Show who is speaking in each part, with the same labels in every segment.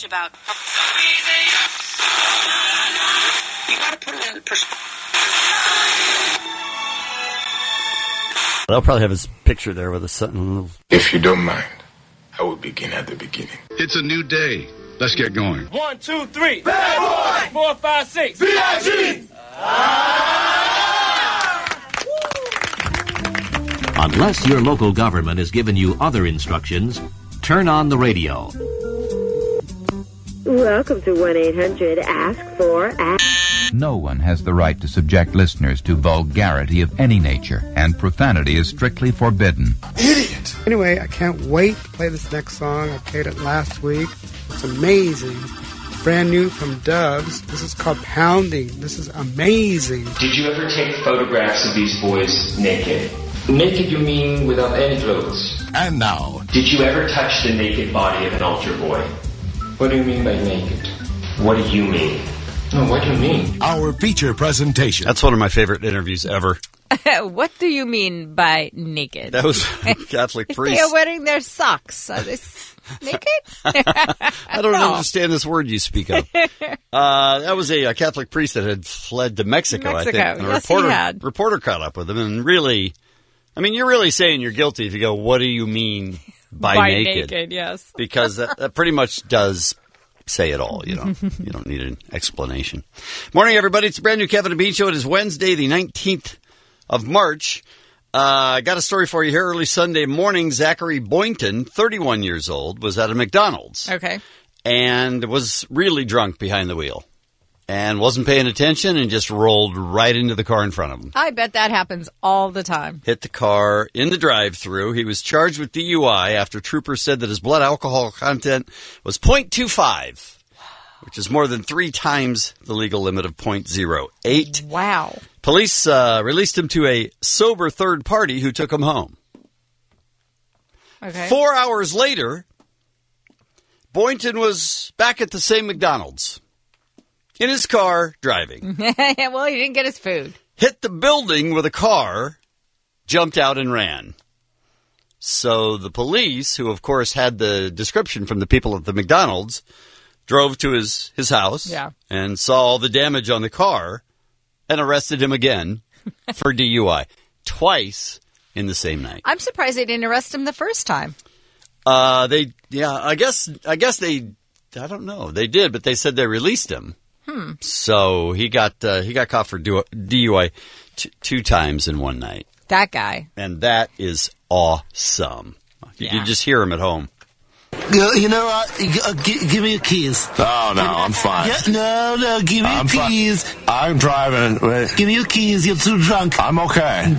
Speaker 1: about. You got to put it in perspective.
Speaker 2: I'll probably have his picture there with a sun.
Speaker 3: If you don't mind, I will begin at the beginning.
Speaker 4: It's a new day. Let's get going.
Speaker 5: 1, 2, 3. Bad boy! 4, 5, 6. B.I.G.
Speaker 6: Unless your local government has given you other instructions, turn on the radio.
Speaker 7: Welcome to 1-800-ASK-FOR-ASK.
Speaker 8: No one has the right to subject listeners to vulgarity of any nature, and profanity is strictly forbidden.
Speaker 3: Idiot!
Speaker 9: Anyway, I can't wait to play this next song. I played it last week. It's amazing. Brand new from Doves. This is called Pounding. This is amazing.
Speaker 10: Did you ever take photographs of these boys naked? Naked, you mean without any clothes?
Speaker 4: And now,
Speaker 10: Did you ever touch the naked body of an altar boy? What do you mean by naked? What do you mean? No, what do you mean?
Speaker 4: our feature presentation.
Speaker 2: That's one of my favorite interviews ever.
Speaker 11: What do you mean by naked?
Speaker 2: That was Catholic priest.
Speaker 11: They are wearing their socks. Are they naked?
Speaker 2: I don't understand this word you speak of. That was a Catholic priest that had fled to Mexico, I think. And
Speaker 11: Yes,
Speaker 2: he
Speaker 11: had.
Speaker 2: reporter caught up with him and really, I mean, you're really saying you're guilty if you go, what do you mean by naked?
Speaker 11: Yes.
Speaker 2: Because that pretty much does say it all. You don't need an explanation. Morning, everybody. It's a brand new Kevin and Bean Show. It is Wednesday, the 19th of March. I got a story for you here. Early Sunday morning, Zachary Boynton, 31 years old, was at a McDonald's.
Speaker 11: Okay.
Speaker 2: And was really drunk behind the wheel. And wasn't paying attention and just rolled right into the car in front of him.
Speaker 11: I bet that happens all the time.
Speaker 2: Hit the car in the drive-thru. He was charged with DUI after troopers said that his blood alcohol content was 0.25, which is more than 3 times the legal limit of 0.08.
Speaker 11: Wow.
Speaker 2: Police released him to a sober third party who took him home.
Speaker 11: Okay.
Speaker 2: 4 hours later, Boynton was back at the same McDonald's. In his car, driving.
Speaker 11: Well, he didn't get his food.
Speaker 2: Hit the building with a car, jumped out and ran. So the police, who of course had the description from the people at the McDonald's, drove to his house and saw all the damage on the car and arrested him again for DUI. Twice in the same night.
Speaker 11: I'm surprised they didn't arrest him the first time.
Speaker 2: I guess they, I don't know. They did, but they said they released him. So he got caught for DUI 2 times in one night.
Speaker 11: That guy.
Speaker 2: And that is awesome. You can just hear him at home.
Speaker 12: You know what? Give me your keys.
Speaker 4: Oh, no, I'm fine.
Speaker 12: No, give me your keys.
Speaker 4: I'm driving.
Speaker 12: Give me your keys. You're too drunk.
Speaker 4: I'm okay.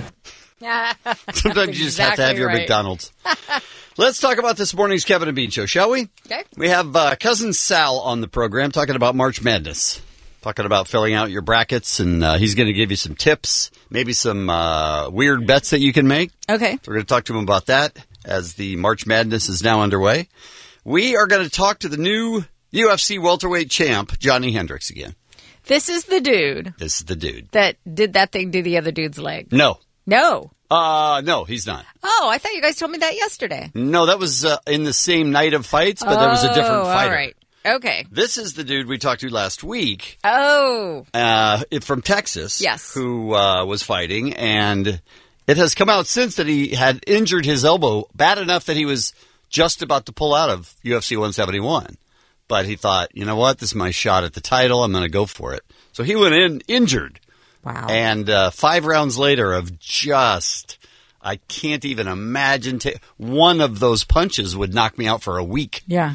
Speaker 2: Sometimes you just have to have your McDonald's. Let's talk about this morning's Kevin and Bean Show, shall we?
Speaker 11: Okay.
Speaker 2: We have Cousin Sal on the program talking about March Madness, talking about filling out your brackets, and he's going to give you some tips, maybe some weird bets that you can make.
Speaker 11: Okay.
Speaker 2: So we're going to talk to him about that as the March Madness is now underway. We are going to talk to the new UFC welterweight champ, Johnny Hendricks, again.
Speaker 11: This is the dude.
Speaker 2: This is the dude.
Speaker 11: That did that thing to the other dude's leg.
Speaker 2: No.
Speaker 11: No.
Speaker 2: No, he's not.
Speaker 11: Oh, I thought you guys told me that yesterday.
Speaker 2: No, that was in the same night of fights, but there was a different fighter.
Speaker 11: All right. Okay.
Speaker 2: This is the dude we talked to last week.
Speaker 11: Oh.
Speaker 2: From Texas.
Speaker 11: Yes.
Speaker 2: Who was fighting, and it has come out since that he had injured his elbow bad enough that he was just about to pull out of UFC 171. But he thought, you know what, this is my shot at the title. I'm going to go for it. So he went in injured.
Speaker 11: Wow.
Speaker 2: And 5 rounds later of just, I can't even imagine, one of those punches would knock me out for a week.
Speaker 11: Yeah.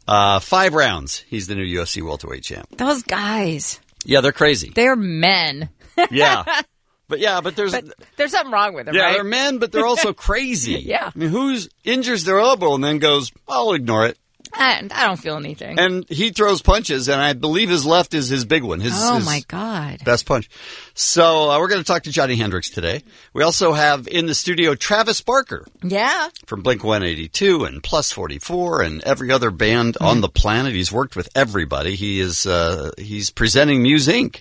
Speaker 2: 5 rounds. He's the new UFC welterweight champ.
Speaker 11: Those guys.
Speaker 2: Yeah, they're crazy.
Speaker 11: They're men.
Speaker 2: Yeah. But there's
Speaker 11: something wrong with them,
Speaker 2: yeah,
Speaker 11: right?
Speaker 2: they're men, but they're also crazy.
Speaker 11: Yeah.
Speaker 2: I mean, who injures their elbow and then goes, I'll ignore it.
Speaker 11: And I don't feel anything.
Speaker 2: And he throws punches, and I believe his left is his big one. His
Speaker 11: my God.
Speaker 2: Best punch. So we're going to talk to Johnny Hendricks today. We also have in the studio Travis Barker.
Speaker 11: Yeah.
Speaker 2: From Blink-182 and Plus 44 and every other band on the planet. He's worked with everybody. He's presenting Muse Inc.,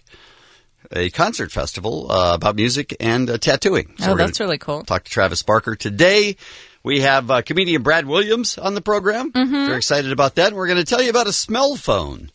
Speaker 2: a concert festival about music and tattooing. So
Speaker 11: that's really cool.
Speaker 2: Talk to Travis Barker today. We have comedian Brad Williams on the program. Very excited about that. We're going to tell you about a smell phone.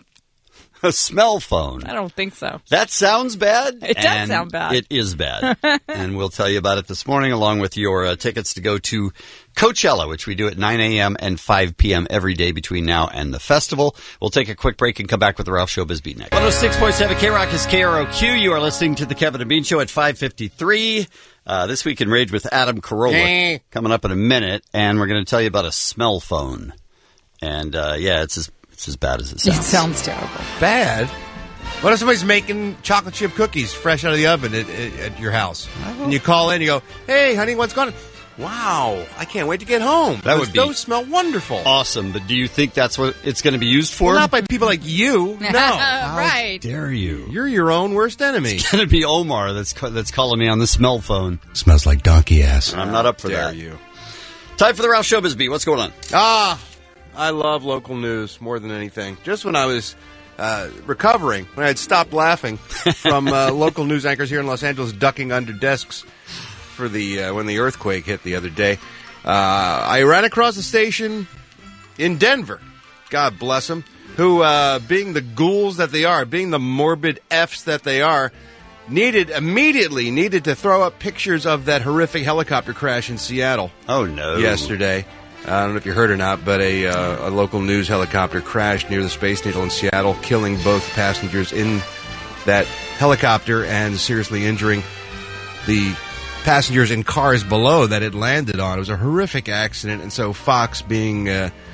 Speaker 2: A smell phone.
Speaker 11: I don't think so.
Speaker 2: That sounds bad.
Speaker 11: It does sound bad.
Speaker 2: It is bad. And we'll tell you about it this morning, along with your tickets to go to Coachella, which we do at 9 a.m. and 5 p.m. every day between now and the festival. We'll take a quick break and come back with the Ralph Showbiz Beat next. 106.7 K-Rock is KROQ. You are listening to the Kevin and Bean Show at 5:53. This Week in Rage with Adam Carolla coming up in a minute, and we're going to tell you about a smell phone. And, it's as bad as it sounds.
Speaker 11: It sounds terrible.
Speaker 13: Bad? What if somebody's making chocolate chip cookies fresh out of the oven at your house? And you call in, you go, hey, honey, what's going on? Wow, I can't wait to get home. Those smell wonderful.
Speaker 2: Awesome, but do you think that's what it's going to be used for?
Speaker 13: Well, not by people like you. No.
Speaker 11: Right.
Speaker 2: How dare you?
Speaker 13: You're your own worst enemy.
Speaker 2: It's going to be Omar that's calling me on the smell phone.
Speaker 13: Smells like donkey ass.
Speaker 2: I'm not up for
Speaker 13: Dare
Speaker 2: that.
Speaker 13: You.
Speaker 2: Time for the Ralph Showbiz Beat. What's going on?
Speaker 13: I love local news more than anything. Just when I was recovering, when I had stopped laughing from local news anchors here in Los Angeles ducking under desks for when the earthquake hit the other day, I ran across a station in Denver, God bless them, who, being the ghouls that they are, being the morbid Fs that they are, immediately needed to throw up pictures of that horrific helicopter crash in Seattle.
Speaker 2: Oh, no.
Speaker 13: Yesterday. I don't know if you heard or not, but a local news helicopter crashed near the Space Needle in Seattle, killing both passengers in that helicopter and seriously injuring the passengers in cars below that it landed on. It was a horrific accident, and so Fox, being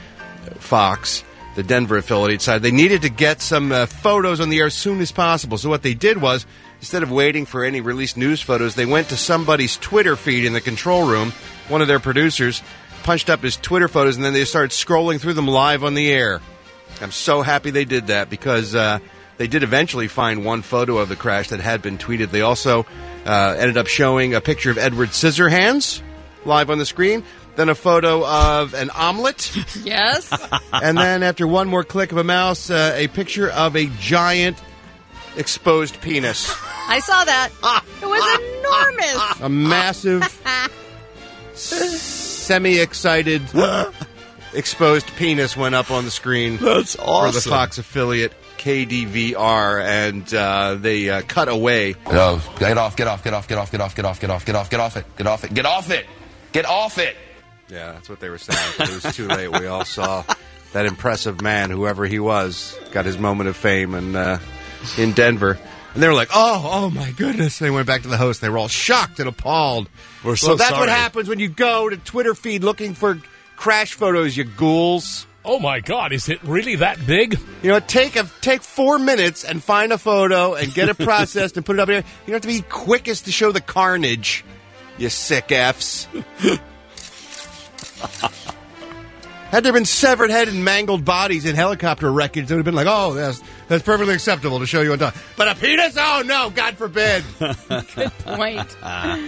Speaker 13: Fox, the Denver affiliate, decided they needed to get some photos on the air as soon as possible. So what they did was, instead of waiting for any released news photos, they went to somebody's Twitter feed in the control room, one of their producers, punched up his Twitter photos, and then they started scrolling through them live on the air. I'm so happy they did that because they did eventually find one photo of the crash that had been tweeted. They also ended up showing a picture of Edward Scissorhands live on the screen, then a photo of an omelet.
Speaker 11: Yes.
Speaker 13: And then after one more click of a mouse, a picture of a giant exposed penis.
Speaker 11: I saw that. It was enormous.
Speaker 13: A massive, semi-excited, exposed penis went up on the screen.
Speaker 2: That's awesome.
Speaker 13: For the Fox affiliate KDVR, and they cut away.
Speaker 4: No, get off it.
Speaker 13: Yeah, that's what they were saying. It was too late. We all saw that impressive man, whoever he was, got his moment of fame in Denver. And they were like, oh my goodness. They went back to the host. They were all shocked and appalled.
Speaker 2: We're so
Speaker 13: that's
Speaker 2: sorry.
Speaker 13: What happens when you go to Twitter feed looking for crash photos, you ghouls.
Speaker 5: Oh, my God. Is it really that big?
Speaker 13: You know, take 4 minutes and find a photo and get it processed and put it up here. You don't have to be quickest to show the carnage, you sick Fs. Had there been severed head and mangled bodies in helicopter wreckage, it would have been like, oh, that's perfectly acceptable to show you on time. But a penis? Oh, no, God forbid.
Speaker 11: Good point.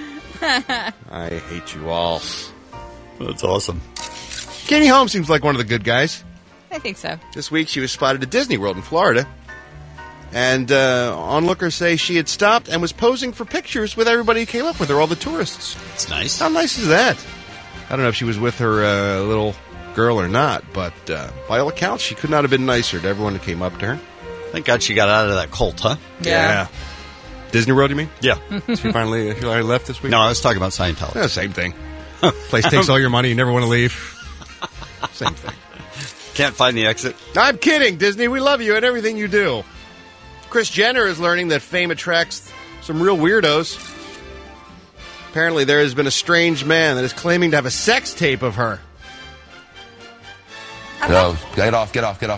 Speaker 13: I hate you all.
Speaker 2: That's awesome.
Speaker 13: Katie Holmes seems like one of the good guys.
Speaker 11: I think so.
Speaker 13: This week she was spotted at Disney World in Florida. And onlookers say she had stopped and was posing for pictures with everybody who came up with her, all the tourists.
Speaker 2: That's nice.
Speaker 13: How nice is that? I don't know if she was with her little girl or not, but by all accounts, she could not have been nicer to everyone who came up to her.
Speaker 2: Thank God she got out of that cult, huh?
Speaker 11: Yeah.
Speaker 13: Disney World, you mean?
Speaker 2: Yeah.
Speaker 13: She finally left this week?
Speaker 2: No, I was talking about Scientology.
Speaker 13: Yeah, same thing. Place takes all your money, you never want to leave. Same thing.
Speaker 2: Can't find the exit.
Speaker 13: I'm kidding, Disney. We love you and everything you do. Kris Jenner is learning that fame attracts some real weirdos. Apparently, there has been a strange man that is claiming to have a sex tape of her.
Speaker 4: No, get off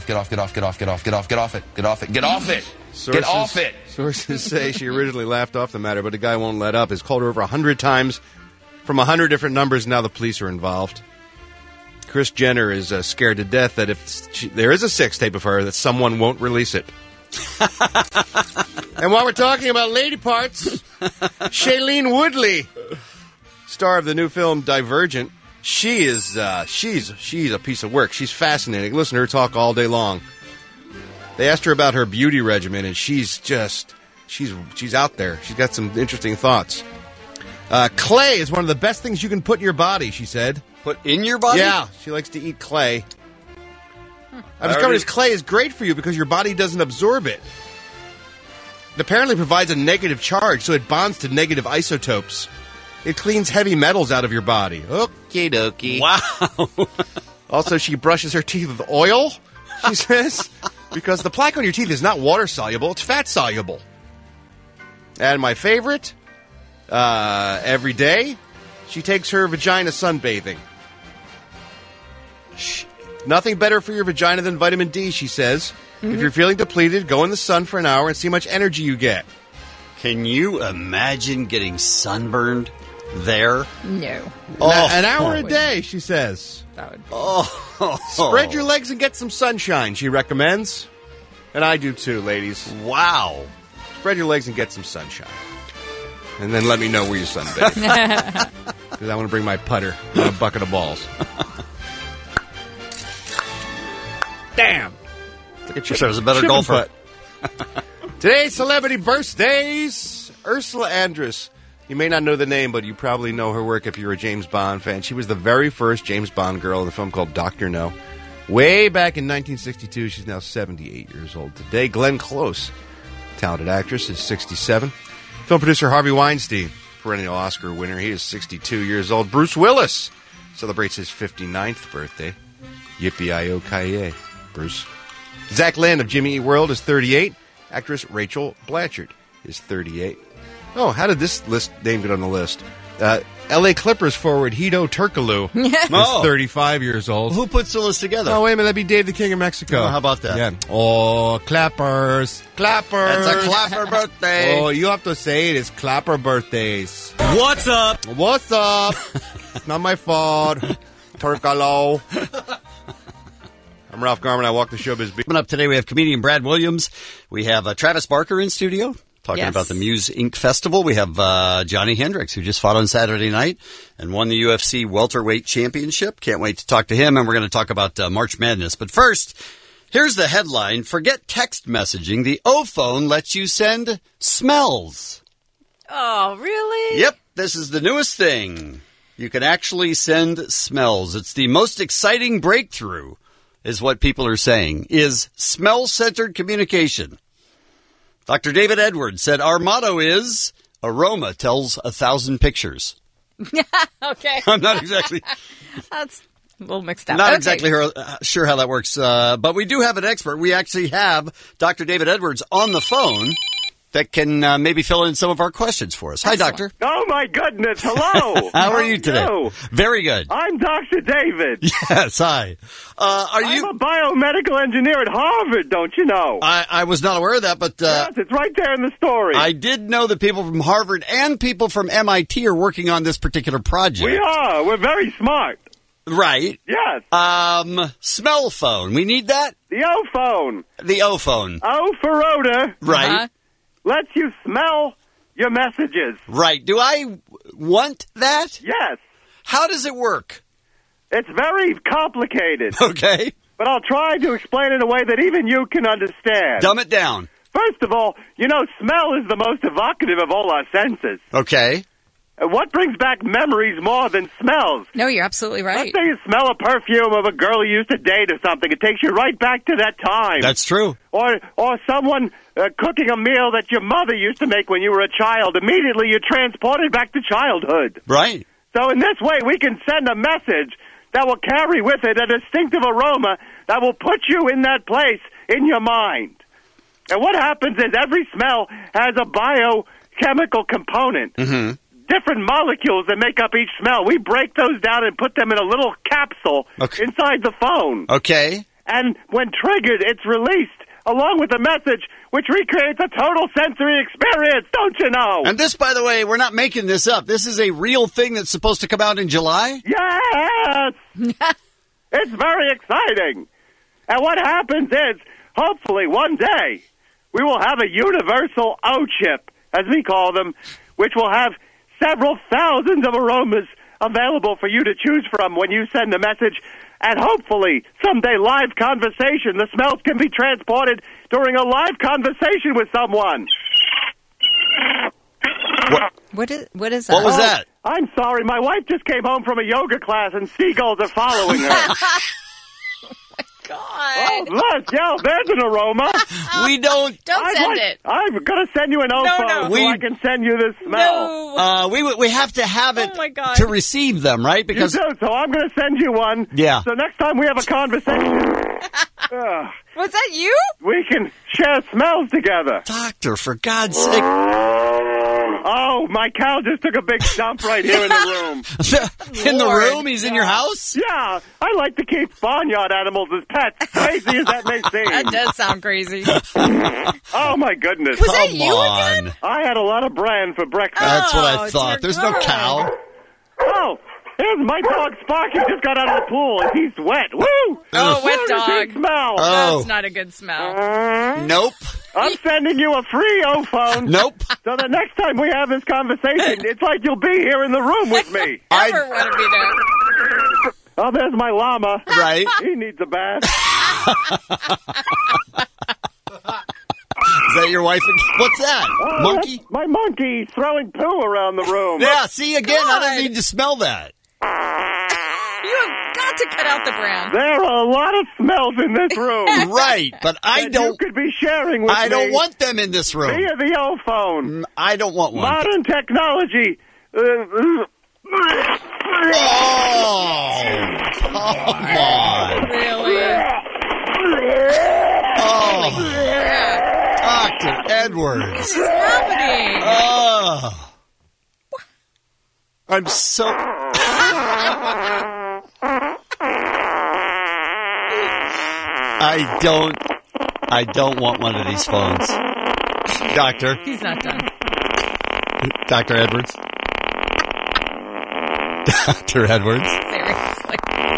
Speaker 4: it.
Speaker 13: Sources say she originally laughed off the matter, but the guy won't let up. Has called her over 100 times from 100 different numbers. Now the police are involved. Kris Jenner is scared to death that if there is a sex tape of her, that someone won't release it. And while we're talking about lady parts, Shailene Woodley, star of the new film Divergent, she's a piece of work. She's fascinating. Listen to her talk all day long. They asked her about her beauty regimen, and she's out there. She's got some interesting thoughts. Clay is one of the best things you can put in your body, she said.
Speaker 2: Put in your body?
Speaker 13: Yeah, she likes to eat clay. I've discovered this clay is great for you because your body doesn't absorb it. It apparently provides a negative charge, so it bonds to negative isotopes. It cleans heavy metals out of your body. Okie dokie.
Speaker 2: Wow.
Speaker 13: Also, she brushes her teeth with oil, she says, because the plaque on your teeth is not water soluble, it's fat soluble. And my favorite, every day, she takes her vagina sunbathing. Nothing better for your vagina than vitamin D, she says. If you're feeling depleted, go in the sun for an hour and see how much energy you get.
Speaker 2: Can you imagine getting sunburned there?
Speaker 11: No.
Speaker 13: An hour a day, she says.
Speaker 11: That would be...
Speaker 13: Spread your legs and get some sunshine, she recommends. And I do too, ladies.
Speaker 2: Wow.
Speaker 13: Spread your legs and get some sunshine. And then let me know where you sunbathe. Because I want to bring my putter and a bucket of balls. Damn.
Speaker 2: Like a wish I was a better golfer.
Speaker 13: Today's celebrity birthdays. Ursula Andress. You may not know the name, but you probably know her work if you're a James Bond fan. She was the very first James Bond girl in a film called Dr. No. Way back in 1962. She's now 78 years old today. Glenn Close, talented actress, is 67. Film producer Harvey Weinstein, perennial Oscar winner. He is 62 years old. Bruce Willis celebrates his 59th birthday. Yippee-i-o-ki-yay, Bruce. Zach Land of Jimmy Eat World is 38. Actress Rachel Blanchard is 38. Oh, how did this name get on the list? L.A. Clippers forward Hito Turkoglu is 35 years old.
Speaker 2: Who puts the list together?
Speaker 13: Oh, wait a minute. That'd be Dave the King of Mexico.
Speaker 2: Oh, how about that?
Speaker 13: Yeah. Oh, Clappers. Clappers.
Speaker 2: It's a Clapper birthday.
Speaker 13: Oh, you have to say it is Clapper birthdays.
Speaker 2: What's up?
Speaker 13: What's up? It's not my fault. Turkoglu. I'm Ralph Garman. I walk the showbiz beat.
Speaker 2: Coming up today, we have comedian Brad Williams. We have Travis Barker in studio talking about the Muse Inc. Festival. We have Johnny Hendricks, who just fought on Saturday night and won the UFC welterweight championship. Can't wait to talk to him, and we're going to talk about March Madness. But first, here's the headline. Forget text messaging. The O-Phone lets you send smells.
Speaker 11: Oh, really?
Speaker 2: Yep, this is the newest thing. You can actually send smells. It's the most exciting breakthrough, is what people are saying, is smell-centered communication. Dr. David Edwards said, our motto is, aroma tells 1,000 pictures.
Speaker 11: Okay.
Speaker 2: I'm not exactly...
Speaker 11: That's a little mixed up.
Speaker 2: Not exactly sure how that works, but we do have an expert. We actually have Dr. David Edwards on the phone that can maybe fill in some of our questions for us. Hi, Doctor.
Speaker 14: Oh, my goodness. Hello.
Speaker 2: How are you today? Very good.
Speaker 14: I'm Dr. David.
Speaker 2: Yes, hi.
Speaker 14: I'm a biomedical engineer at Harvard, don't you know?
Speaker 2: I was not aware of that, but...
Speaker 14: yes, it's right there in the story.
Speaker 2: I did know that people from Harvard and people from MIT are working on this particular project.
Speaker 14: We are. We're very smart.
Speaker 2: Right.
Speaker 14: Yes.
Speaker 2: Smell phone. We need that?
Speaker 14: The O-Phone.
Speaker 2: The O-Phone.
Speaker 14: O for odor.
Speaker 2: Right.
Speaker 11: Uh-huh.
Speaker 14: Lets you smell your messages.
Speaker 2: Right. Do I want that?
Speaker 14: Yes.
Speaker 2: How does it work?
Speaker 14: It's very complicated.
Speaker 2: Okay.
Speaker 14: But I'll try to explain it in a way that even you can understand.
Speaker 2: Dumb it down.
Speaker 14: First of all, you know, smell is the most evocative of all our senses.
Speaker 2: Okay.
Speaker 14: What brings back memories more than smells?
Speaker 11: No, you're absolutely right.
Speaker 14: Let's say you smell a perfume of a girl you used to date or something. It takes you right back to that time.
Speaker 2: That's true.
Speaker 14: Or someone cooking a meal that your mother used to make when you were a child. Immediately you're transported back to childhood.
Speaker 2: Right.
Speaker 14: So in this way, we can send a message that will carry with it a distinctive aroma that will put you in that place in your mind. And what happens is every smell has a biochemical component.
Speaker 2: Mm-hmm.
Speaker 14: Different molecules that make up each smell. We break those down and put them in a little capsule inside the phone.
Speaker 2: Okay.
Speaker 14: And when triggered, it's released along with a message which recreates a total sensory experience, don't you know?
Speaker 2: And this, by the way, we're not making this up. This is a real thing that's supposed to come out in July?
Speaker 14: Yes! It's very exciting. And what happens is, hopefully one day, we will have a universal O-chip, as we call them, which will have several thousands of aromas available for you to choose from when you send a message. And hopefully, someday, live conversation. The smells can be transported during a live conversation with someone.
Speaker 11: What is that?
Speaker 2: What was that?
Speaker 14: I'm sorry. My wife just came home from a yoga class, and seagulls are following her.
Speaker 11: God.
Speaker 14: Oh, look, yeah, there's an aroma.
Speaker 2: We don't
Speaker 11: send it.
Speaker 14: I'm going to send you an OFO so I can send you this smell.
Speaker 11: No.
Speaker 2: We have to have it to receive them, right? Because
Speaker 14: you do, so I'm going to send you one.
Speaker 2: Yeah.
Speaker 14: So next time we have a conversation,
Speaker 11: was that you?
Speaker 14: we can share smells together.
Speaker 2: Doctor, for God's sake.
Speaker 14: Oh, my cow just took a big dump right here in the room.
Speaker 2: In the room? He's in your house?
Speaker 14: Yeah. I like to keep barnyard animals as pets, crazy as that may seem.
Speaker 11: That does sound crazy.
Speaker 14: Oh, my goodness.
Speaker 11: Was that you again?
Speaker 14: I had a lot of bran for breakfast.
Speaker 2: That's what I thought. There's no cow.
Speaker 14: Oh, here's my dog Sparky just got out of the pool, and he's wet. Woo!
Speaker 11: Oh, wet dog.
Speaker 14: Good smell.
Speaker 11: That's not a good smell.
Speaker 2: Nope.
Speaker 14: I'm sending you a free O-phone.
Speaker 2: Nope.
Speaker 14: So the next time we have this conversation, it's like you'll be here in the room with me.
Speaker 11: Never want to be there.
Speaker 14: Oh, there's my llama.
Speaker 2: Right.
Speaker 14: He needs a bath.
Speaker 2: Is that your wife? What's that?
Speaker 14: Oh,
Speaker 2: monkey?
Speaker 14: that's my monkey throwing poo around the room.
Speaker 2: Yeah, see, again, I don't need to smell that.
Speaker 11: You have got to cut out the brown.
Speaker 14: There are a lot of smells in this room.
Speaker 2: Right, but I don't.
Speaker 14: You could be sharing with me.
Speaker 2: I don't want them in this room.
Speaker 14: Via the O-phone.
Speaker 2: I don't want one.
Speaker 14: Modern technology.
Speaker 2: Oh, come on.
Speaker 11: Really?
Speaker 2: Oh, Dr. Edwards.
Speaker 11: What's happening?
Speaker 2: Oh. I'm so... I don't want one of these phones. Doctor.
Speaker 11: He's not done.
Speaker 2: Dr. Edwards. Dr. Edwards.
Speaker 11: Seriously.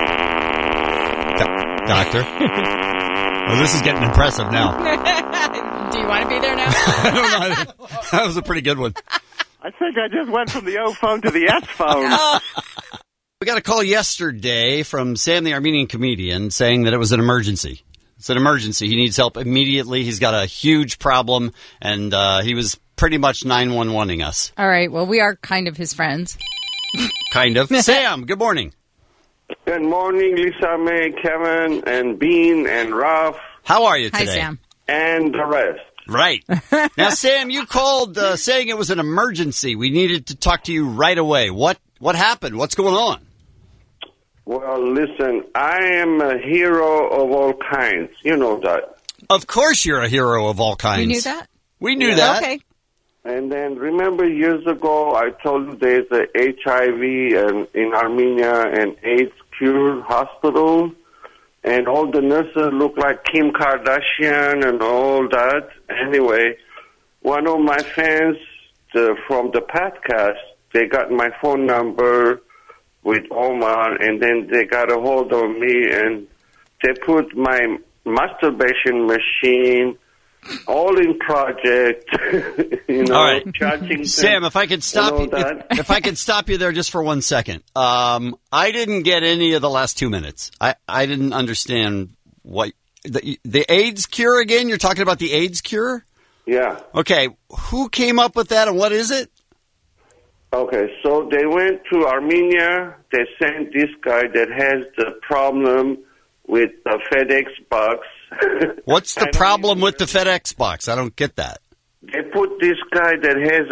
Speaker 2: Doctor. Well, this is getting impressive now.
Speaker 11: Do you want to be there now?
Speaker 2: I don't know. That was a pretty good one.
Speaker 14: I think I just went from the O-phone to the S-phone.
Speaker 11: Oh.
Speaker 2: We got a call yesterday from Sam the Armenian comedian saying that it was an emergency. It's an emergency. He needs help immediately. He's got a huge problem, and he was pretty much 911-ing us.
Speaker 11: All right. Well, we are kind of his friends.
Speaker 2: Kind of. Sam, good morning.
Speaker 15: Good morning, Lisa May, Kevin, and Bean, and Ralph.
Speaker 2: How are you today?
Speaker 11: Hi, Sam.
Speaker 15: And the rest.
Speaker 2: Right. Now, Sam, you called saying it was an emergency. We needed to talk to you right away. What happened? What's going on?
Speaker 15: Well, listen, I am a hero of all kinds. You know that.
Speaker 2: Of course you're a hero of all kinds.
Speaker 11: We knew that?
Speaker 2: We knew that.
Speaker 11: Okay.
Speaker 15: And then remember years ago, I told you there's a HIV in Armenia and AIDS cure hospital, and all the nurses look like Kim Kardashian and all that. Anyway, one of my fans from the podcast, they got my phone number with Omar, and then they got a hold of me, and they put my masturbation machine all in project, you know,
Speaker 2: all right.
Speaker 15: charging.
Speaker 2: Sam, if I could stop you, if I could stop you there just for 1 second. I didn't get any of the last 2 minutes. I didn't understand what the AIDS cure again. You're talking about the AIDS cure?
Speaker 15: Yeah.
Speaker 2: Okay. Who came up with that, and what is it?
Speaker 15: Okay, so they went to Armenia. They sent this guy that has the problem with the FedEx box.
Speaker 2: What's the problem with the FedEx box? I don't get that.
Speaker 15: They put this guy that has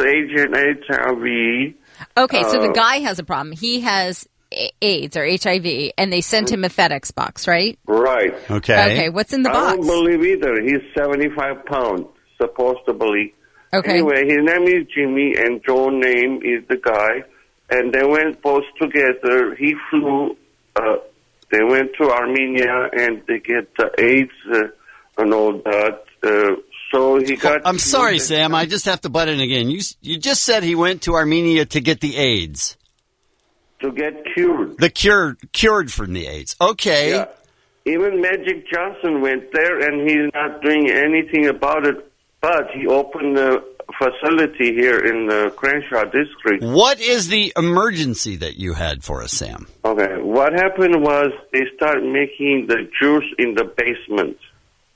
Speaker 15: HIV.
Speaker 11: Okay, so the guy has a problem. He has AIDS or HIV, and they sent him a FedEx box, right?
Speaker 15: Right.
Speaker 2: Okay.
Speaker 11: Okay, what's in the
Speaker 15: I
Speaker 11: box?
Speaker 15: don't believe either. He's 75 pounds, supposed to believe.
Speaker 11: Okay.
Speaker 15: Anyway, his name is Jimmy, and Joe's name is the guy. And they went both together. He flew. They went to Armenia, and they get the AIDS and all that. So he got.
Speaker 2: I'm sorry, Sam. I just have to butt in again. You just said he went to Armenia to get the AIDS.
Speaker 15: To get cured.
Speaker 2: The cured from the AIDS. Okay.
Speaker 15: Yeah. Even Magic Johnson went there, and he's not doing anything about it. But he opened a facility here in the Crenshaw district.
Speaker 2: What is the emergency that you had for us, Sam?
Speaker 15: Okay, what happened was they started making the juice in the basement.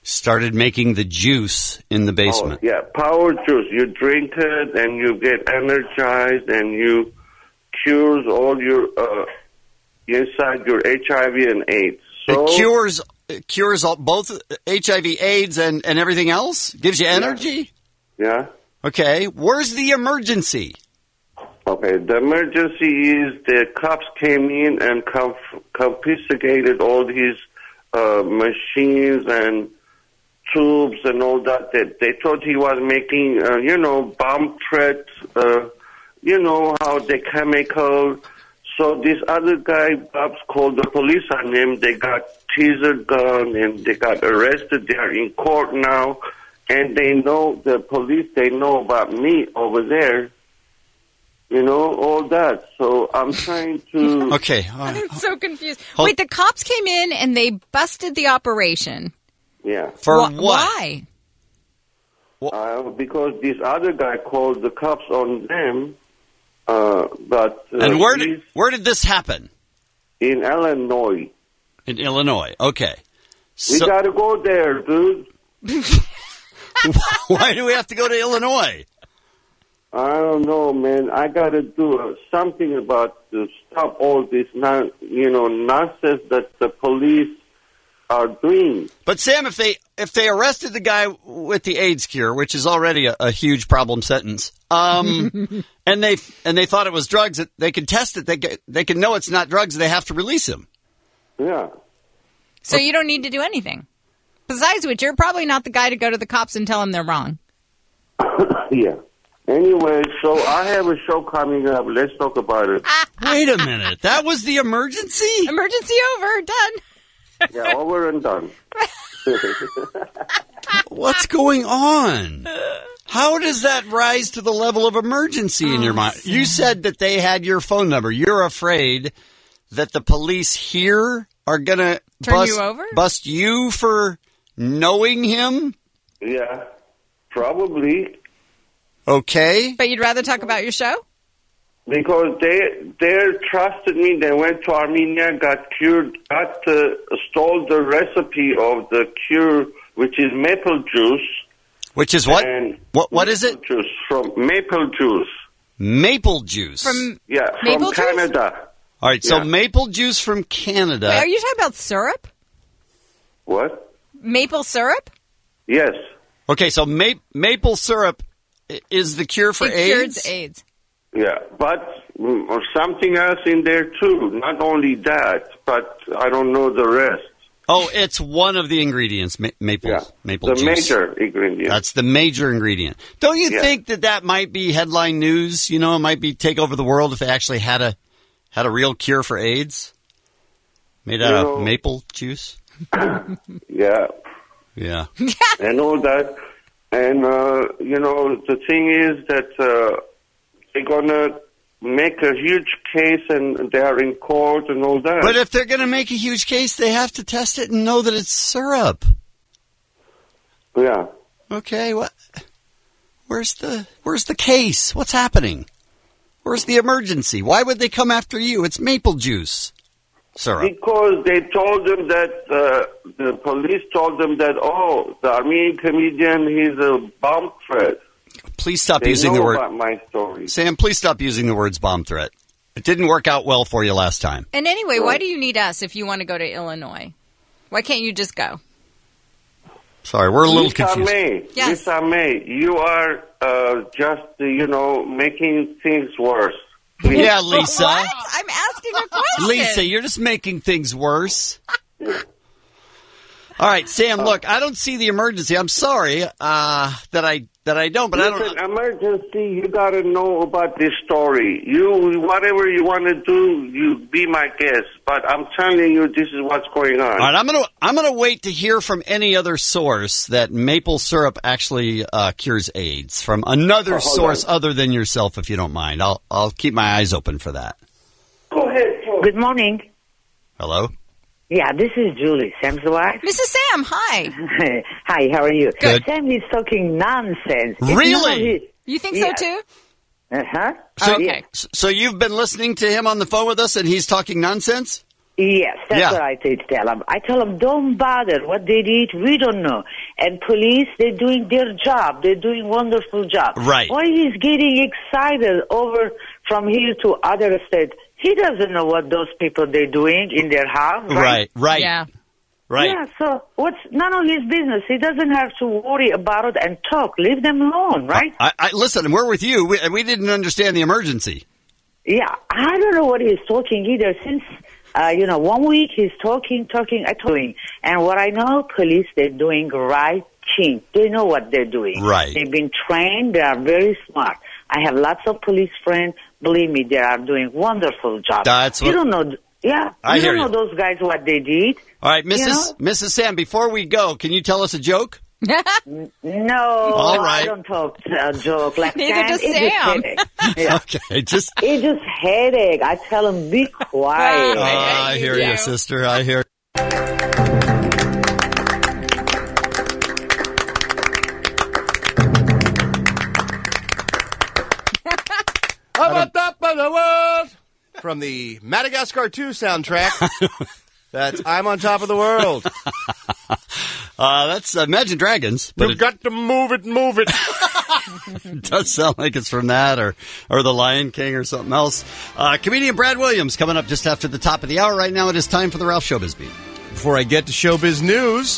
Speaker 2: Started making the juice in the basement.
Speaker 15: Oh, yeah, power juice. You drink it and you get energized and you cures all your inside your HIV and AIDS. So
Speaker 2: It cures both HIV, AIDS, and everything else? Gives you energy?
Speaker 15: Yeah.
Speaker 2: Okay. Where's the emergency?
Speaker 15: Okay, the emergency is the cops came in and confiscated all these machines and tubes and all that. They thought he was making, bomb threats, how the chemical. So this other guy, Bob's called the police on him. They got teaser gun and they got arrested. They are in court now. And they know, the police, they know about me over there. All that. So I'm trying to...
Speaker 2: Okay.
Speaker 11: I'm so confused. Wait, the cops came in and they busted the operation.
Speaker 15: Yeah.
Speaker 2: For what?
Speaker 11: Why?
Speaker 15: Because this other guy called the cops on them.
Speaker 2: And where did this happen?
Speaker 15: In Illinois.
Speaker 2: In Illinois. Okay.
Speaker 15: We got to go there, dude.
Speaker 2: Why do we have to go to Illinois?
Speaker 15: I don't know, man. I got to do something about to stop all this, nonsense that the police are doing.
Speaker 2: But Sam, if they arrested the guy with the AIDS cure, which is already a huge problem sentence, and they thought it was drugs, they can test it. They can know it's not drugs. They have to release him.
Speaker 15: Yeah.
Speaker 11: So you don't need to do anything. Besides which, you're probably not the guy to go to the cops and tell them they're wrong.
Speaker 15: Yeah. Anyway, so I have a show coming up. Let's talk about it.
Speaker 2: Wait a minute. That was the emergency?
Speaker 11: Emergency over. Done.
Speaker 15: Yeah, over and done.
Speaker 2: What's going on? How does that rise to the level of emergency in your mind? Sam. You said that they had your phone number. You're afraid that the police here are going to bust you for knowing him?
Speaker 15: Yeah, probably.
Speaker 2: Okay.
Speaker 11: But you'd rather talk about your show?
Speaker 15: Because they trusted me. They went to Armenia, got cured, stole the recipe of the cure, which is maple juice.
Speaker 2: Which is what? What is it?
Speaker 15: Juice from maple juice.
Speaker 2: Maple juice.
Speaker 15: From
Speaker 11: maple
Speaker 15: Canada.
Speaker 11: Juice?
Speaker 2: All right, so maple juice from Canada.
Speaker 11: Wait, are you talking about syrup?
Speaker 15: What?
Speaker 11: Maple syrup?
Speaker 15: Yes.
Speaker 2: Okay, so maple syrup is the cure for AIDS?
Speaker 11: It cures AIDS.
Speaker 15: Yeah, but something else in there too. Not only that, but I don't know the rest.
Speaker 2: Oh, it's one of the ingredients, maple juice.
Speaker 15: The major ingredient.
Speaker 2: That's the major ingredient. Don't you think that might be headline news? It might be take over the world if they actually had a real cure for AIDS made out of maple juice?
Speaker 15: Yeah.
Speaker 2: Yeah.
Speaker 15: And all that. And, the thing is that they're going to make a huge case and they are in court and all that.
Speaker 2: But if they're going to make a huge case, they have to test it and know that it's syrup.
Speaker 15: Yeah.
Speaker 2: Okay, where's the case? What's happening? Where's the emergency? Why would they come after you? It's maple juice syrup.
Speaker 15: Because they told them that, the police told them that, the Armenian comedian, he's a bomb threat.
Speaker 2: Please stop using the word.
Speaker 15: About my story.
Speaker 2: Sam, please stop using the words bomb threat. It didn't work out well for you last time.
Speaker 11: And anyway, why do you need us if you want to go to Illinois? Why can't you just go?
Speaker 2: Sorry, we're a little confused.
Speaker 11: Yes.
Speaker 15: Lisa May, you are just, making things worse.
Speaker 2: Yeah, Lisa.
Speaker 11: What? I'm asking a question.
Speaker 2: Lisa, you're just making things worse. All right, Sam, look, I don't see the emergency. I'm sorry that I don't, but
Speaker 15: Listen, emergency, you got to know about this story. Whatever you want to do, you be my guest. But I'm telling you, this is what's going on.
Speaker 2: All right, I'm gonna wait to hear from any other source that maple syrup actually cures AIDS from another source other than yourself, if you don't mind. I'll keep my eyes open for that.
Speaker 15: Go ahead.
Speaker 16: Good morning.
Speaker 2: Hello.
Speaker 16: Yeah, this is Julie, Sam's wife.
Speaker 11: Mrs. Sam, hi.
Speaker 16: Hi, how are you?
Speaker 2: Good.
Speaker 16: Sam is talking nonsense.
Speaker 2: Really?
Speaker 11: You think so too?
Speaker 16: Uh-huh.
Speaker 2: So you've been listening to him on the phone with us and he's talking nonsense?
Speaker 16: Yes, that's what I tell them. I tell them, don't bother. What they did, we don't know. And police, they're doing their job. They're doing wonderful job.
Speaker 2: Right.
Speaker 16: Why he's getting excited over from here to other states? He doesn't know what those people they're doing in their house. Right.
Speaker 11: Yeah.
Speaker 2: Right.
Speaker 16: Yeah, so what's none of his business. He doesn't have to worry about it and talk. Leave them alone, right?
Speaker 2: I listen, we're with you. We didn't understand the emergency.
Speaker 16: Yeah, I don't know what he's talking either. Since, 1 week he's talking, and what I know, police, they're doing right thing. They know what they're doing.
Speaker 2: Right.
Speaker 16: They've been trained. They are very smart. I have lots of police friends. Believe me, they are doing wonderful job.
Speaker 2: That's what...
Speaker 16: You don't know... Yeah,
Speaker 2: I
Speaker 16: you
Speaker 2: hear
Speaker 16: don't know those guys what they did.
Speaker 2: All right, Mrs. Sam, before we go, can you tell us a joke?
Speaker 16: No,
Speaker 2: all right.
Speaker 16: I don't talk joke like
Speaker 11: Neither
Speaker 16: that.
Speaker 11: does
Speaker 16: It's
Speaker 11: Sam.
Speaker 16: just headache. Yeah.
Speaker 2: Okay,
Speaker 16: It's just headache. I tell them, be quiet.
Speaker 2: I hear you, sister. I hear.
Speaker 13: From the Madagascar 2 soundtrack, that's I'm on Top of the World.
Speaker 2: That's Imagine Dragons. But
Speaker 13: You've got to move it.
Speaker 2: It does sound like it's from that or The Lion King or something else. Comedian Brad Williams coming up just after the top of the hour. Right now it is time for the Ralph Showbiz Beat.
Speaker 13: Before I get to Showbiz News,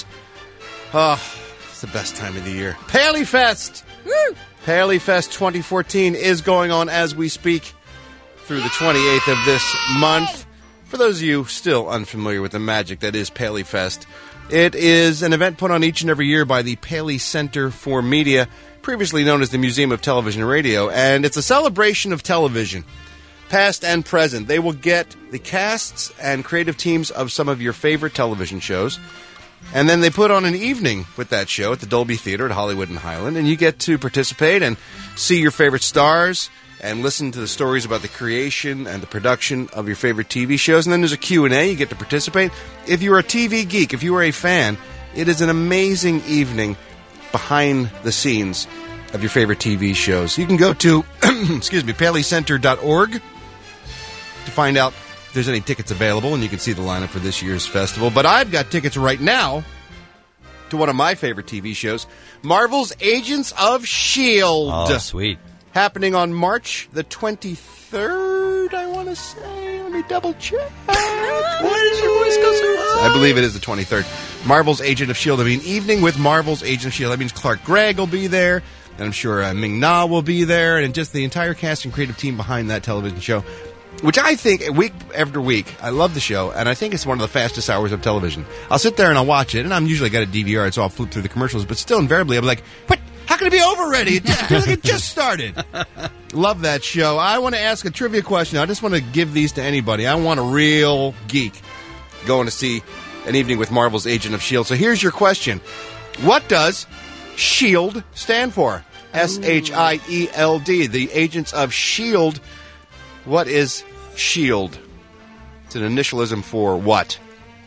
Speaker 13: it's the best time of the year. Paley Fest!
Speaker 11: Woo!
Speaker 13: Paley Fest 2014 is going on as we speak through the 28th of this month. For those of you still unfamiliar with the magic that is Paley Fest, it is an event put on each and every year by the Paley Center for Media, previously known as the Museum of Television and Radio, and it's a celebration of television, past and present. They will get the casts and creative teams of some of your favorite television shows, and then they put on an evening with that show at the Dolby Theater at Hollywood and Highland, and you get to participate and see your favorite stars and listen to the stories about the creation and the production of your favorite TV shows. And then there's a Q&A. You get to participate. If you're a TV geek, if you are a fan, it is an amazing evening behind the scenes of your favorite TV shows. You can go to, paleycenter.org to find out if there's any tickets available, and you can see the lineup for this year's festival. But I've got tickets right now to one of my favorite TV shows, Marvel's Agents of S.H.I.E.L.D.
Speaker 2: Oh, sweet.
Speaker 13: Happening on March the 23rd, I want to say. Let me double check. Why does your voice go so high? I believe it is the 23rd. Marvel's Agent of S.H.I.E.L.D. I mean, evening with Marvel's Agent of S.H.I.E.L.D. That means Clark Gregg will be there, and I'm sure Ming Na will be there, and just the entire cast and creative team behind that television show, which I think, week after week, I love the show, and I think it's one of the fastest hours of television. I'll sit there and I'll watch it, and I'm usually got a DVR, so I'll flip through the commercials, but still, invariably, I'm like, what? How can it be over already? It feels like it just started. Love that show. I want to ask a trivia question. I just want to give these to anybody. I want a real geek going to see an evening with Marvel's Agent of S.H.I.E.L.D. So here's your question. What does S.H.I.E.L.D. stand for? S-H-I-E-L-D. The Agents of S.H.I.E.L.D. What is S.H.I.E.L.D.? It's an initialism for what?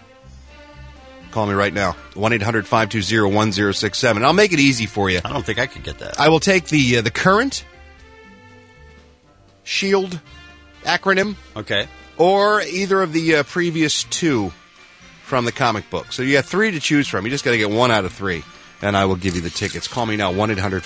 Speaker 13: Call me right now. 1-800-520-1067. I'll make it easy for you.
Speaker 2: I don't think I could get that.
Speaker 13: I will take the current S.H.I.E.L.D. acronym.
Speaker 2: Okay.
Speaker 13: Or either of the previous two from the comic book. So you have three to choose from. You just got to get one out of three. And I will give you the tickets. Call me now.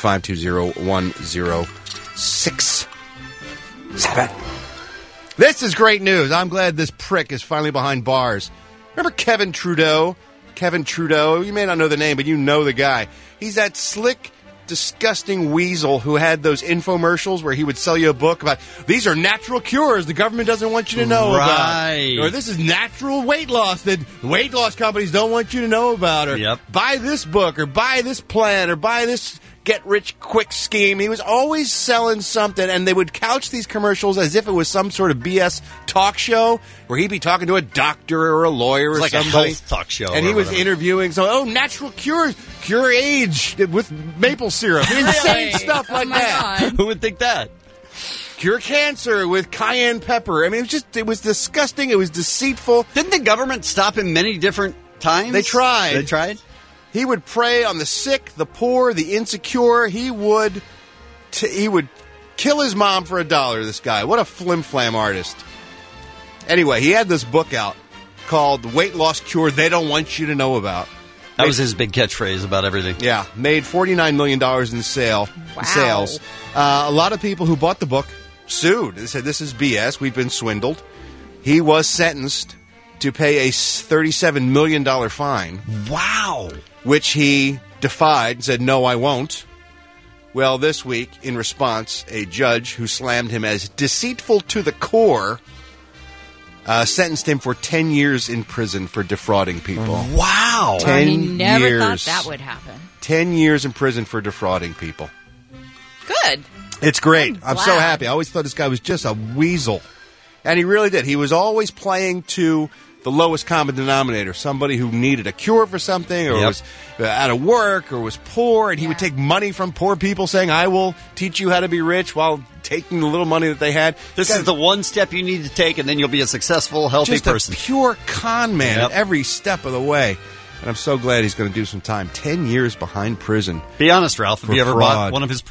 Speaker 13: 1-800-520-1067. This is great news. I'm glad this prick is finally behind bars. Remember Kevin Trudeau? Kevin Trudeau, you may not know the name, but you know the guy. He's that slick, disgusting weasel who had those infomercials where he would sell you a book about, these are natural cures the government doesn't want you to know about. Or this is natural weight loss that weight loss companies don't want you to know about. Or buy this book, or buy this plan, or buy this get-rich-quick scheme. He was always selling something, and they would couch these commercials as if it was some sort of BS talk show where he'd be talking to a doctor or a lawyer or
Speaker 2: like
Speaker 13: somebody.
Speaker 2: A health talk show.
Speaker 13: And he was interviewing, natural cures, cure age with maple syrup. Insane stuff like that.
Speaker 11: God.
Speaker 2: Who would think that?
Speaker 13: Cure cancer with cayenne pepper. I mean, it was disgusting. It was deceitful.
Speaker 2: Didn't the government stop him many different times?
Speaker 13: They tried.
Speaker 2: They tried?
Speaker 13: He would prey on the sick, the poor, the insecure. He would kill his mom for $1, this guy. What a flim-flam artist. Anyway, he had this book out, called The Weight Loss Cure They Don't Want You to Know About.
Speaker 2: That was his big catchphrase about everything.
Speaker 13: Yeah, made $49 million in sales. A lot of people who bought the book sued. They said, this is BS. We've been swindled. He was sentenced to pay a $37 million fine.
Speaker 2: Wow.
Speaker 13: Which he defied and said, no, I won't. Well, this week, in response, a judge who slammed him as deceitful to the core sentenced him for 10 years in prison for defrauding people.
Speaker 2: Wow.
Speaker 13: 10
Speaker 11: He never
Speaker 13: years.
Speaker 11: thought that would happen.
Speaker 13: 10 years in prison for defrauding people.
Speaker 11: Good.
Speaker 13: It's great. I'm so
Speaker 11: glad.
Speaker 13: happy. I always thought this guy was just a weasel. And he really did. He was always playing to the lowest common denominator, somebody who needed a cure for something or was out of work or was poor, and he would take money from poor people saying, I will teach you how to be rich, while taking the little money that they had.
Speaker 2: This is the one step you need to take, and then you'll be a successful, healthy
Speaker 13: just
Speaker 2: person.
Speaker 13: A pure con man at every step of the way. And I'm so glad he's going to do some time. 10 years behind prison.
Speaker 2: Be honest, Ralph. Have you ever bought one of his?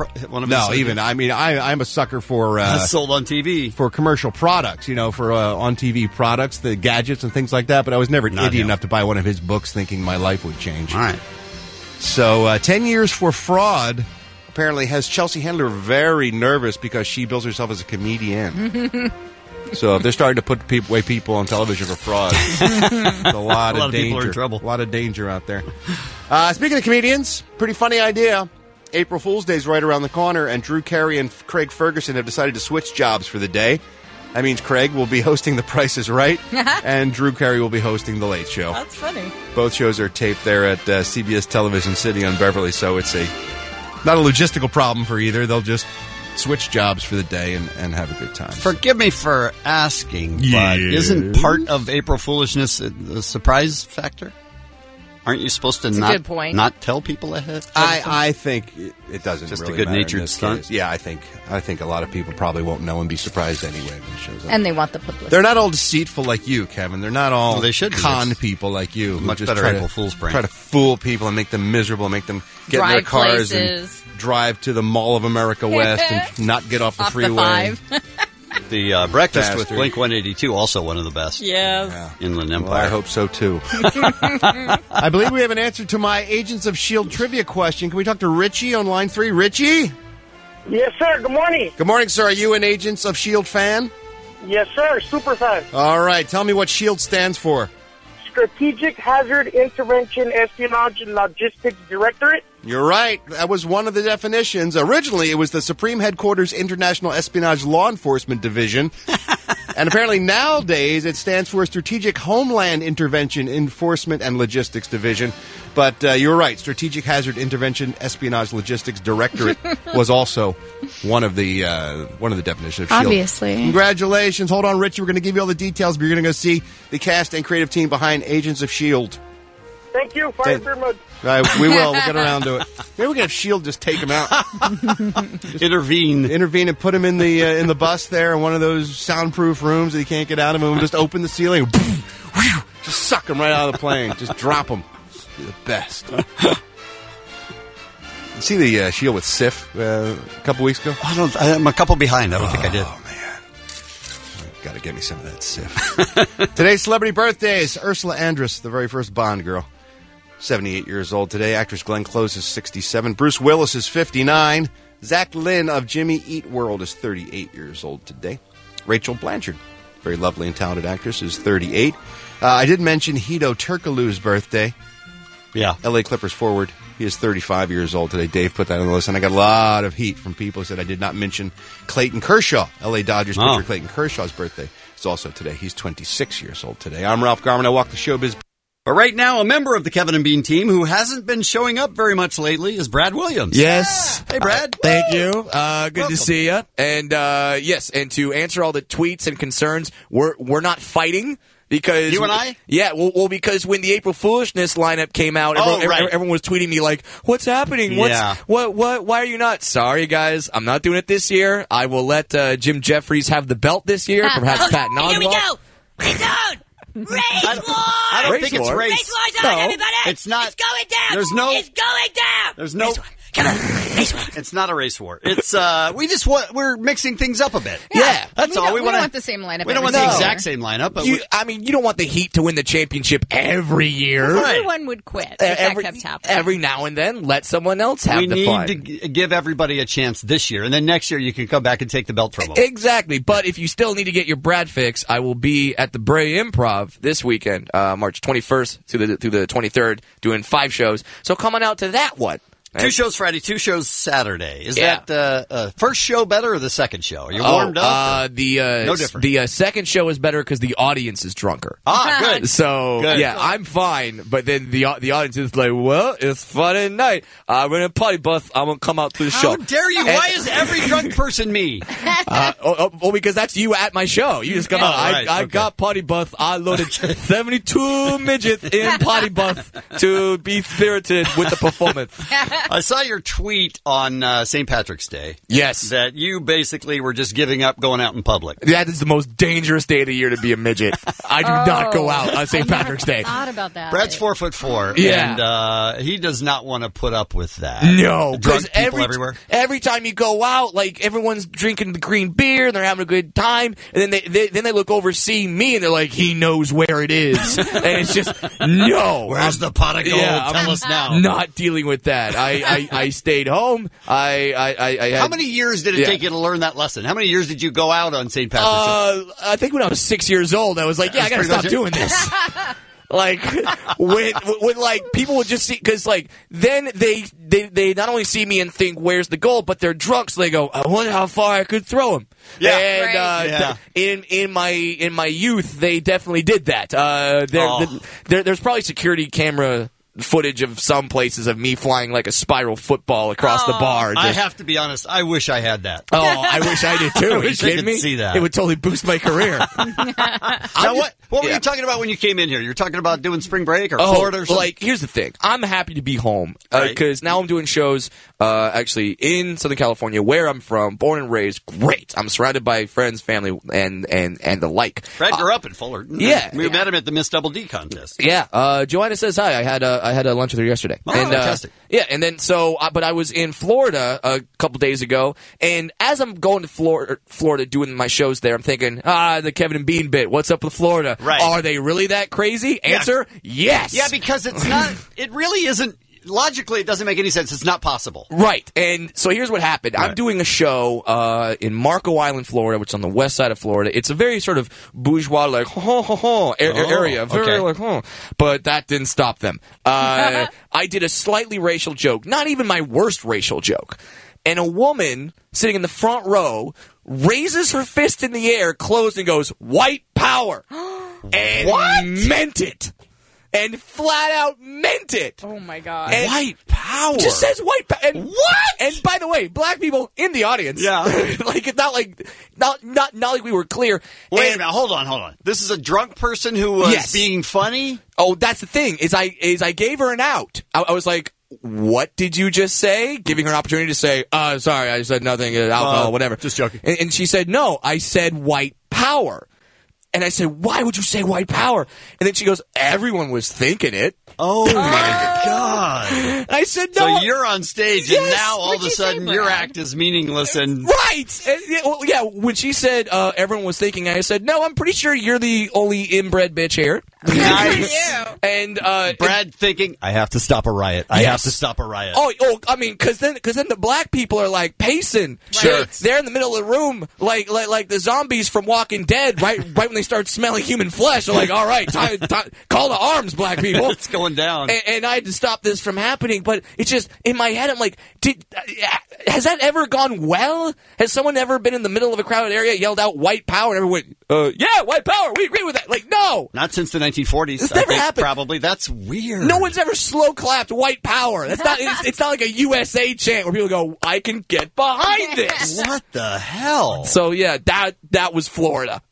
Speaker 13: I'm a sucker for
Speaker 2: sold on TV
Speaker 13: for commercial products. You know, for on TV products, the gadgets and things like that. But I was never idiot enough to buy one of his books, thinking my life would change.
Speaker 2: All right.
Speaker 13: So 10 years for fraud apparently has Chelsea Handler very nervous because she bills herself as a comedian. So if they're starting to put away people on television for fraud, there's a lot of danger.
Speaker 2: People are in trouble.
Speaker 13: A lot of danger out there. Speaking of comedians, pretty funny idea. April Fool's Day is right around the corner, and Drew Carey and Craig Ferguson have decided to switch jobs for the day. That means Craig will be hosting The Price is Right, and Drew Carey will be hosting The Late Show.
Speaker 11: That's funny.
Speaker 13: Both shows are taped there at CBS Television City on Beverly, so it's not a logistical problem for either. They'll just switch jobs for the day and have a good time.
Speaker 2: Forgive me for asking, but isn't part of April Foolishness the surprise factor? Aren't you supposed to not tell people ahead?
Speaker 13: I think it doesn't
Speaker 2: just
Speaker 13: really
Speaker 2: a good-natured
Speaker 13: matter in this
Speaker 2: stunt.
Speaker 13: case. Yeah, I think a lot of people probably won't know and be surprised anyway when it shows up.
Speaker 11: And they want the publicity.
Speaker 13: They're not all deceitful like you, Kevin. They're not all
Speaker 2: they should
Speaker 13: con people like you.
Speaker 2: Much
Speaker 13: who just
Speaker 2: better
Speaker 13: try
Speaker 2: April
Speaker 13: to,
Speaker 2: Fool's prank.
Speaker 13: Try to fool people and make them miserable, make them get in their
Speaker 11: Drive
Speaker 13: cars
Speaker 11: places.
Speaker 13: and drive to the Mall of America West and not get off the freeway.
Speaker 2: The Breakfast
Speaker 13: Bastard.
Speaker 2: with Blink-182, also one of the best.
Speaker 11: Yes.
Speaker 2: Inland Empire.
Speaker 13: Well, I hope so, too. I believe we have an answer to my Agents of S.H.I.E.L.D. trivia question. Can we talk to Richie on line 3? Richie?
Speaker 17: Yes, sir. Good morning.
Speaker 13: Good morning, sir. Are you an Agents of S.H.I.E.L.D. fan?
Speaker 17: Yes, sir. Super fan.
Speaker 13: All right. Tell me what S.H.I.E.L.D. stands for.
Speaker 17: Strategic Hazard Intervention Espionage and Logistics Directorate.
Speaker 13: You're right. That was one of the definitions. Originally, it was the Supreme Headquarters International Espionage Law Enforcement Division. And apparently nowadays it stands for Strategic Homeland Intervention Enforcement and Logistics Division. But you're right. Strategic Hazard Intervention Espionage Logistics Directorate was also one of the definitions of S.H.I.E.L.D.
Speaker 18: Obviously.
Speaker 13: Congratulations. Hold on, Richie. We're going to give you all the details, but you're going to go see the cast and creative team behind Agents of S.H.I.E.L.D.
Speaker 17: Thank you. Fire Pyramid.
Speaker 13: We will. We'll get around to it. Maybe we can have S.H.I.E.L.D. just take him out.
Speaker 2: Intervene
Speaker 13: and put him in the bus there in one of those soundproof rooms that he can't get out of. And we'll just open the ceiling. Just suck him right out of the plane. Just drop him. Be the best. You see the S.H.I.E.L.D. with Sif a couple weeks ago?
Speaker 2: I'm a couple behind. I don't think I did.
Speaker 13: Oh, man. Got to get me some of that Sif. Today's celebrity birthdays. Ursula Andress, the very first Bond girl. 78 years old today. Actress Glenn Close is 67. Bruce Willis is 59. Zach Lynn of Jimmy Eat World is 38 years old today. Rachel Blanchard, very lovely and talented actress, is 38. I did mention Hito Turkoglu's birthday.
Speaker 2: Yeah.
Speaker 13: L.A. Clippers forward. He is 35 years old today. Dave put that on the list, and I got a lot of heat from people who said I did not mention Clayton Kershaw. L.A. Dodgers pitcher Clayton Kershaw's birthday is also today. He's 26 years old today. I'm Ralph Garman. I walk the showbiz.
Speaker 2: But right now, a member of the Kevin and Bean team who hasn't been showing up very much lately is Brad Williams.
Speaker 19: Yes.
Speaker 2: Hey, Brad.
Speaker 19: Thank you. Good to see you. And yes, and to answer all the tweets and concerns, we're not fighting. Because
Speaker 2: you and I?
Speaker 19: Yeah, well, because when the April Foolishness lineup came out, everyone was tweeting me like, "What's happening? What? Why are you not?" Sorry, guys, I'm not doing it this year. I will let Jim Jeffries have the belt this year. Perhaps Pat Oswalt.
Speaker 20: Here we go. It's on. Race War!
Speaker 2: I don't think it's race.
Speaker 20: Race War's on, everybody!
Speaker 2: It's not.
Speaker 20: It's going down!
Speaker 2: There's no.
Speaker 20: It's going down!
Speaker 2: There's no. It's not a race war. It's we're mixing things up a bit.
Speaker 19: Yeah.
Speaker 2: That's all.
Speaker 11: We don't want the same lineup.
Speaker 2: We don't want the exact same lineup. But
Speaker 19: you don't want the Heat to win the championship every year.
Speaker 11: Everyone would quit if that kept happening.
Speaker 19: Every now and then, let someone else have the fun.
Speaker 2: We need to give everybody a chance this year, and then next year you can come back and take the belt from them.
Speaker 19: Exactly. But if you still need to get your Brad fix, I will be at the Bray Improv this weekend, March 21st through the 23rd, doing 5 shows. So come on out to that one.
Speaker 2: 2 shows Friday, 2 shows Saturday. Is that first show better or the second show? Are you warmed up? No different.
Speaker 19: The second show is better because the audience is drunker.
Speaker 2: Good.
Speaker 19: So
Speaker 2: good.
Speaker 19: Yeah, I'm fine. But then the audience is like, well, it's Friday night. I'm gonna party bus. I'm gonna come out to the show.
Speaker 2: How dare you? Why is every drunk person me?
Speaker 19: Well, because that's you at my show. You just come out.
Speaker 2: Right.
Speaker 19: I got party bus. I loaded 72 midgets in party bus to be spirited with the performance.
Speaker 2: I saw your tweet on St. Patrick's Day.
Speaker 19: Yes.
Speaker 2: That you basically were just giving up going out in public.
Speaker 19: That is the most dangerous day of the year to be a midget. I do not go out on St. Patrick's Day.
Speaker 11: I thought about that.
Speaker 2: Brad's 4'4",
Speaker 19: yeah.
Speaker 2: And he does not want to put up with that.
Speaker 19: No,
Speaker 2: drunk people everywhere.
Speaker 19: Every time you go out, like everyone's drinking the green beer and they're having a good time, and then they look over seeing me and they're like, he knows where it is, and it's just no.
Speaker 2: Where's the pot of gold? Tell us now.
Speaker 19: Not dealing with that. I stayed home. I had,
Speaker 2: how many years did it take you to learn that lesson? How many years did you go out on St. Patrick's Day?
Speaker 19: I think when I was 6 years old, I was like, I gotta stop doing this. Like when like people would just see, because like then they not only see me and think where's the goal, but they're drunk, so they go, I wonder how far I could throw him.
Speaker 2: Yeah,
Speaker 19: and in my youth, they definitely did that. There's probably security camera footage of some places of me flying like a spiral football across the bar.
Speaker 2: I have to be honest, I wish I had that.
Speaker 19: Oh, I wish I did too.
Speaker 2: I
Speaker 19: Are you
Speaker 2: wish I
Speaker 19: kidding
Speaker 2: could
Speaker 19: me?
Speaker 2: see that.
Speaker 19: It would totally boost my career.
Speaker 2: Now, what were you talking about when you came in here? You were talking about doing spring break or Florida or something?
Speaker 19: Like, here's the thing. I'm happy to be home because now I'm doing shows actually in Southern California, where I'm from, born and raised. Great. I'm surrounded by friends, family, and the like.
Speaker 2: Brad grew up in Fullerton.
Speaker 19: Yeah.
Speaker 2: We met him at the Miss Double D contest.
Speaker 19: Yeah. Joanna says hi. I had a lunch with her yesterday.
Speaker 2: Oh, fantastic.
Speaker 19: Yeah, and then but I was in Florida a couple days ago, and as I'm going to Florida doing my shows there, I'm thinking, the Kevin and Bean bit. What's up with Florida?
Speaker 2: Right.
Speaker 19: Are they really that crazy? Answer, yes.
Speaker 2: Yeah, because it's not. It really isn't. Logically, it doesn't make any sense. It's not possible.
Speaker 19: Right. And so here's what happened.
Speaker 2: Right.
Speaker 19: I'm doing a show in Marco Island, Florida, which is on the west side of Florida. It's a very sort of bourgeois, like, area. Very like, But that didn't stop them. I did a slightly racial joke. Not even my worst racial joke. And a woman sitting in the front row raises her fist in the air, closed, and goes, "White power." And meant it. And flat out meant it.
Speaker 11: Oh my God!
Speaker 19: And
Speaker 2: white power
Speaker 19: just says white power. And
Speaker 2: what?
Speaker 19: And by the way, black people in the audience.
Speaker 2: Yeah,
Speaker 19: like it's not like we were clear.
Speaker 2: Wait a minute, hold on. This is a drunk person who was being funny.
Speaker 19: Oh, that's the thing. Is I gave her an out. I was like, what did you just say? Giving her an opportunity to say, sorry, I said nothing. Alcohol, whatever.
Speaker 2: Just joking.
Speaker 19: And she said, no, I said white power. And I said, why would you say white power? And then she goes, everyone was thinking it.
Speaker 2: Oh, my God.
Speaker 19: I said, no.
Speaker 2: So you're on stage, and now all of a sudden your act is meaningless. And
Speaker 19: right. And, when she said everyone was thinking, I said, no, I'm pretty sure you're the only inbred bitch here.
Speaker 2: Nice.
Speaker 19: And
Speaker 2: Brad thinking, I have to stop a riot. I have to stop a riot.
Speaker 19: Oh, I mean, because then the black people are like pacing.
Speaker 2: Sure.
Speaker 19: They're in the middle of the room, like the zombies from Walking Dead, right when they start smelling human flesh. They're like, all right, time, call to arms, black people.
Speaker 2: It's going down.
Speaker 19: And I had to stop this from happening, but it's just, in my head, I'm like, has that ever gone well? Has someone ever been in the middle of a crowded area, yelled out white power, and everyone went, yeah, white power, we agree with that. Like, no.
Speaker 2: Not since the 1940s.
Speaker 19: It's never happened.
Speaker 2: Probably. That's weird.
Speaker 19: No one's ever slow clapped white power. That's not. It's not like a USA chant where people go, I can get behind this.
Speaker 2: What the hell?
Speaker 19: So yeah, that was Florida.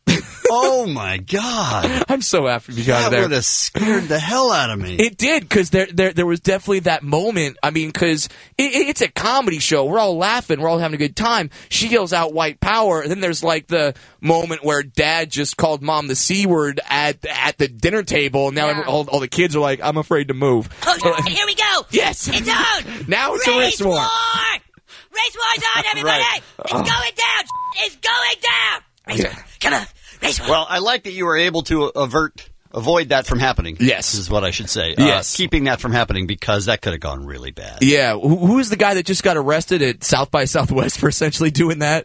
Speaker 2: Oh, my God.
Speaker 19: I'm so happy to be out of there.
Speaker 2: That would have scared the hell out of me.
Speaker 19: It did, because there was definitely that moment. I mean, because it's a comedy show. We're all laughing. We're all having a good time. She yells out white power, and then there's like the moment where Dad just called Mom the C word at the dinner table, and now all the kids are like, I'm afraid to move.
Speaker 20: Oh, here we go.
Speaker 19: Yes.
Speaker 20: It's on.
Speaker 19: Now it's a race war.
Speaker 20: Race war's on, everybody.
Speaker 2: Right.
Speaker 20: It's going down. It's going down. Race war. Come on. Race war.
Speaker 2: Well, I like that you were able to avoid that from happening.
Speaker 19: Yes.
Speaker 2: Is what I should say.
Speaker 19: Yes.
Speaker 2: Keeping that from happening, because that could have gone really bad.
Speaker 19: Yeah. Who is the guy that just got arrested at South by Southwest for essentially doing that?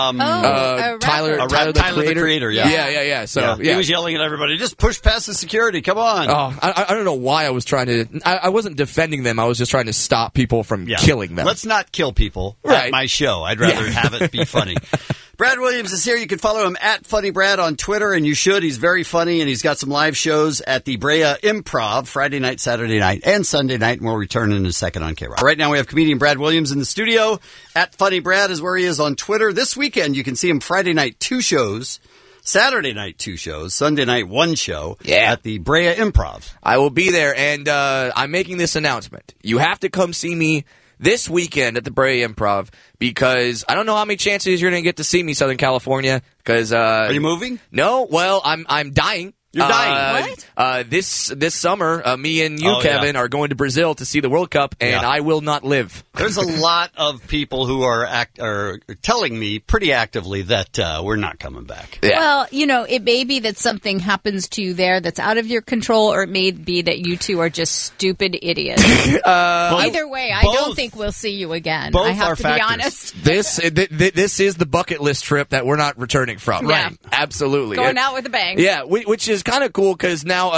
Speaker 19: Tyler the Creator. Yeah. So
Speaker 2: he was yelling at everybody, just push past the security. Come on.
Speaker 19: Oh, I don't know why I was trying to. I wasn't defending them. I was just trying to stop people from killing them.
Speaker 2: Let's not kill people at my show. I'd rather have it be funny. Brad Williams is here. You can follow him at Funny Brad on Twitter, and you should. He's very funny, and he's got some live shows at the Brea Improv Friday night, Saturday night, and Sunday night, and we'll return in a second on K-Rock. Right now we have comedian Brad Williams in the studio. At Funny Brad is where he is on Twitter. This weekend you can see him Friday night 2 shows, Saturday night 2 shows, Sunday night 1 show at the Brea Improv.
Speaker 19: I will be there, and I'm making this announcement. You have to come see me this weekend at the Brea Improv, because I don't know how many chances you're going to get to see me, Southern California. Because
Speaker 2: are you moving?
Speaker 19: No. Well, I'm dying.
Speaker 2: You're dying.
Speaker 19: What? This summer, me and you, Kevin, are going to Brazil to see the World Cup, and I will not live.
Speaker 2: There's a lot of people who are telling me pretty actively that we're not coming back.
Speaker 19: Yeah.
Speaker 11: Well, it may be that something happens to you there that's out of your control, or it may be that you two are just stupid idiots. Either way, I don't think we'll see you again.
Speaker 2: Both
Speaker 11: I have
Speaker 2: are
Speaker 11: to
Speaker 2: factors.
Speaker 11: be honest.
Speaker 19: This is the bucket list trip that we're not returning from.
Speaker 11: Yeah.
Speaker 19: Right. Absolutely.
Speaker 11: Going out with a bang.
Speaker 19: Yeah, which is kind of cool, because now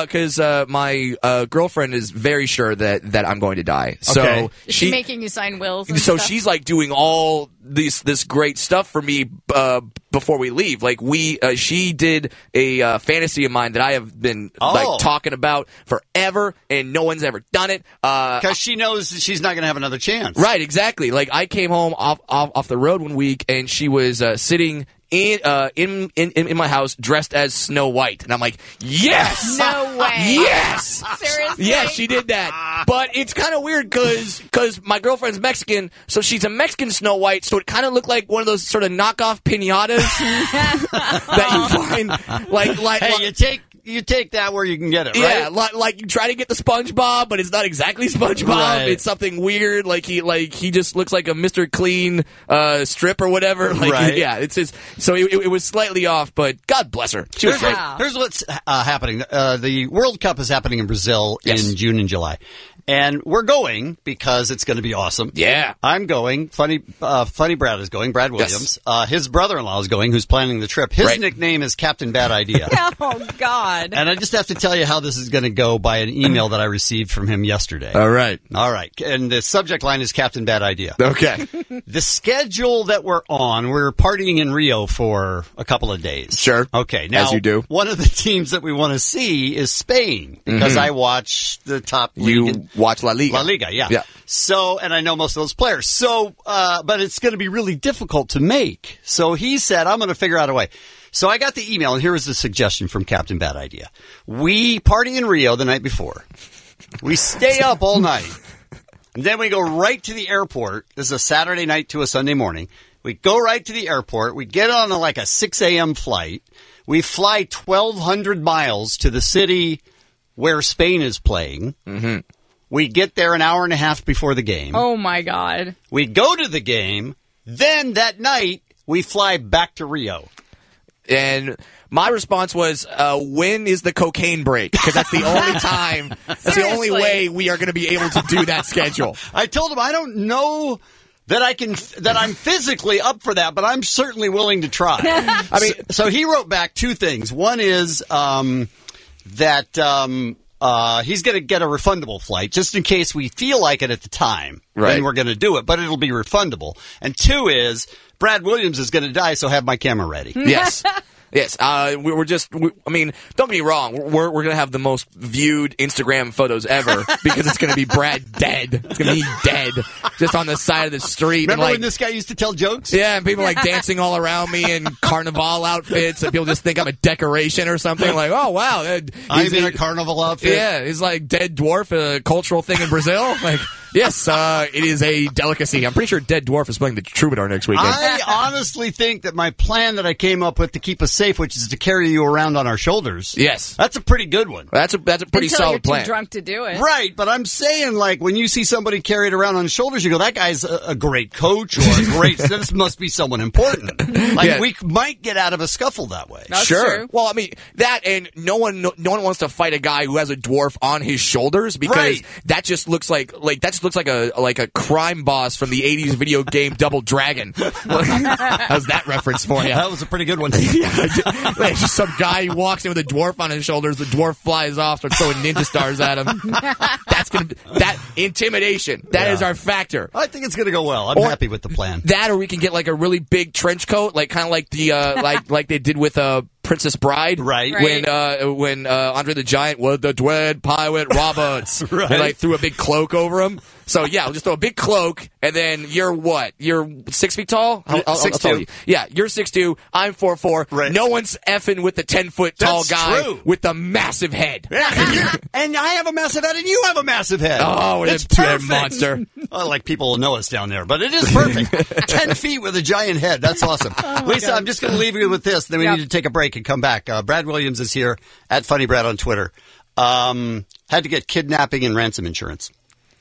Speaker 19: my girlfriend is very sure that I'm going to die. So
Speaker 11: is she making you sign wills? And
Speaker 19: so
Speaker 11: stuff?
Speaker 19: she's like doing all this great stuff for me before we leave. Like she did a fantasy of mine that I have been like talking about forever, and no one's ever done it.
Speaker 2: Because she knows that she's not going to have another chance.
Speaker 19: Right, exactly. Like I came home off the road one week, and she was sitting in my house dressed as Snow White, and I'm like, yes,
Speaker 11: no way,
Speaker 19: yes,
Speaker 11: seriously,
Speaker 19: yes, she did that. But it's kind of weird because my girlfriend's Mexican, so she's a Mexican Snow White, so it kind of looked like one of those sort of knockoff pinatas that you find
Speaker 2: hey, you take that where you can get it, right?
Speaker 19: Yeah, like you try to get the SpongeBob, but it's not exactly SpongeBob.
Speaker 2: Right.
Speaker 19: It's something weird. Like he just looks like a Mr. Clean strip or whatever. Like,
Speaker 2: right.
Speaker 19: Yeah, it's just, so it was slightly off, but God bless her. She was great.
Speaker 2: Here's what's happening. The World Cup is happening in Brazil in June and July. And we're going because it's going to be awesome.
Speaker 19: Yeah.
Speaker 2: I'm going. Funny Brad is going. Brad Williams.
Speaker 19: Yes.
Speaker 2: His brother-in-law is going, who's planning the trip. His nickname is Captain Bad Idea.
Speaker 11: Oh, God.
Speaker 2: And I just have to tell you how this is going to go by an email that I received from him yesterday.
Speaker 19: All right.
Speaker 2: And the subject line is Captain Bad Idea.
Speaker 19: Okay.
Speaker 2: The schedule that we're on, we're partying in Rio for a couple of days.
Speaker 19: Sure.
Speaker 2: Okay. Now,
Speaker 19: as you do.
Speaker 2: One of the teams that we want to see is Spain, because I watch the top league.
Speaker 19: Watch La Liga.
Speaker 2: La Liga, yeah. So, and I know most of those players. So, but it's going to be really difficult to make. So he said, I'm going to figure out a way. So I got the email, and here was the suggestion from Captain Bad Idea. We party in Rio the night before. We stay up all night. And then we go right to the airport. This is a Saturday night to a Sunday morning. We go right to the airport. We get on a 6 a.m. flight. We fly 1,200 miles to the city where Spain is playing.
Speaker 19: Mm-hmm.
Speaker 2: We get there an hour and a half before the game.
Speaker 11: Oh, my God.
Speaker 2: We go to the game. Then that night, we fly back to Rio.
Speaker 19: And my response was, when is the cocaine break? Because that's the only time, that's the only way we are going to be able to do that schedule.
Speaker 2: I told him I don't know that I'm physically up for that, but I'm certainly willing to try. I mean, so he wrote back 2 things. One is that he's going to get a refundable flight just in case we feel like it at the time.
Speaker 19: Right.
Speaker 2: Then we're going to do it, but it'll be refundable. And 2 is Brad Williams is going to die, so have my camera ready.
Speaker 19: Yes. Yes, I mean, don't get me wrong. We're going to have the most viewed Instagram photos ever because it's going to be Brad dead. It's going to be dead just on the side of the street.
Speaker 2: Remember
Speaker 19: and
Speaker 2: when this guy used to tell jokes?
Speaker 19: Yeah, and people dancing all around me in carnival outfits, and people just think I'm a decoration or something. Like, oh wow,
Speaker 2: I'm in a carnival outfit.
Speaker 19: Yeah, he's like dead dwarf, a cultural thing in Brazil. Like, yes, it is a delicacy. I'm pretty sure Dead Dwarf is playing the Troubadour next weekend.
Speaker 2: I honestly think that my plan that I came up with to keep us safe, which is to carry you around on our shoulders.
Speaker 19: Yes,
Speaker 2: that's a pretty good one.
Speaker 19: That's a pretty solid plan.
Speaker 11: Until you're too drunk to do it,
Speaker 2: right? But I'm saying, like, when you see somebody carried around on shoulders, you go, "That guy's a great coach or a great. This must be someone important." Like we might get out of a scuffle that way.
Speaker 11: That's
Speaker 19: sure.
Speaker 11: True.
Speaker 19: Well, I mean that, and no one wants to fight a guy who has a dwarf on his shoulders because that just looks like a crime boss from the 80s video game Double Dragon. How's that reference for you?
Speaker 2: That was a pretty good one.
Speaker 19: Just some guy who walks in with a dwarf on his shoulders. The dwarf flies off, starts throwing ninja stars at him. That intimidation. That is our factor.
Speaker 2: I think it's gonna go well. I'm happy with the plan.
Speaker 19: That, or we can get like a really big trench coat, like kind of like the like they did with Princess Bride,
Speaker 2: right?
Speaker 19: When Andre the Giant was the Dread Pirate Roberts,
Speaker 2: right?
Speaker 19: They like threw a big cloak over him. So yeah, we'll just throw a big cloak, and then you're what? You're 6 feet tall. I'll tell you. Yeah, you're 6'2". I'm 4'4". Right. No one's effing with the 10-foot tall guy with the massive head.
Speaker 2: Yeah, and I have a massive head, and you have a massive head.
Speaker 19: Oh,
Speaker 2: it's
Speaker 19: a two-head monster.
Speaker 2: Well, like people will know us down there, but it is perfect. 10 feet with a giant head. That's awesome. Lisa, I'm just going to leave you with this. Then we need to take a break and come back. Brad Williams is here at Funny Brad on Twitter. Had to get kidnapping and ransom insurance.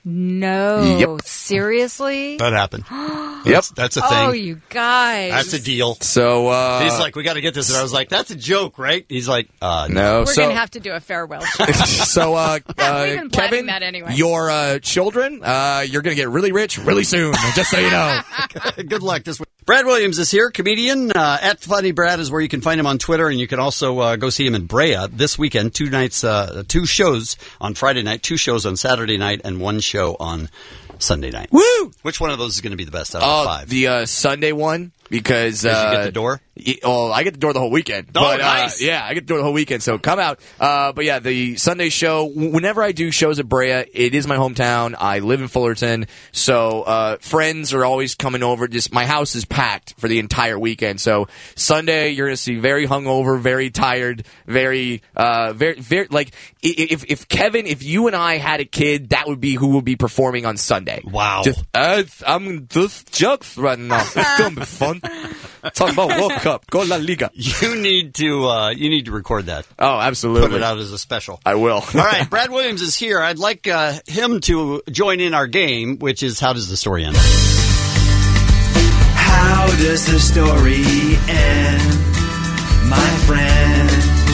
Speaker 11: No, seriously?
Speaker 2: That happened. Yep, that's a thing.
Speaker 11: Oh, you guys.
Speaker 2: That's a deal.
Speaker 19: So
Speaker 2: he's like, we got to get this, and I was like, that's a joke, right? He's like,
Speaker 19: no.
Speaker 11: We're going to have to do a farewell show.
Speaker 19: So,
Speaker 11: We've been planning
Speaker 19: Kevin,
Speaker 11: that anyway.
Speaker 19: Your children, you're going to get really rich really soon. Just so you know.
Speaker 2: Good luck this week. Brad Williams is here, comedian. At Funny Brad is where you can find him on Twitter, and you can also go see him in Brea this weekend. 2 nights, 2 shows on Friday night, 2 shows on Saturday night, and 1 show on Sunday night.
Speaker 19: Woo!
Speaker 2: Which one of those is going to be the best out of the 5?
Speaker 19: The Sunday one, because
Speaker 2: you get the door?
Speaker 19: I get the door the whole weekend.
Speaker 2: Oh,
Speaker 19: but,
Speaker 2: nice.
Speaker 19: Yeah, I get the door the whole weekend, so come out. But yeah, the Sunday show, whenever I do shows at Brea, it is my hometown. I live in Fullerton, so friends are always coming over. Just my house is packed for the entire weekend. So Sunday, you're going to see very hungover, very tired, very like if Kevin, if you and I had a kid, that would be who would be performing on Sunday.
Speaker 2: Wow.
Speaker 19: I'm just jokes right now. It's going to be fun. Talk about World Cup. Go La Liga.
Speaker 2: You need to record that.
Speaker 19: Oh, absolutely.
Speaker 2: Put it out as a special.
Speaker 19: I will.
Speaker 2: All right, Brad Williams is here. I'd like him to join in our game, which is How Does the Story End?
Speaker 18: How does the story end, my friend?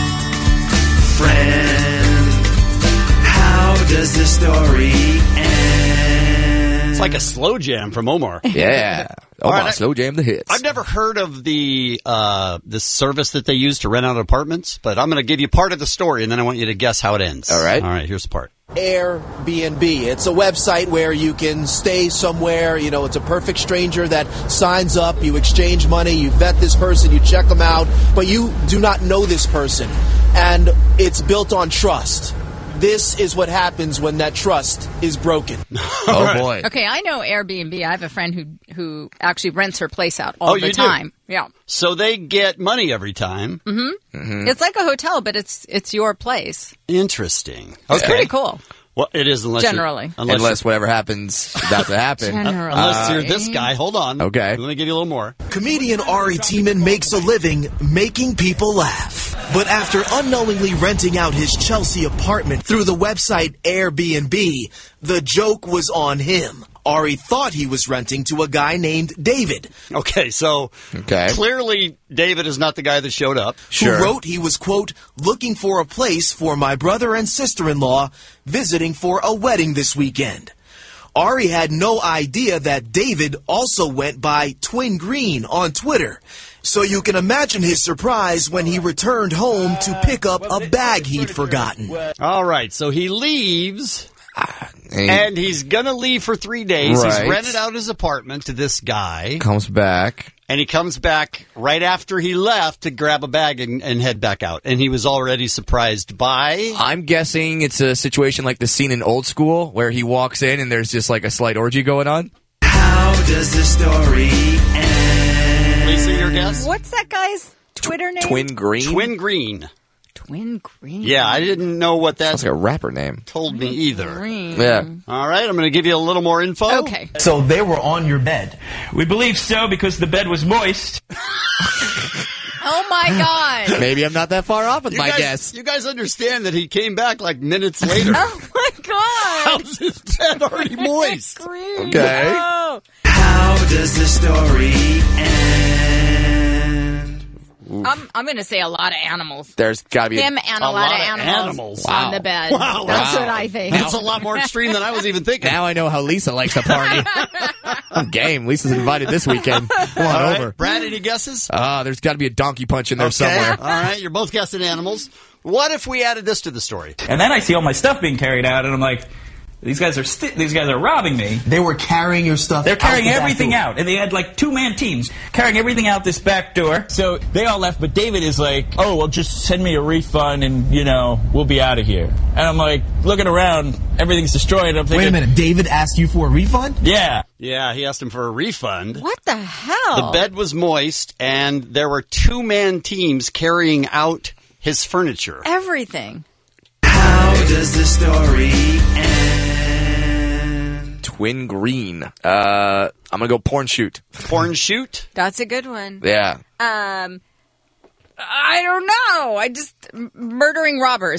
Speaker 18: How does the story end?
Speaker 2: It's like a slow jam from Omar.
Speaker 19: Yeah. Omar, slow jam the hits.
Speaker 2: I've never heard of the service that they use to rent out apartments, but I'm going to give you part of the story, and then I want you to guess how it ends.
Speaker 19: All right.
Speaker 2: All right, here's the part.
Speaker 21: Airbnb. It's a website where you can stay somewhere. You know, it's a perfect stranger that signs up. You exchange money. You vet this person. You check them out. But you do not know this person. And it's built on trust. This is what happens when that trust is broken.
Speaker 19: Oh, boy.
Speaker 11: Okay, I know Airbnb. I have a friend who actually rents her place out all the time.
Speaker 2: Do?
Speaker 11: Yeah.
Speaker 2: So they get money every time.
Speaker 11: Mm-hmm. Mm-hmm. It's like a hotel, but it's your place.
Speaker 2: Interesting.
Speaker 11: It's
Speaker 2: okay.
Speaker 11: pretty cool.
Speaker 2: Well, it is
Speaker 11: unless
Speaker 19: whatever happens is about to happen.
Speaker 2: Unless you're this guy. Hold on.
Speaker 19: Okay.
Speaker 2: Let me give you a little more.
Speaker 21: Comedian Ari Tiemann makes a living making people laugh. But after unknowingly renting out his Chelsea apartment through the website Airbnb, the joke was on him. Ari thought he was renting to a guy named David.
Speaker 2: Okay, so clearly David is not the guy that showed up.
Speaker 21: Sure. Who wrote he was, quote, looking for a place for my brother and sister-in-law visiting for a wedding this weekend. Ari had no idea that David also went by Twin Green on Twitter. So you can imagine his surprise when he returned home to pick up a bag he'd forgotten.
Speaker 2: All right, so he leaves And he's going to leave for 3 days.
Speaker 19: Right.
Speaker 2: He's rented out his apartment to this guy.
Speaker 19: Comes back.
Speaker 2: And he comes back right after he left to grab a bag and head back out. And he was already surprised by...
Speaker 19: I'm guessing it's a situation like the scene in Old School where he walks in and there's just like a slight orgy going on.
Speaker 18: How does the story end?
Speaker 2: Lisa, your guess?
Speaker 11: What's that guy's Twitter name?
Speaker 19: Twin Green?
Speaker 2: Twin Green.
Speaker 11: Twin Green.
Speaker 2: Yeah, I didn't know what that
Speaker 19: Sounds like a rapper name.
Speaker 2: told me either.
Speaker 11: Green.
Speaker 19: Yeah.
Speaker 2: All right, I'm going to give you a little more info.
Speaker 11: Okay.
Speaker 12: So they were on your bed.
Speaker 5: We believe so because the bed was moist.
Speaker 11: Oh, my God.
Speaker 19: Maybe I'm not that far off with my
Speaker 2: guys,
Speaker 19: guess.
Speaker 2: You guys understand that he came back like minutes later.
Speaker 11: Oh, my God.
Speaker 2: How's his bed already moist?
Speaker 11: Green.
Speaker 19: Okay.
Speaker 11: Oh.
Speaker 18: How does the story end?
Speaker 11: I'm going to say a lot of animals.
Speaker 19: There's got to be
Speaker 11: Him and a lot of animals on the bed.
Speaker 2: Wow.
Speaker 11: That's
Speaker 2: Wow.
Speaker 11: what I think.
Speaker 2: That's a lot more extreme than I was even thinking.
Speaker 19: Now I know how Lisa likes to party. I'm game. Lisa's invited this weekend. Come on
Speaker 2: All right.
Speaker 19: over.
Speaker 2: Brad, any guesses?
Speaker 19: There's got to be a donkey punch in there somewhere.
Speaker 2: All right, you're both guessing animals. What if we added this to the story?
Speaker 5: And then I see all my stuff being carried out, and I'm like, these guys are robbing me.
Speaker 12: They were carrying your stuff.
Speaker 5: They're carrying
Speaker 12: out the back
Speaker 5: everything
Speaker 12: door.
Speaker 5: out, and they had like 2-man teams carrying everything out this back door. So they all left, but David is like, "Oh, well, just send me a refund, and we'll be out of here." And I'm like looking around, everything's destroyed. I'm thinking,
Speaker 12: Wait a minute, David asked you for a refund?
Speaker 5: Yeah.
Speaker 2: Yeah, he asked him for a refund.
Speaker 11: What the hell?
Speaker 2: The bed was moist, and there were 2-man teams carrying out his furniture.
Speaker 11: Everything.
Speaker 18: How does the story end?
Speaker 19: Twin Green. I'm going to go porn shoot.
Speaker 2: Porn shoot?
Speaker 11: That's a good one.
Speaker 19: Yeah.
Speaker 11: I don't know. Murdering robbers.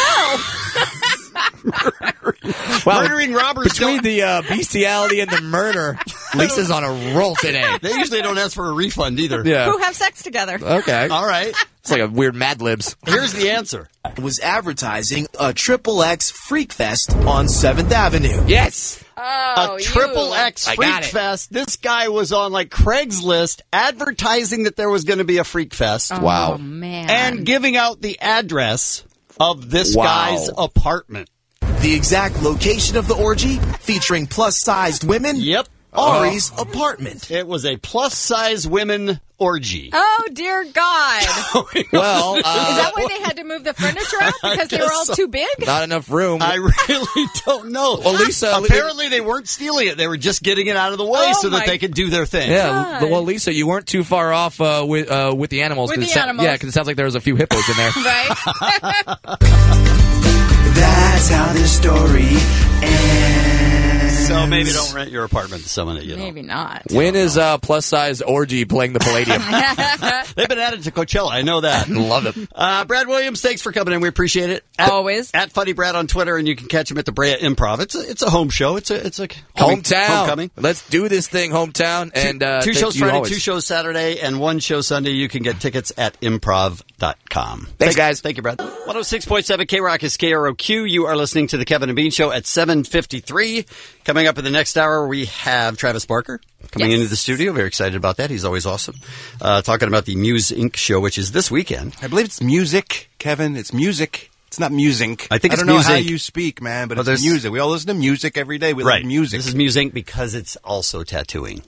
Speaker 11: I don't know.
Speaker 19: Wow,
Speaker 2: Murdering robbers
Speaker 19: between the bestiality and the murder, Lisa's on a roll today.
Speaker 2: They usually don't ask for a refund either.
Speaker 19: Yeah.
Speaker 11: Who have sex together.
Speaker 19: Okay.
Speaker 2: All right.
Speaker 19: It's like a weird Mad Libs.
Speaker 2: Here's the answer.
Speaker 21: Was advertising a XXX Freak Fest on 7th Avenue.
Speaker 19: Yes.
Speaker 11: Oh,
Speaker 2: A XXX
Speaker 19: I
Speaker 2: Freak
Speaker 19: got it.
Speaker 2: Fest. This guy was on like Craigslist advertising that there was going to be a Freak Fest.
Speaker 19: Wow.
Speaker 11: Oh, man.
Speaker 2: And giving out the address of this
Speaker 19: Wow.
Speaker 2: guy's apartment.
Speaker 21: The exact location of the orgy, featuring plus-sized women.
Speaker 2: Yep.
Speaker 21: Ari's apartment.
Speaker 2: It was a plus-size women orgy.
Speaker 11: Oh, dear God.
Speaker 19: Well,
Speaker 11: Is that why they had to move the furniture out? Because they were all
Speaker 2: so.
Speaker 11: too big?
Speaker 19: not enough room.
Speaker 2: I really don't know.
Speaker 19: Well, Lisa,
Speaker 2: apparently they weren't stealing it. They were just getting it out of the way
Speaker 11: Oh
Speaker 2: so that
Speaker 11: my
Speaker 2: they could do their thing.
Speaker 19: Yeah,
Speaker 11: God.
Speaker 19: well, Lisa, you weren't too far off with the animals.
Speaker 11: With
Speaker 19: 'cause
Speaker 11: the
Speaker 19: it
Speaker 11: animals.
Speaker 19: Yeah, because it sounds like there was a few hippos in there.
Speaker 11: Right?
Speaker 18: That's how the story ends.
Speaker 2: So maybe don't rent your apartment to someone that you know.
Speaker 11: Maybe not.
Speaker 19: When is plus size orgy playing the Palladium?
Speaker 2: They've been added to Coachella. I know that.
Speaker 19: Love it.
Speaker 2: Brad Williams, thanks for coming in. We appreciate it.
Speaker 11: Always.
Speaker 2: At Funny Brad on Twitter, and you can catch him at the Brea Improv. It's a home show. It's a
Speaker 19: Hometown.
Speaker 2: homecoming.
Speaker 19: Let's do this thing, hometown. And
Speaker 2: two
Speaker 19: thank
Speaker 2: shows
Speaker 19: you
Speaker 2: Friday,
Speaker 19: always.
Speaker 2: 2 shows Saturday, and 1 show Sunday. You can get tickets at improv.com.
Speaker 19: Thanks, guys.
Speaker 2: Thank you, Brad. 106.7 K-Rock is KROQ. You are listening to the Kevin and Bean Show at 7:53. Coming up in the next hour, we have Travis Barker coming into the studio. Very excited about that. He's always awesome. Talking about the Muse Inc. show, which is this weekend.
Speaker 13: I believe it's music, Kevin. It's music. It's not musing.
Speaker 2: I think
Speaker 13: I
Speaker 2: it's
Speaker 13: don't know how
Speaker 2: music.
Speaker 13: you speak, man, but
Speaker 2: Well,
Speaker 13: it's
Speaker 2: there's-
Speaker 13: music. We all listen to music every day. We love music.
Speaker 2: This is Muse Inc. because it's also tattooing.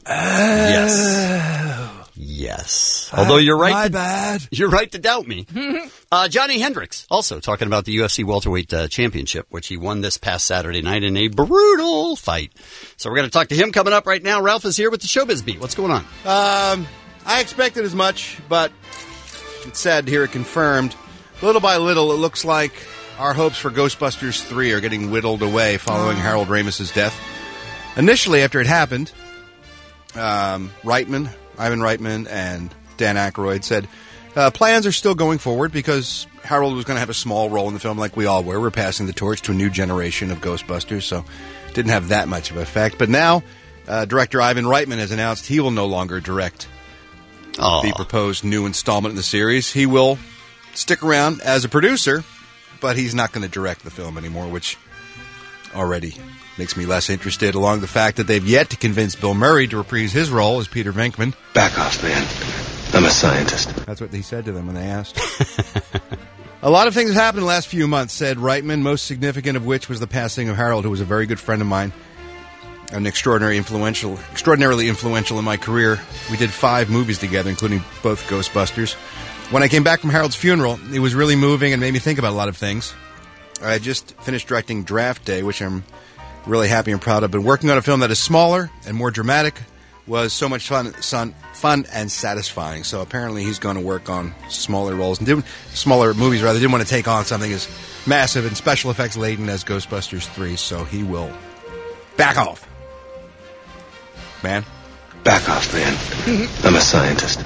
Speaker 2: Yes. Although you're right.
Speaker 13: My bad.
Speaker 2: You're right to doubt me. Johnny Hendricks also talking about the UFC welterweight championship, which he won this past Saturday night in a brutal fight. So we're going to talk to him coming up right now. Ralph is here with the Showbiz Beat. What's going on?
Speaker 13: I expected as much, but it's sad to hear it confirmed. Little by little, it looks like our hopes for Ghostbusters 3 are getting whittled away following Harold Ramis's death. Initially, after it happened, Ivan Reitman, and Dan Aykroyd said plans are still going forward because Harold was going to have a small role in the film like we all were. We're passing the torch to a new generation of Ghostbusters, so didn't have that much of an effect. But now, director Ivan Reitman has announced he will no longer direct the proposed new installment in the series. He will stick around as a producer, but he's not going to direct the film anymore, which already makes me less interested, along the fact that they've yet to convince Bill Murray to reprise his role as Peter Venkman.
Speaker 3: Back off, man. I'm a scientist.
Speaker 13: That's what he said to them when they asked. A lot of things have happened in the last few months, said Reitman, most significant of which was the passing of Harold, who was a very good friend of mine, and extraordinarily influential in my career. We did 5 movies together, including both Ghostbusters. When I came back from Harold's funeral, it was really moving and made me think about a lot of things. I just finished directing Draft Day, which I'm really happy and proud of. Been working on a film that is smaller and more dramatic, was so much fun and satisfying. So apparently he's going to work on smaller roles and smaller movies. Rather, didn't want to take on something as massive and special effects laden as Ghostbusters 3. So he will back off, man.
Speaker 3: Back off, man. I'm a scientist.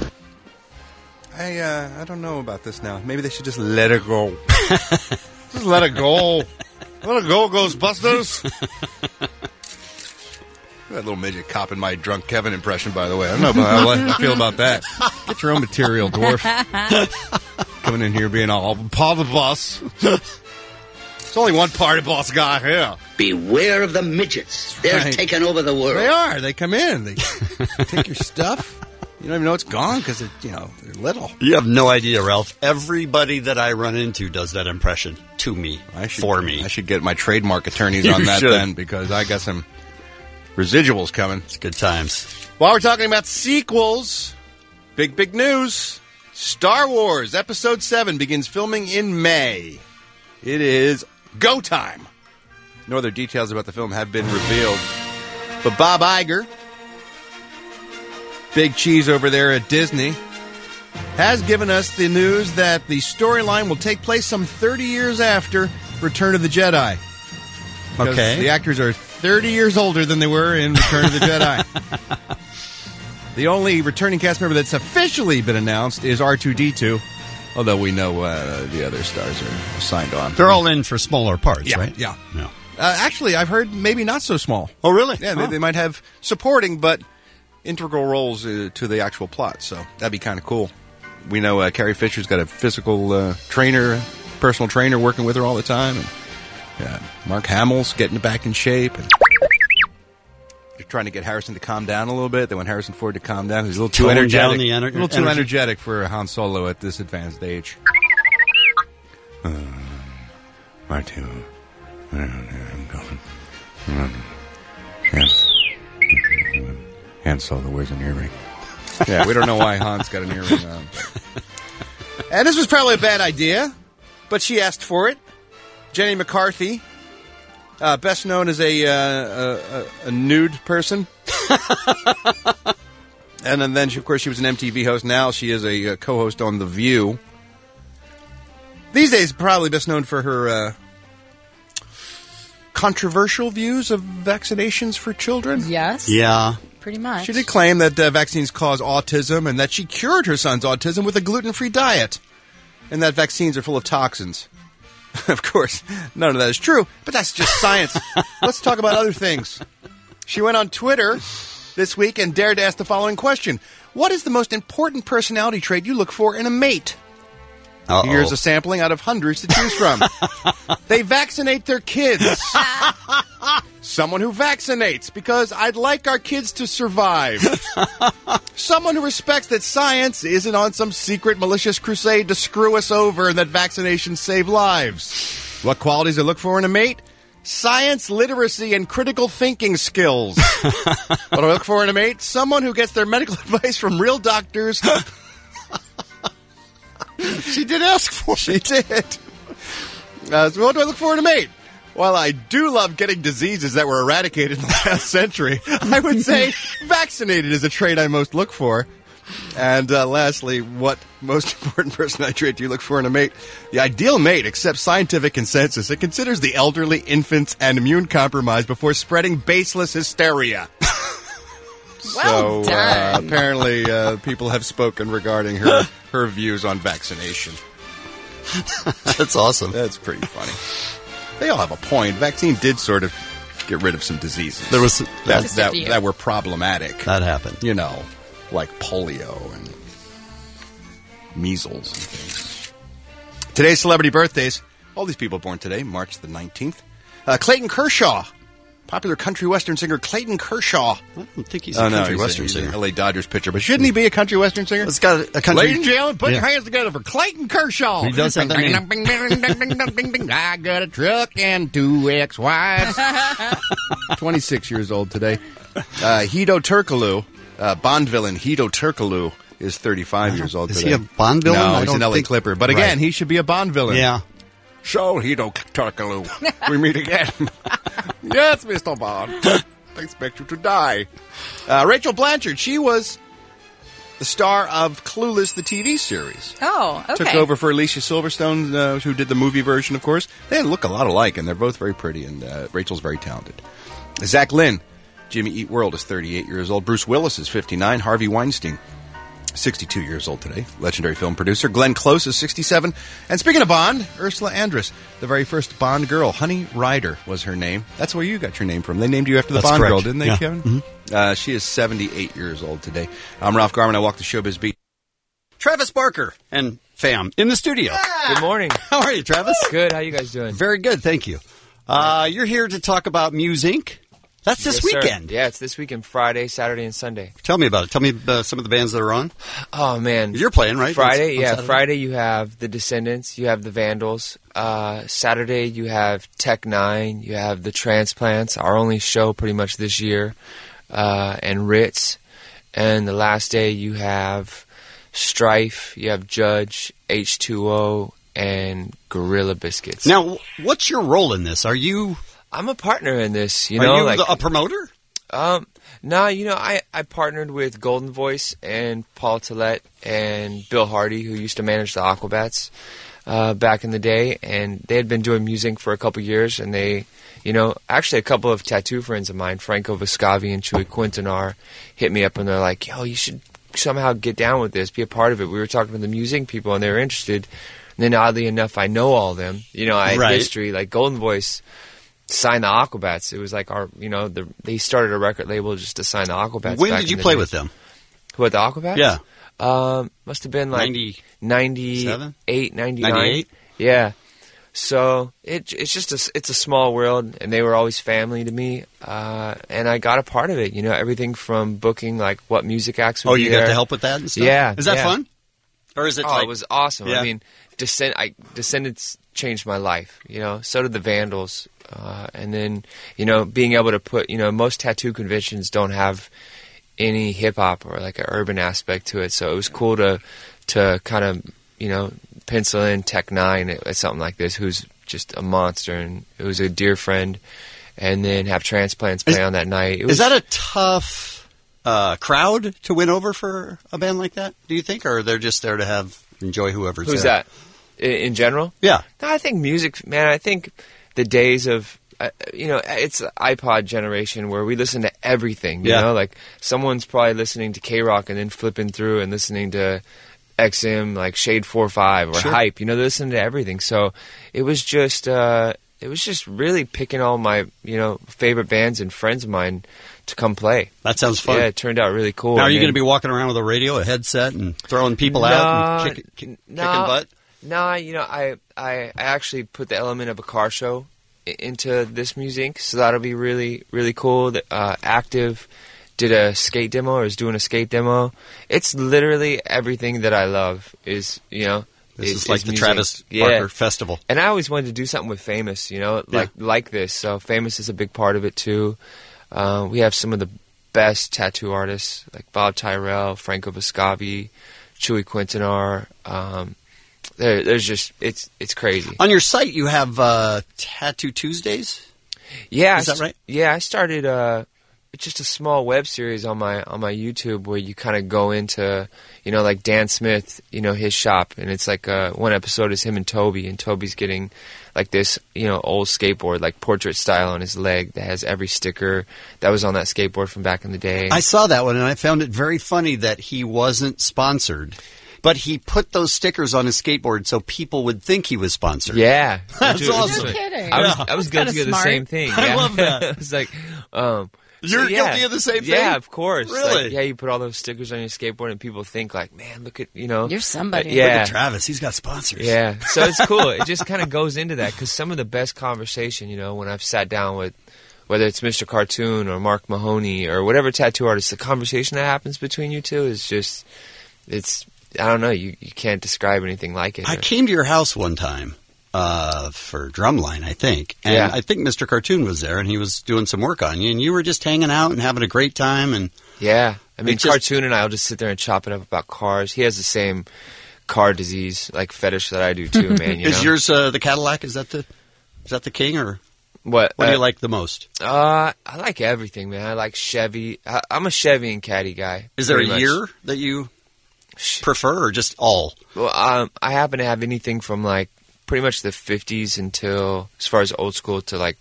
Speaker 13: I don't know about this now. Maybe they should just let it go. Just let it go. Let it go, Ghostbusters. That little midget copping my drunk Kevin impression, by the way. I don't know how I feel about that. Get your own material, dwarf. Coming in here being all part of the boss. There's only one party boss guy here.
Speaker 12: Beware of the midgets. They're taking over the world.
Speaker 13: They are. They come in. They take your stuff. You don't even know it's gone because they're little.
Speaker 2: You have no idea, Ralph. Everybody that I run into does that impression to me, for me.
Speaker 13: I should get my trademark attorneys on that then, because I got some residuals coming.
Speaker 2: It's good times.
Speaker 13: While we're talking about sequels, big news. Star Wars Episode 7 begins filming in May. It is go time. No other details about the film have been revealed. But Bob Iger, big cheese over there at Disney, has given us the news that the storyline will take place some 30 years after Return of the Jedi.
Speaker 2: Okay.
Speaker 13: The actors are 30 years older than they were in Return of the Jedi. The only returning cast member that's officially been announced is R2-D2, although we know the other stars are signed on.
Speaker 2: They're all in for smaller parts, right?
Speaker 13: Yeah. Actually, I've heard maybe not so small.
Speaker 2: Oh, really?
Speaker 13: Yeah, they might have supporting, but integral roles to the actual plot, so that'd be kind of cool. We know Carrie Fisher's got a physical personal trainer working with her all the time, and Mark Hamill's getting back in shape, and they're trying to get Harrison to calm down a little bit. They want Harrison Ford to calm down. He's a little too energetic. A little too energetic for Han Solo at this advanced age. Martin, I'm going. Yes. Han Solo wears an earring. Yeah, we don't know why Han's got an earring on. And this was probably a bad idea, but she asked for it. Jenny McCarthy, best known as a nude person. And then, of course, she was an MTV host. Now she is a co-host on The View. These days, probably best known for her controversial views of vaccinations for children.
Speaker 11: Yes.
Speaker 2: Yeah.
Speaker 11: Pretty much.
Speaker 13: She did claim that vaccines cause autism and that she cured her son's autism with a gluten-free diet, and that vaccines are full of toxins. Of course, none of that is true, but that's just science. Let's talk about other things. She went on Twitter this week and dared to ask the following question. What is the most important personality trait you look for in a mate?
Speaker 2: Uh-oh.
Speaker 13: Here's a sampling out of hundreds to choose from. They vaccinate their kids. Someone who vaccinates, because I'd like our kids to survive. Someone who respects that science isn't on some secret malicious crusade to screw us over and that vaccinations save lives. What qualities I look for in a mate? Science, literacy, and critical thinking skills. What do I look for in a mate? Someone who gets their medical advice from real doctors. She did ask for it. She did. So what do I look for in a mate? While I do love getting diseases that were eradicated in the last century, I would say vaccinated is a trait I most look for. And lastly, what most important personality trait do you look for in a mate? The ideal mate accepts scientific consensus. It considers the elderly, infants, and immune-compromised before spreading baseless hysteria.
Speaker 11: Well done.
Speaker 13: Apparently, people have spoken regarding her views on vaccination.
Speaker 2: That's awesome.
Speaker 13: That's pretty funny. They all have a point. Vaccine did sort of get rid of some diseases.
Speaker 2: There was
Speaker 13: that were problematic.
Speaker 2: That happened.
Speaker 13: You know, like polio and measles and things. Today's celebrity birthdays. All these people born today, March the 19th. Clayton Kershaw, popular country western singer Clayton Kershaw.
Speaker 2: I don't think he's a country western singer.
Speaker 13: L.A. Dodgers pitcher, but shouldn't he be a country western singer?
Speaker 2: It's got a country.
Speaker 13: Ladies and gentlemen, put your hands together for Clayton Kershaw.
Speaker 2: He does have that name.
Speaker 13: I got a truck and 2 ex-wives. 26 years old today. Hito Turkoglu, Bond villain Hito Turkoglu, is 35 years old today.
Speaker 2: Is he a Bond villain?
Speaker 13: No, he's an LA Clipper. But again, he should be a Bond villain.
Speaker 2: Yeah.
Speaker 13: So, Hito Turkoglu, we meet again. Yes, Mr. Bond. I expect you to die. Rachel Blanchard, she was the star of Clueless, the TV series.
Speaker 11: Oh, okay.
Speaker 13: Took over for Alicia Silverstone, who did the movie version, of course. They look a lot alike, and they're both very pretty, and Rachel's very talented. Zach Lynn, Jimmy Eat World, is 38 years old. Bruce Willis is 59. Harvey Weinstein, 62 years old today. Legendary film producer. Glenn Close is 67. And speaking of Bond, Ursula Andress, the very first Bond girl. Honey Rider was her name. That's where you got your name from. They named you after the Bond girl, didn't they, Kevin? Mm-hmm. She is 78 years old today. I'm Ralph Garman. I walk the Showbiz Beat.
Speaker 2: Travis Barker and fam in the studio.
Speaker 1: Good morning.
Speaker 2: How are you, Travis?
Speaker 1: Good. How you guys doing?
Speaker 2: Very good, thank you. You're here to talk about Muse Inc. That's this weekend.
Speaker 1: Sir. Yeah, it's this weekend, Friday, Saturday, and Sunday.
Speaker 2: Tell me about it. Tell me some of the bands that are on.
Speaker 1: Oh, man.
Speaker 2: You're playing, right?
Speaker 1: Friday, Friday you have the Descendants, you have the Vandals. Saturday you have Tech Nine, you have the Transplants, our only show pretty much this year, and Ritz. And the last day you have Strife, you have Judge, H2O, and Gorilla Biscuits.
Speaker 2: Now, what's your role in this?
Speaker 1: I'm a partner in this, you
Speaker 2: know.
Speaker 1: Are
Speaker 2: you a promoter?
Speaker 1: No, I partnered with Golden Voice and Paul Tillett and Bill Hardy, who used to manage the Aquabats back in the day, and they had been doing music for a couple years, and they, actually a couple of tattoo friends of mine, Franco Vescavi and Chewy Quintanar, hit me up, and they're like, yo, you should somehow get down with this, be a part of it. We were talking to the music people, and they were interested, and then oddly enough, I know all of them. I had history, like Golden Voice signed the Aquabats. It was like they started a record label just to sign the Aquabats.
Speaker 2: When did you play with them?
Speaker 1: With the Aquabats?
Speaker 2: Yeah.
Speaker 1: Must have been like 98, 99.
Speaker 2: 98?
Speaker 1: Yeah. So it's a small world, and they were always family to me. And I got a part of it. Everything from booking, like what music acts would be
Speaker 2: you
Speaker 1: there.
Speaker 2: got to help with that and stuff?
Speaker 1: Yeah.
Speaker 2: Is that fun? Or is it
Speaker 1: it was awesome.
Speaker 2: Yeah.
Speaker 1: I mean, Descendants changed my life, so did the Vandals. And then, being able to put, most tattoo conventions don't have any hip-hop or like an urban aspect to it. So it was cool to kind of, pencil in Tech Nine at something like this, who's just a monster, and it was a dear friend, and then have Transplants play on that night.
Speaker 2: Is that a tough crowd to win over for a band like that, do you think? Or they're just there to enjoy whoever's
Speaker 1: Who's
Speaker 2: there?
Speaker 1: that? In general?
Speaker 2: Yeah.
Speaker 1: No, I think music, man, I think the days of, it's the iPod generation where we listen to everything, you know? Like, someone's probably listening to K-Rock and then flipping through and listening to XM, like Shade 4-5 or Hype, they're listening to everything. So it was just really picking all my, favorite bands and friends of mine to come play.
Speaker 2: That sounds fun.
Speaker 1: Yeah, it turned out really cool.
Speaker 2: Now, are you going to be walking around with a radio, a headset, and throwing people out and kicking butt?
Speaker 1: No, I actually put the element of a car show into this music, so that'll be really, really cool. Active did a skate demo, or is doing a skate demo. It's literally everything that I love is, This
Speaker 2: is like the
Speaker 1: music.
Speaker 2: Travis Barker Festival.
Speaker 1: And I always wanted to do something with Famous, like this. So Famous is a big part of it, too. We have some of the best tattoo artists, like Bob Tyrell, Franco Vescavi, Chewy Quintanar. There's just it's crazy.
Speaker 2: On your site, you have Tattoo Tuesdays.
Speaker 1: Yeah,
Speaker 2: is that right?
Speaker 1: Yeah, I started just a small web series on my YouTube where you kind of go into like Dan Smith, his shop, and it's like one episode is him and Toby's getting like this old skateboard, like portrait style, on his leg that has every sticker that was on that skateboard from back in the day.
Speaker 2: I saw that one, and I found it very funny that he wasn't sponsored. But he put those stickers on his skateboard so people would think he was sponsored.
Speaker 1: Yeah.
Speaker 2: That's awesome.
Speaker 11: You're kidding.
Speaker 1: I was guilty of the same thing.
Speaker 2: I love that.
Speaker 1: It's like,
Speaker 2: you're guilty of the same thing?
Speaker 1: Yeah, of course.
Speaker 2: Really?
Speaker 1: Like, you put all those stickers on your skateboard and people think like, man, look at,
Speaker 11: You're somebody.
Speaker 2: Look at Travis. He's got sponsors.
Speaker 1: Yeah. So it's cool. It just kind of goes into that because some of the best conversation, when I've sat down whether it's Mr. Cartoon or Mark Mahoney or whatever tattoo artist, the conversation that happens between you two is just, it's, I don't know, you can't describe anything like it.
Speaker 2: I came to your house one time for Drumline, I think. And
Speaker 1: Yeah.
Speaker 2: I think Mr. Cartoon was there, and he was doing some work on you, and you were just hanging out and having a great time. And
Speaker 1: Yeah. I mean,
Speaker 2: It just-
Speaker 1: Cartoon and I will just sit there and chop it up about cars. He has the same car disease, like fetish that I do too, man. You
Speaker 2: is
Speaker 1: know?
Speaker 2: yours the Cadillac? Is that the king, or
Speaker 1: What
Speaker 2: do you like the most?
Speaker 1: I like everything, man. I like Chevy. I'm a Chevy and Caddy guy.
Speaker 2: Is there a
Speaker 1: pretty much.
Speaker 2: year that you prefer, or just all?
Speaker 1: Well, I happen to have anything from like pretty much the 50s until, as far as old school, to like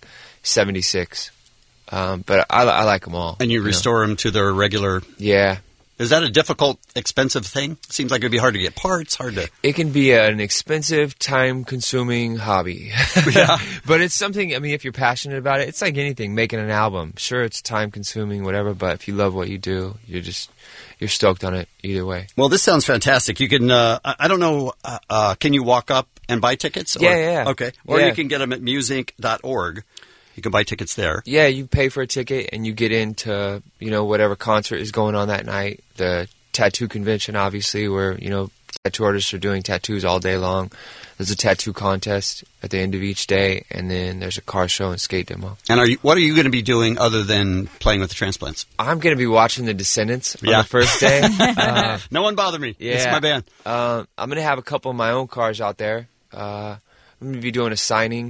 Speaker 1: 76. But I like them all.
Speaker 2: And you
Speaker 1: know?
Speaker 2: restore them to their regular...
Speaker 1: Yeah.
Speaker 2: Is that a difficult, expensive thing? Seems like it would be hard to get parts, hard to...
Speaker 1: It can be an expensive, time-consuming hobby.
Speaker 2: Yeah.
Speaker 1: But it's something, I mean, if you're passionate about it, it's like anything, making an album. Sure, it's time-consuming, whatever, but if you love what you do, you're stoked on it either way.
Speaker 2: Well, this sounds fantastic. You can, I don't know, can you walk up and buy tickets? Or,
Speaker 1: Yeah.
Speaker 2: Okay. Or
Speaker 1: Yeah.
Speaker 2: you can get them at musinc.org. You can buy tickets there.
Speaker 1: Yeah, you pay for a ticket and you get into, whatever concert is going on that night. The tattoo convention, obviously, where, tattoo artists are doing tattoos all day long. There's a tattoo contest at the end of each day, and then there's a car show and skate demo.
Speaker 2: And what are you going to be doing other than playing with the Transplants?
Speaker 1: I'm going to be watching The Descendants on the first day.
Speaker 2: No one bother me.
Speaker 1: Yeah.
Speaker 2: It's my band.
Speaker 1: I'm going to have a couple of my own cars out there. I'm going to be doing a signing.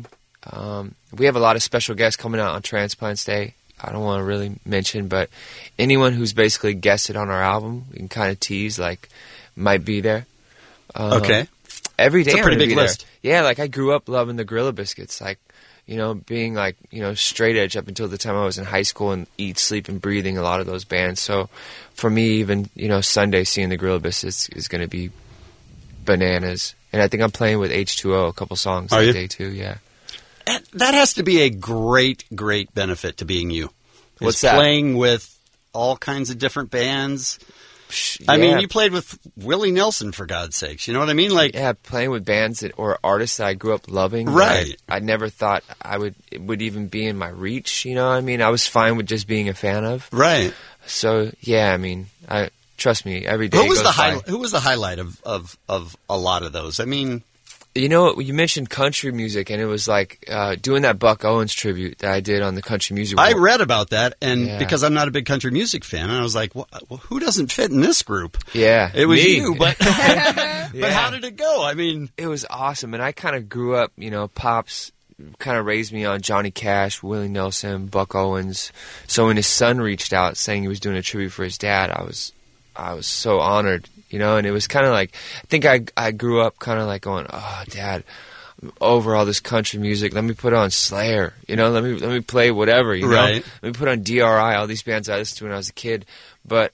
Speaker 1: We have a lot of special guests coming out on Transplants Day. I don't want to really mention, but anyone who's basically guested on our album, we can kind of tease, like, might be there.
Speaker 2: Okay.
Speaker 1: Every day
Speaker 2: It's a pretty
Speaker 1: I'm gonna
Speaker 2: big
Speaker 1: be
Speaker 2: list.
Speaker 1: there. Yeah, like I grew up loving the Gorilla Biscuits, like, being like, straight edge up until the time I was in high school and eat, sleep, and breathing a lot of those bands. So for me, even, Sunday seeing the Gorilla Biscuits is going to be bananas. And I think I'm playing with H2O a couple songs
Speaker 2: Are
Speaker 1: that
Speaker 2: you?
Speaker 1: day too, yeah.
Speaker 2: That has to be a great, great benefit to being you.
Speaker 1: What's
Speaker 2: Is
Speaker 1: that?
Speaker 2: Playing with all kinds of different bands. I
Speaker 1: Yeah.
Speaker 2: mean, you played with Willie Nelson, for God's sakes. You know what I mean? Like,
Speaker 1: Yeah, playing with bands or artists that I grew up loving.
Speaker 2: Right.
Speaker 1: that I never thought it would even be in my reach, you know what I mean? I was fine with just being a fan of.
Speaker 2: right.
Speaker 1: So, yeah, I mean, trust me, every day
Speaker 2: Who was
Speaker 1: goes
Speaker 2: the
Speaker 1: by.
Speaker 2: Who was the highlight of a lot of those? I mean,
Speaker 1: You mentioned country music, and it was like doing that Buck Owens tribute that I did on the Country Music
Speaker 2: I
Speaker 1: Award.
Speaker 2: read about that, and
Speaker 1: Yeah.
Speaker 2: because I'm not a big country music fan, and I was like, well, who doesn't fit in this group?
Speaker 1: Yeah,
Speaker 2: It was
Speaker 1: me.
Speaker 2: you, but but
Speaker 1: Yeah.
Speaker 2: how did it go? I mean,
Speaker 1: It was awesome, and I kind of grew up, Pops kind of raised me on Johnny Cash, Willie Nelson, Buck Owens. So when his son reached out saying he was doing a tribute for his dad, I was so honored, and it was kind of like, I think I grew up kind of like going, oh, Dad, I'm over all this country music. Let me put on Slayer, let me play whatever,
Speaker 2: Right.
Speaker 1: Let me put on DRI, all these bands I listened to when I was a kid. But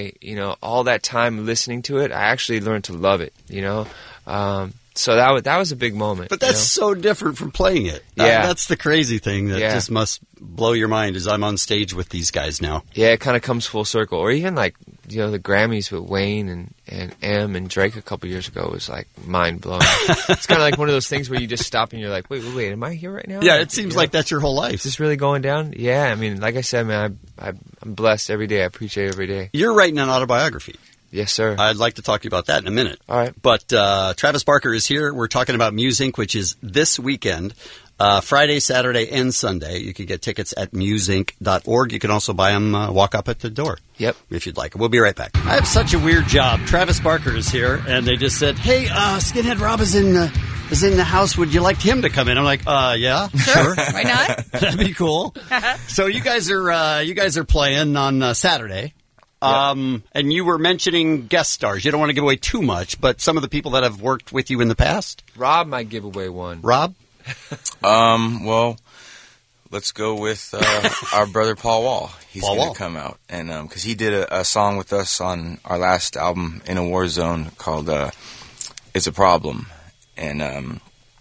Speaker 1: all that time listening to it, I actually learned to love it, So that was a big moment.
Speaker 2: but that's so different from playing it.
Speaker 1: Yeah.
Speaker 2: That's the crazy thing that
Speaker 1: Yeah.
Speaker 2: just must blow your mind. Is I'm on stage with these guys now.
Speaker 1: Yeah, it kind of comes full circle. Or even like, the Grammys with Wayne and M and Drake a couple years ago was like mind blowing. It's kind of like one of those things where you just stop and you're like, wait, am I here right now?
Speaker 2: Yeah, it seems like that's your whole life.
Speaker 1: Is this really going down? Yeah, I mean, like I said, man, I'm blessed every day. I appreciate every day.
Speaker 2: You're writing an autobiography.
Speaker 1: Yes, sir.
Speaker 2: I'd like to talk to you about that in a minute.
Speaker 1: All right.
Speaker 2: But Travis Barker is here. We're talking about Musinc, which is this weekend, Friday, Saturday, and Sunday. You can get tickets at musinc.org. You can also buy them, walk up at the door.
Speaker 1: Yep.
Speaker 2: If you'd like. We'll be right back. I have such a weird job. Travis Barker is here, and they just said, hey, Skinhead Rob is in the house. Would you like him to come in? I'm like, yeah, sure.
Speaker 11: Why not?
Speaker 2: That'd be cool. So you guys are playing on Saturday. And you were mentioning guest stars. You don't want to give away too much, but some of the people that have worked with you in the past.
Speaker 1: Rob might give away one.
Speaker 2: Rob?
Speaker 6: Well, let's go with our brother Paul Wall. He's
Speaker 2: Paul
Speaker 6: going
Speaker 2: Wall.
Speaker 6: to come out, and because he did a song with us on our last album, In a War Zone, called "It's a Problem," and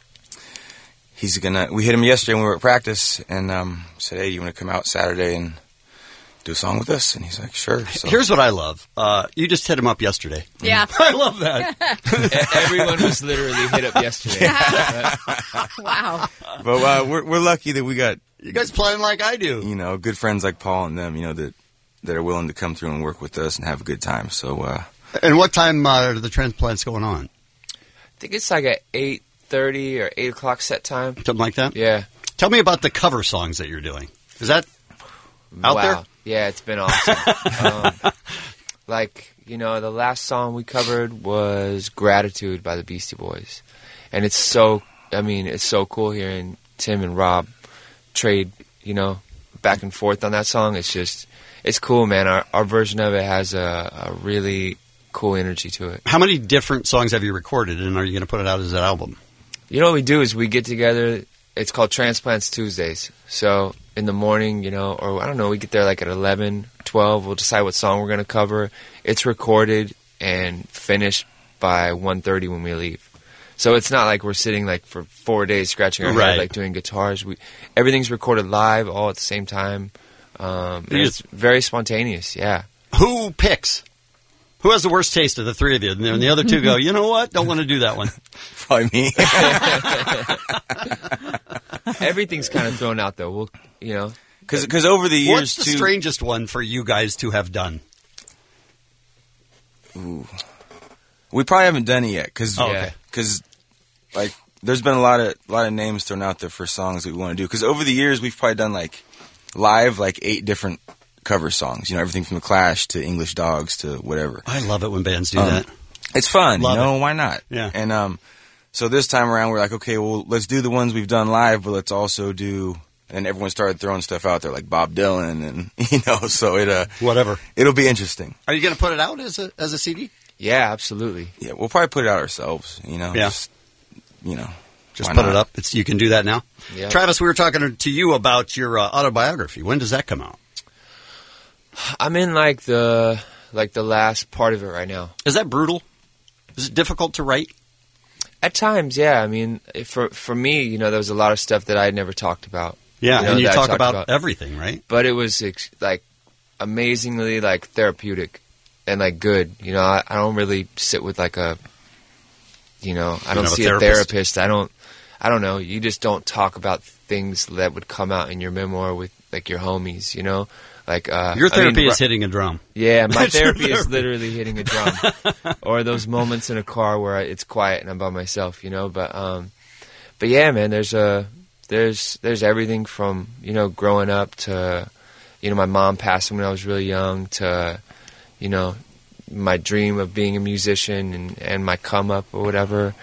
Speaker 6: he's gonna. We hit him yesterday when we were at practice, and said, "Hey, you want to come out Saturday and do a song with us?" And he's like, "Sure." So.
Speaker 2: Here's what I love. You just hit him up yesterday.
Speaker 11: Yeah.
Speaker 2: I love that.
Speaker 1: Everyone was literally hit up yesterday.
Speaker 11: Wow.
Speaker 6: But we're lucky that we got
Speaker 2: You guys playing like I do.
Speaker 6: You know, good friends like Paul and them, you know, that are willing to come through and work with us and have a good time. So,
Speaker 2: and what time are the transplants going on?
Speaker 1: I think it's like at 8:30 or 8 o'clock set time.
Speaker 2: Something like that?
Speaker 1: Yeah.
Speaker 2: Tell me about the cover songs that you're doing. Is that out there?
Speaker 1: Yeah, it's been awesome. Like, you know, the last song we covered was Gratitude by the Beastie Boys. And it's so cool hearing Tim and Rob trade, you know, back and forth on that song. It's cool, man. Our version of it has a really cool energy to it.
Speaker 2: How many different songs have you recorded, and are you going to put it out as an album?
Speaker 1: You know what we do is we get together. It's called Transplants Tuesdays. So in the morning, you know, or I don't know, we get there like at 11, 12. We'll decide what song we're going to cover. It's recorded and finished by 1:30 when we leave. So it's not like we're sitting like for 4 days scratching our head like doing guitars. Everything's recorded live all at the same time. It's very spontaneous, yeah.
Speaker 2: Who picks? Who has the worst taste of the three of you? And the other two go, you know what? Don't want to do that one.
Speaker 6: Probably me.
Speaker 1: Everything's kind of thrown out, though. We'll, you know.
Speaker 6: Because over the years,
Speaker 2: what's the strangest one for you guys to have done?
Speaker 6: Ooh. We probably haven't done it yet. Because, like, there's been a lot of names thrown out there for songs that we want to do. Because over the years, we've probably done, like, live, like, 8 different cover songs. You know, everything from The Clash to English Dogs to whatever.
Speaker 2: I love it when bands do that.
Speaker 6: It's fun,
Speaker 2: love
Speaker 6: you know,
Speaker 2: it.
Speaker 6: why not?
Speaker 2: Yeah.
Speaker 6: And so this time around, we're like, okay, well, let's do the ones we've done live, but let's also do, and everyone started throwing stuff out there like Bob Dylan and, you know, so
Speaker 2: whatever.
Speaker 6: It'll be interesting.
Speaker 2: Are you going to put it out as a CD?
Speaker 1: Yeah, absolutely.
Speaker 6: Yeah, we'll probably put it out ourselves, you know.
Speaker 2: Yeah.
Speaker 6: Just
Speaker 2: put it up. You can do that now.
Speaker 1: Yeah.
Speaker 2: Travis, we were talking to you about your autobiography. When does that come out?
Speaker 1: I'm in like the last part of it right now.
Speaker 2: Is that brutal? Is it difficult to write?
Speaker 1: At times, yeah. I mean, for me, you know, there was a lot of stuff that I had never talked about.
Speaker 2: Yeah,
Speaker 1: you know,
Speaker 2: and you talk about everything, right?
Speaker 1: But it was like amazingly like therapeutic and like good. You know, I don't really sit with like a, you know, I don't see a therapist. I don't know. You just don't talk about things that would come out in your memoir with like your homies, you know? Like
Speaker 2: your therapy is hitting a drum.
Speaker 1: Yeah, my therapy is literally hitting a drum. Or those moments in a car where it's quiet and I'm by myself, you know. But yeah, man, there's everything from, you know, growing up to, you know, my mom passing when I was really young to, you know, my dream of being a musician and my come up or whatever,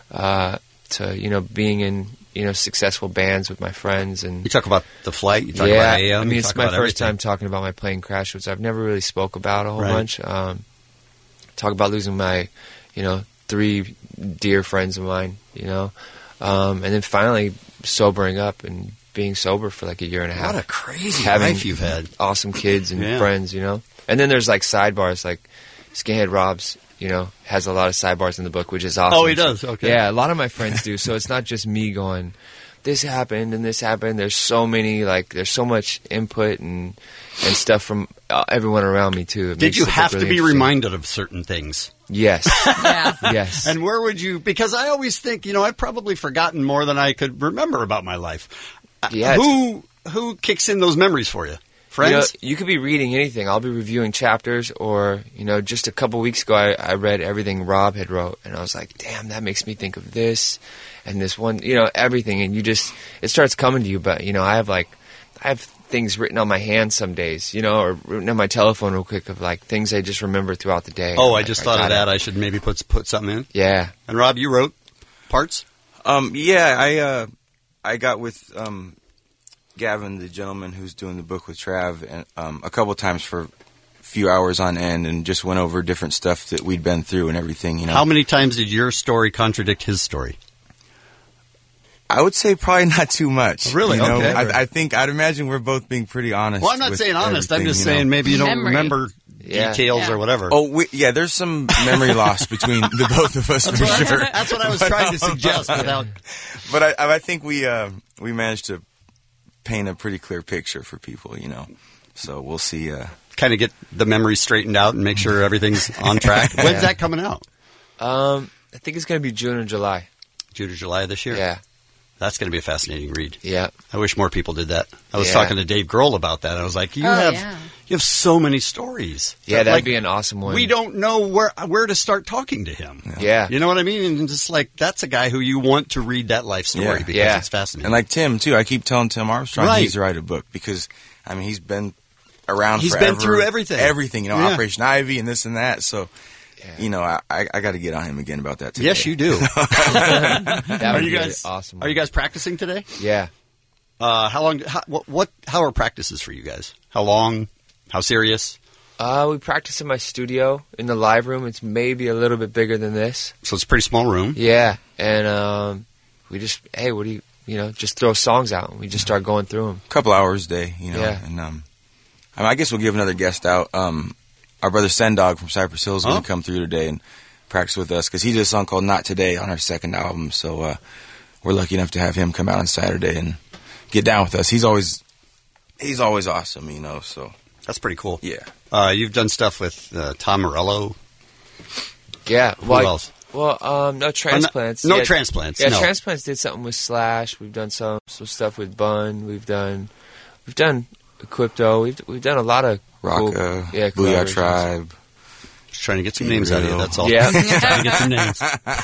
Speaker 1: to, you know, being in, you know, successful bands with my friends. And
Speaker 2: you talk about the flight. You talk about AM.
Speaker 1: I mean, it's my first time talking about my plane crash, which I've never really spoke about a whole bunch. Talk about losing my, you know, 3 dear friends of mine, you know, and then finally sobering up and being sober for like a year and a half.
Speaker 2: What a crazy life you've had.
Speaker 1: Awesome kids and friends, you know. And then there's like sidebars, like Skinhead Rob's, you know, has a lot of sidebars in the book, which is awesome.
Speaker 2: Oh, he does? Okay.
Speaker 1: Yeah, a lot of my friends do. So it's not just me going, this happened and this happened. There's so many, like, there's so much input and stuff from everyone around me, too.
Speaker 2: Did you have to be reminded of certain things?
Speaker 1: Yes.
Speaker 11: Yeah.
Speaker 1: Yes.
Speaker 2: And where would you, because I always think, you know, I've probably forgotten more than I could remember about my life.
Speaker 1: Yeah.
Speaker 2: Who kicks in those memories for you? Friends?
Speaker 1: You could be reading anything. I'll be reviewing chapters, or, you know, just a couple weeks ago I read everything Rob had wrote, and I was like, damn, that makes me think of this and this one, you know, everything. And it starts coming to you. But, you know, I have things written on my hand some days, you know, or written on my telephone real quick of like things I just remember throughout the day.
Speaker 2: Oh, I just thought of that. I should maybe put something in.
Speaker 1: Yeah.
Speaker 2: And Rob, you wrote parts?
Speaker 6: Yeah, I got with Gavin, the gentleman who's doing the book with Trav, and a couple times for a few hours on end, and just went over different stuff that we'd been through and everything. You know,
Speaker 2: how many times did your story contradict his story?
Speaker 6: I would say probably not too much.
Speaker 2: Really?
Speaker 6: You know?
Speaker 2: Okay.
Speaker 6: I'd imagine we're both being pretty honest.
Speaker 2: Well, I'm not saying honest. I'm just saying maybe you don't remember details or whatever.
Speaker 6: Oh, there's some memory loss between the both of us for sure.
Speaker 2: That's what I was trying to suggest.
Speaker 6: But I think we managed to paint a pretty clear picture for people, you know. So we'll see.
Speaker 2: Kind of get the memories straightened out and make sure everything's on track. When's that coming out?
Speaker 1: I think it's going to be June or July.
Speaker 2: June or July this year?
Speaker 1: Yeah.
Speaker 2: That's going to be a fascinating read.
Speaker 1: Yeah.
Speaker 2: I wish more people did that. I was
Speaker 1: Yeah.
Speaker 2: talking to Dave Grohl about that. I was like, you have so many stories.
Speaker 1: Yeah, that'd
Speaker 2: Like,
Speaker 1: be an awesome one.
Speaker 2: We don't know where to start talking to him.
Speaker 1: Yeah.
Speaker 2: You know what I mean? And just like, that's a guy who you want to read that life story because it's fascinating.
Speaker 6: And like Tim, too. I keep telling Tim Armstrong
Speaker 2: Right.
Speaker 6: he needs to write a book because, I mean, he's been around
Speaker 2: He's
Speaker 6: forever.
Speaker 2: been through everything.
Speaker 6: Everything,
Speaker 2: Yeah.
Speaker 6: Operation Ivy and this and that. So, I got to get on him again about that today.
Speaker 2: Yes, you do.
Speaker 1: That
Speaker 2: Are
Speaker 1: would
Speaker 2: you
Speaker 1: be
Speaker 2: guys
Speaker 1: awesome.
Speaker 2: Are you guys practicing today?
Speaker 1: Yeah.
Speaker 2: How long? How are practices for you guys? How long? How serious?
Speaker 1: We practice in my studio in the live room. It's maybe a little bit bigger than this.
Speaker 2: So it's a pretty small room.
Speaker 1: Yeah, and we just what do you just throw songs out and we just start going through them.
Speaker 6: A couple hours a day,
Speaker 1: Yeah.
Speaker 6: And I guess we'll give another guest out. Our brother Sendog from Cypress Hill is going to come through today and practice with us because he did a song called Not Today on our second album. So we're lucky enough to have him come out on Saturday and get down with us. He's always awesome, so.
Speaker 2: That's pretty cool.
Speaker 6: Yeah.
Speaker 2: You've done stuff with Tom Morello.
Speaker 1: Yeah.
Speaker 2: Who else?
Speaker 1: Well, no Transplants.
Speaker 2: No Transplants.
Speaker 1: Yeah,
Speaker 2: no.
Speaker 1: Transplants did something with Slash. We've done some stuff with Bun. We've done Equipto. We've done a lot of
Speaker 6: Rocka,
Speaker 1: cool,
Speaker 6: Booyah Tribe.
Speaker 2: Just trying to get some names out of you, that's all.
Speaker 1: Yeah.
Speaker 2: Trying to get some names.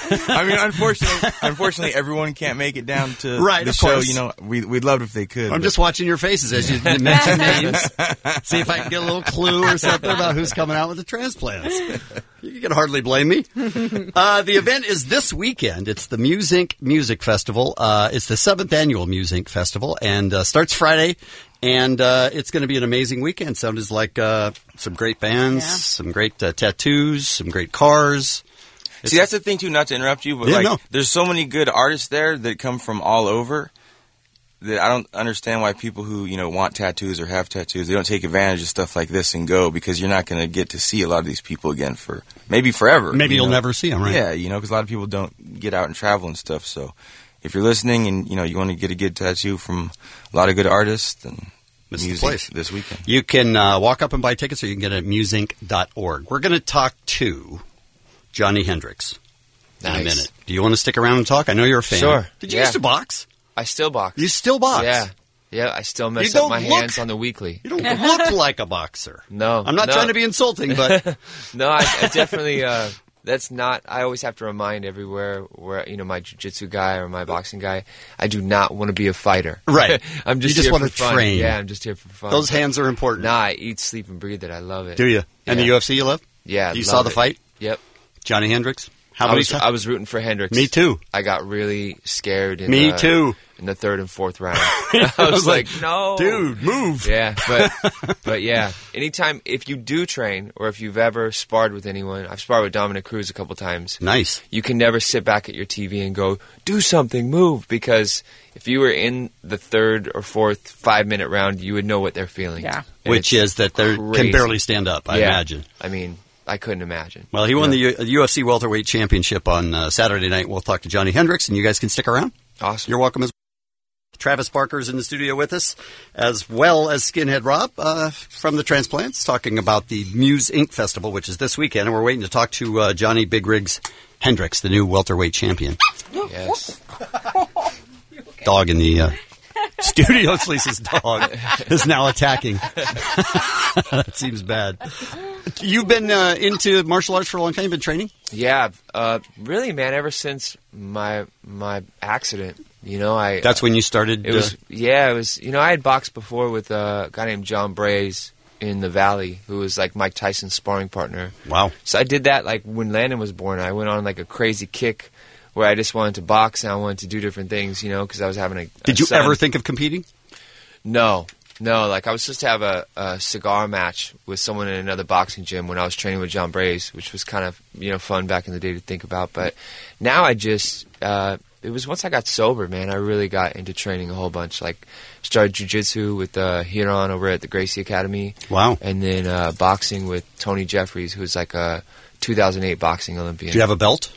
Speaker 6: I mean, unfortunately, everyone can't make it down to
Speaker 2: Right,
Speaker 6: the
Speaker 2: of
Speaker 6: show.
Speaker 2: course.
Speaker 6: We'd love if they could.
Speaker 2: I'm just watching your faces as you mention names. See if I can get a little clue or something about who's coming out with the Transplants. You can hardly blame me. The event is this weekend. It's the Muse Music Festival. It's the 7th annual Muse Festival and starts Friday. And it's going to be an amazing weekend. Sounds like some great bands, some great tattoos, some great cars.
Speaker 6: See, that's the thing, too, not to interrupt you, but there's so many good artists there that come from all over that I don't understand why people who, want tattoos or have tattoos, they don't take advantage of stuff like this and go because you're not going to get to see a lot of these people again for maybe forever.
Speaker 2: Maybe you'll never see them, right?
Speaker 6: Yeah, because a lot of people don't get out and travel and stuff. So if you're listening and, you want to get a good tattoo from a lot of good artists, then
Speaker 2: this is the place
Speaker 6: this weekend.
Speaker 2: You can walk up and buy tickets, or you can get it at museinc.org. We're going to talk to Johnny Hendrix in a minute. Do you want to stick around and talk? I know you're a fan.
Speaker 1: Sure.
Speaker 2: Did you used to box?
Speaker 1: I still box.
Speaker 2: You still box?
Speaker 1: Yeah. I still mess up my hands on the weekly.
Speaker 2: You don't look like a boxer.
Speaker 1: No,
Speaker 2: I'm not trying to be insulting, but
Speaker 1: no, I definitely. That's not. I always have to remind everywhere where my jiu-jitsu guy or my boxing guy. I do not want to be a fighter.
Speaker 2: Right.
Speaker 1: I'm just.
Speaker 2: You just
Speaker 1: here
Speaker 2: want
Speaker 1: for
Speaker 2: to
Speaker 1: fun.
Speaker 2: train.
Speaker 1: Yeah, I'm just here for fun.
Speaker 2: Those hands are important.
Speaker 1: Nah, I eat, sleep, and breathe it. I love it.
Speaker 2: Do you? And the UFC you love?
Speaker 1: Yeah.
Speaker 2: You saw the fight?
Speaker 1: Yep.
Speaker 2: Johnny Hendrix.
Speaker 1: I was rooting for Hendrix.
Speaker 2: Me too.
Speaker 1: I got really scared.
Speaker 2: Me too.
Speaker 1: In the 3rd and 4th round, I was like, "No,
Speaker 2: dude, move!"
Speaker 1: Yeah, but yeah. Anytime if you do train, or if you've ever sparred with anyone, I've sparred with Dominic Cruz a couple times.
Speaker 2: Nice.
Speaker 1: You can never sit back at your TV and go, "Do something, move," because if you were in the 3rd or 4th 5-minute round, you would know what they're feeling.
Speaker 11: Yeah,
Speaker 2: which is that they can barely stand up. I imagine.
Speaker 1: I mean, I couldn't imagine.
Speaker 2: Well, he won the UFC welterweight championship on Saturday night. We'll talk to Johnny Hendrix, and you guys can stick around.
Speaker 1: Awesome.
Speaker 2: You're welcome as well. Travis Barker's in the studio with us, as well as Skinhead Rob from the Transplants, talking about the Muse Inc. Festival, which is this weekend. And we're waiting to talk to Johnny Big Rigs Hendrix, the new welterweight champion.
Speaker 1: Yes.
Speaker 2: Dog in the studio, Lisa's dog, is now attacking. That seems bad. You've been into martial arts for a long time? You've been training?
Speaker 1: Yeah, really, man. Ever since my accident,
Speaker 2: That's when you started.
Speaker 1: It was. I had boxed before with a guy named John Braze in the Valley, who was like Mike Tyson's sparring partner.
Speaker 2: Wow.
Speaker 1: So I did that like when Landon was born. I went on like a crazy kick where I just wanted to box and I wanted to do different things, because I was having a.
Speaker 2: Did you
Speaker 1: son.
Speaker 2: ever think of competing?
Speaker 1: No. Like I was supposed to have a cigar match with someone in another boxing gym when I was training with John Braze, which was kind of fun back in the day to think about. But now I just it was once I got sober, man. I really got into training a whole bunch. Like started jiu-jitsu with Hiron over at the Gracie Academy.
Speaker 2: Wow.
Speaker 1: And then boxing with Tony Jeffries, who's like a 2008 boxing Olympian.
Speaker 2: Do you have a belt?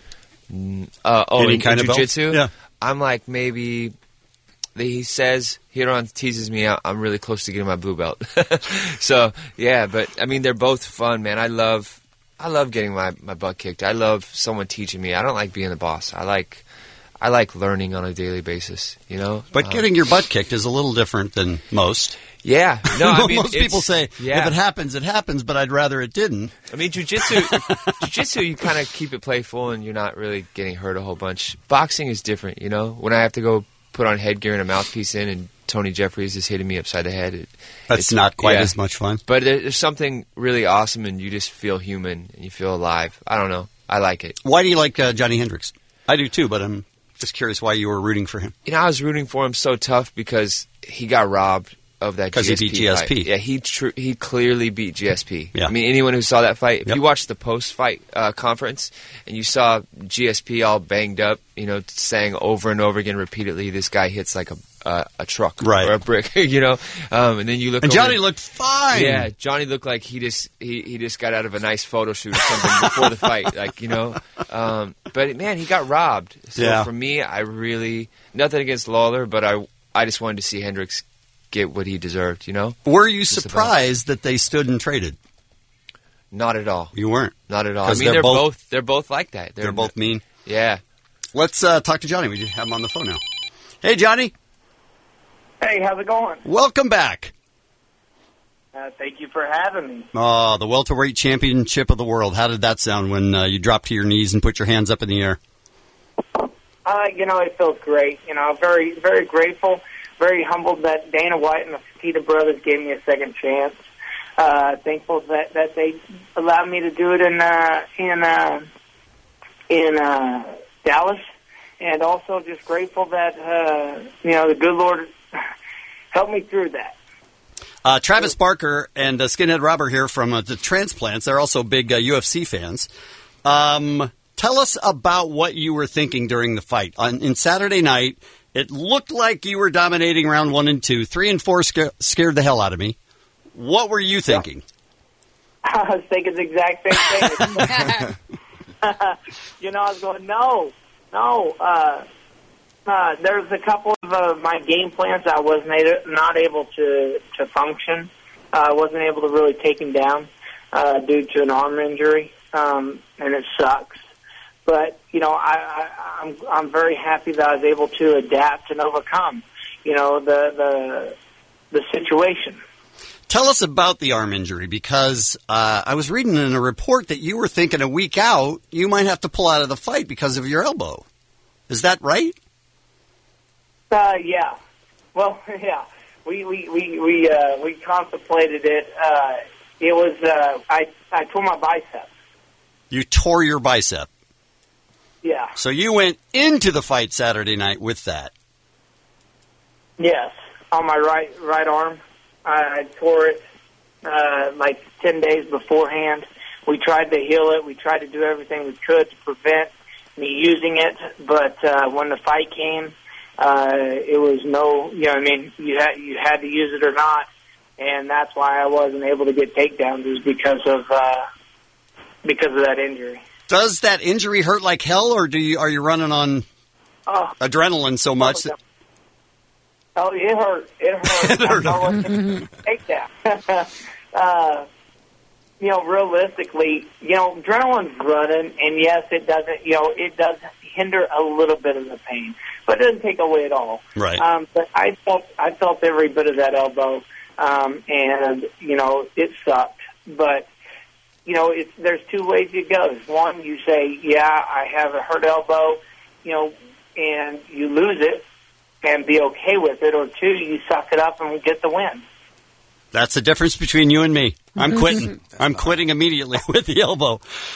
Speaker 1: Any
Speaker 2: kind of
Speaker 1: jiu-jitsu?
Speaker 2: belt? Yeah.
Speaker 1: I'm like maybe. He says, Hiron teases me out, I'm really close to getting my blue belt. So, yeah, but, I mean, they're both fun, man. I love getting my butt kicked. I love someone teaching me. I don't like being the boss. I I like learning on a daily basis, you know.
Speaker 2: But getting your butt kicked is a little different than most.
Speaker 1: Yeah. No, I mean,
Speaker 2: most people say, if it happens, it happens, but I'd rather it didn't.
Speaker 1: I mean, jiu-jitsu, you kind of keep it playful and you're not really getting hurt a whole bunch. Boxing is different, you know. When I have to go put on headgear and a mouthpiece in and Tony Jeffries is hitting me upside the head.
Speaker 2: It's not quite as much fun.
Speaker 1: But there's something really awesome and you just feel human and you feel alive. I don't know. I like it.
Speaker 2: Why do you like Johnny Hendricks? I do too, but I'm just curious why you were rooting for him.
Speaker 1: You know, I was rooting for him so tough because he got robbed of that GSP
Speaker 2: because he beat GSP.
Speaker 1: Fight. Yeah, he clearly beat GSP.
Speaker 2: Yeah.
Speaker 1: I mean, anyone who saw that fight, if you watched the post-fight conference and you saw GSP all banged up, you know, saying over and over again repeatedly, this guy hits like a truck or a brick, you know, and then you look.
Speaker 2: And Johnny looked fine.
Speaker 1: Yeah, Johnny looked like he just got out of a nice photo shoot or something before the fight, like, you know. But man, he got robbed. So for me, I really nothing against Lawler, but I just wanted to see Hendricks get what he deserved, you know?
Speaker 2: Were you surprised that they stood and traded?
Speaker 1: Not at all.
Speaker 2: You weren't?
Speaker 1: Not at all. I mean, they're both like that.
Speaker 2: They're both mean?
Speaker 1: Yeah.
Speaker 2: Let's talk to Johnny. We have him on the phone now. Hey, Johnny.
Speaker 17: Hey, how's it going?
Speaker 2: Welcome back.
Speaker 17: Thank you for having me.
Speaker 2: Oh, the welterweight championship of the world. How did that sound when you dropped to your knees and put your hands up in the air?
Speaker 17: You know, it feels great. You know, very, very grateful. Very humbled that Dana White and the Fertitta brothers gave me a second chance. Thankful that they allowed me to do it in Dallas, and also just grateful that you know, the good Lord helped me through that.
Speaker 2: Travis Barker and Skinhead Robert here from the Transplants. They're also big UFC fans. Tell us about what you were thinking during the fight. In Saturday night, it looked like you were dominating round 1 and 2. 3 and 4 scared the hell out of me. What were you thinking?
Speaker 17: I was thinking the exact same thing. You know, I was going, no. There's a couple of my game plans I was not able to function. I wasn't able to really take him down due to an arm injury, and it sucks. But you know, I'm very happy that I was able to adapt and overcome, you know, the situation.
Speaker 2: Tell us about the arm injury, because I was reading in a report that you were thinking a week out you might have to pull out of the fight because of your elbow. Is that right?
Speaker 17: Yeah. Well, yeah. We contemplated it. It was I tore my bicep.
Speaker 2: You tore your bicep.
Speaker 17: Yeah.
Speaker 2: So you went into the fight Saturday night with that.
Speaker 17: Yes, on my right arm. I tore it like 10 days beforehand. We tried to heal it. We tried to do everything we could to prevent me using it. But when the fight came, it was no, you know what I mean, you had to use it or not. And that's why I wasn't able to get takedowns, is because of that injury.
Speaker 2: Does that injury hurt like hell, or are you running on adrenaline so much that...
Speaker 17: Oh, it hurt. It hurt. I wasn't take that. You know, realistically, you know, adrenaline's running, and yes, it does hinder a little bit of the pain, but it doesn't take away at all.
Speaker 2: Right.
Speaker 17: But I felt every bit of that elbow, and you know, it sucked. But you know, there's two ways it goes. One, you say, yeah, I have a hurt elbow, you know, and you lose it and be okay with it. Or two, you suck it up and get the win.
Speaker 2: That's the difference between you and me. I'm quitting. I'm quitting immediately with the elbow.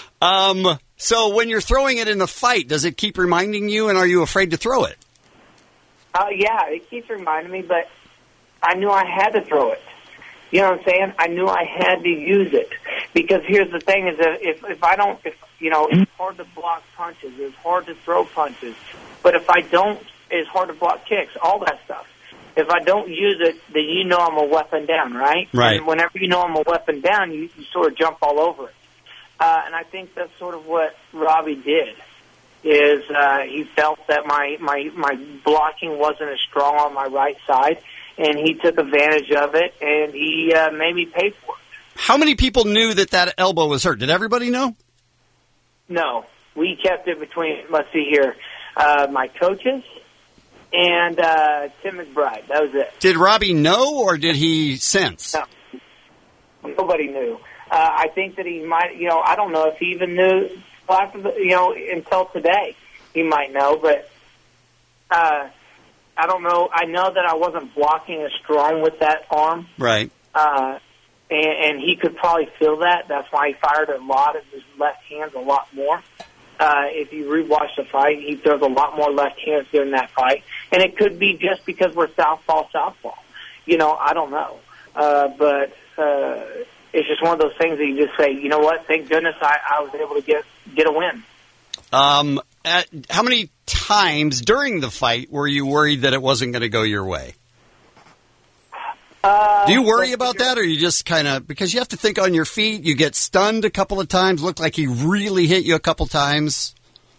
Speaker 2: So when you're throwing it in the fight, does it keep reminding you, and are you afraid to throw it?
Speaker 17: Yeah, it keeps reminding me, but I knew I had to throw it. You know what I'm saying? I knew I had to use it, because here's the thing: is that if you know, it's hard to block punches, it's hard to throw punches, but if I don't, it's hard to block kicks, all that stuff. If I don't use it, then you know I'm a weapon down, right?
Speaker 2: Right.
Speaker 17: And whenever you know I'm a weapon down, you sort of jump all over it. And I think that's sort of what Robbie did. Is he felt that my blocking wasn't as strong on my right side, and he took advantage of it, and he made me pay for it.
Speaker 2: How many people knew that elbow was hurt? Did everybody know?
Speaker 17: No. We kept it between, let's see here, my coaches, and Tim McBride. That was it.
Speaker 2: Did Robbie know, or did he sense?
Speaker 17: No. Nobody knew. I think that he might, I don't know if he even knew after until today. He might know, but I don't know. I know that I wasn't blocking as strong with that arm.
Speaker 2: Right.
Speaker 17: And he could probably feel that. That's why he fired a lot of his left hands a lot more. If you rewatch the fight, he throws a lot more left hands during that fight. And it could be just because we're southpaw. I don't know. But it's just one of those things that you just say, you know what, thank goodness I was able to get a win.
Speaker 2: How many times during the fight were you worried that it wasn't going to go your way? Do you worry about that, or you just kind of, because you have to think on your feet, you get stunned a couple of times, looked like he really hit you a couple times?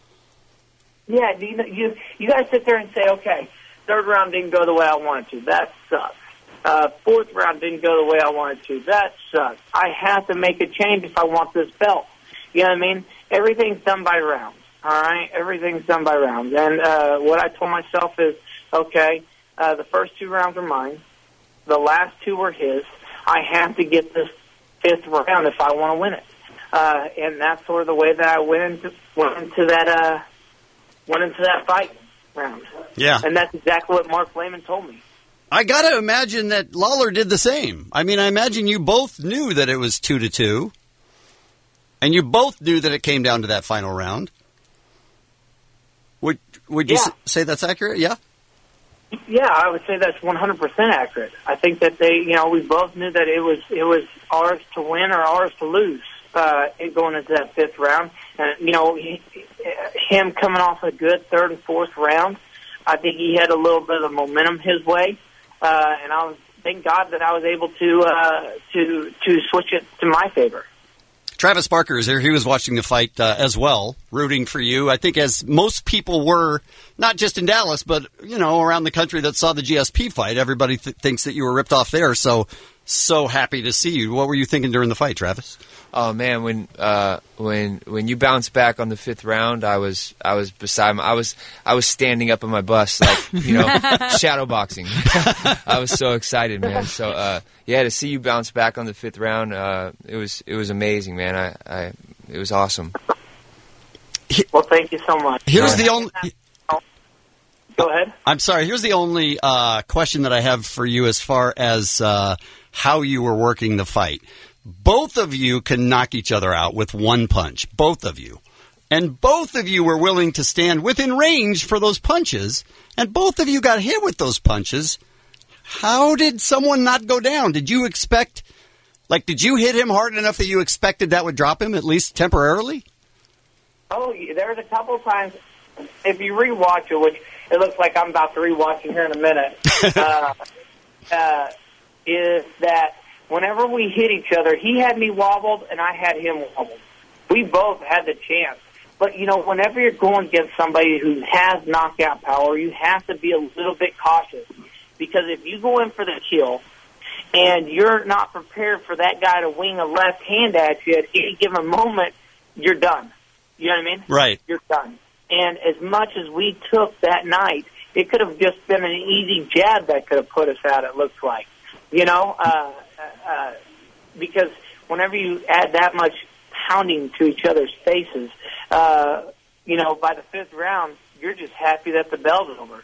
Speaker 17: Yeah, you guys sit there and say, okay, third round didn't go the way I wanted to. That sucks. Fourth round didn't go the way I wanted to. That sucks. I have to make a change if I want this belt. You know what I mean? Everything's done by rounds, all right? Everything's done by rounds. And what I told myself is, okay, the first 2 rounds are mine. The last 2 were his. I have to get this 5th round if I want to win it. And that's sort of the way that I went into that fight round.
Speaker 2: Yeah.
Speaker 17: And that's exactly what Mark Lehman told me.
Speaker 2: I got to imagine that Lawler did the same. I mean, I imagine you both knew that it was 2-2, and you both knew that it came down to that final round. Would you say that's accurate? Yeah.
Speaker 17: Yeah, I would say that's 100% accurate. I think that we both knew that it was ours to win or ours to lose going into that 5th round. And him coming off a good 3rd and 4th round, I think he had a little bit of momentum his way, and thank God that I was able to switch it to my favor.
Speaker 2: Travis Barker is here. He was watching the fight as well, rooting for you. I think as most people were, not just in Dallas, but, around the country that saw the GSP fight. Everybody thinks that you were ripped off there, so happy to see you. What were you thinking during the fight, Travis?
Speaker 1: Oh man, when you bounced back on the 5th round, I was beside I was standing up on my bus like shadow boxing. I was so excited, man. So to see you bounce back on the 5th round, it was amazing, man. It was awesome.
Speaker 17: Well, thank you so much.
Speaker 2: Here's the only.
Speaker 17: Go ahead.
Speaker 2: I'm sorry. Here's the only question that I have for you as far as how you were working the fight. Both of you can knock each other out with one punch. Both of you. And both of you were willing to stand within range for those punches. And both of you got hit with those punches. How did someone not go down? Did you expect, did you hit him hard enough that you expected that would drop him, at least temporarily?
Speaker 17: Oh, there was a couple of times, if you rewatch it, which it looks like I'm about to rewatch it here in a minute, is that whenever we hit each other, he had me wobbled and I had him wobbled. We both had the chance. But, whenever you're going against somebody who has knockout power, you have to be a little bit cautious. Because if you go in for the kill and you're not prepared for that guy to wing a left hand at you at any given moment, you're done. You know what I mean?
Speaker 2: Right.
Speaker 17: You're done. And as much as we took that night, it could have just been an easy jab that could have put us out, it looks like. Because whenever you add that much pounding to each other's faces, by the 5th round, you're just happy that the bell's over.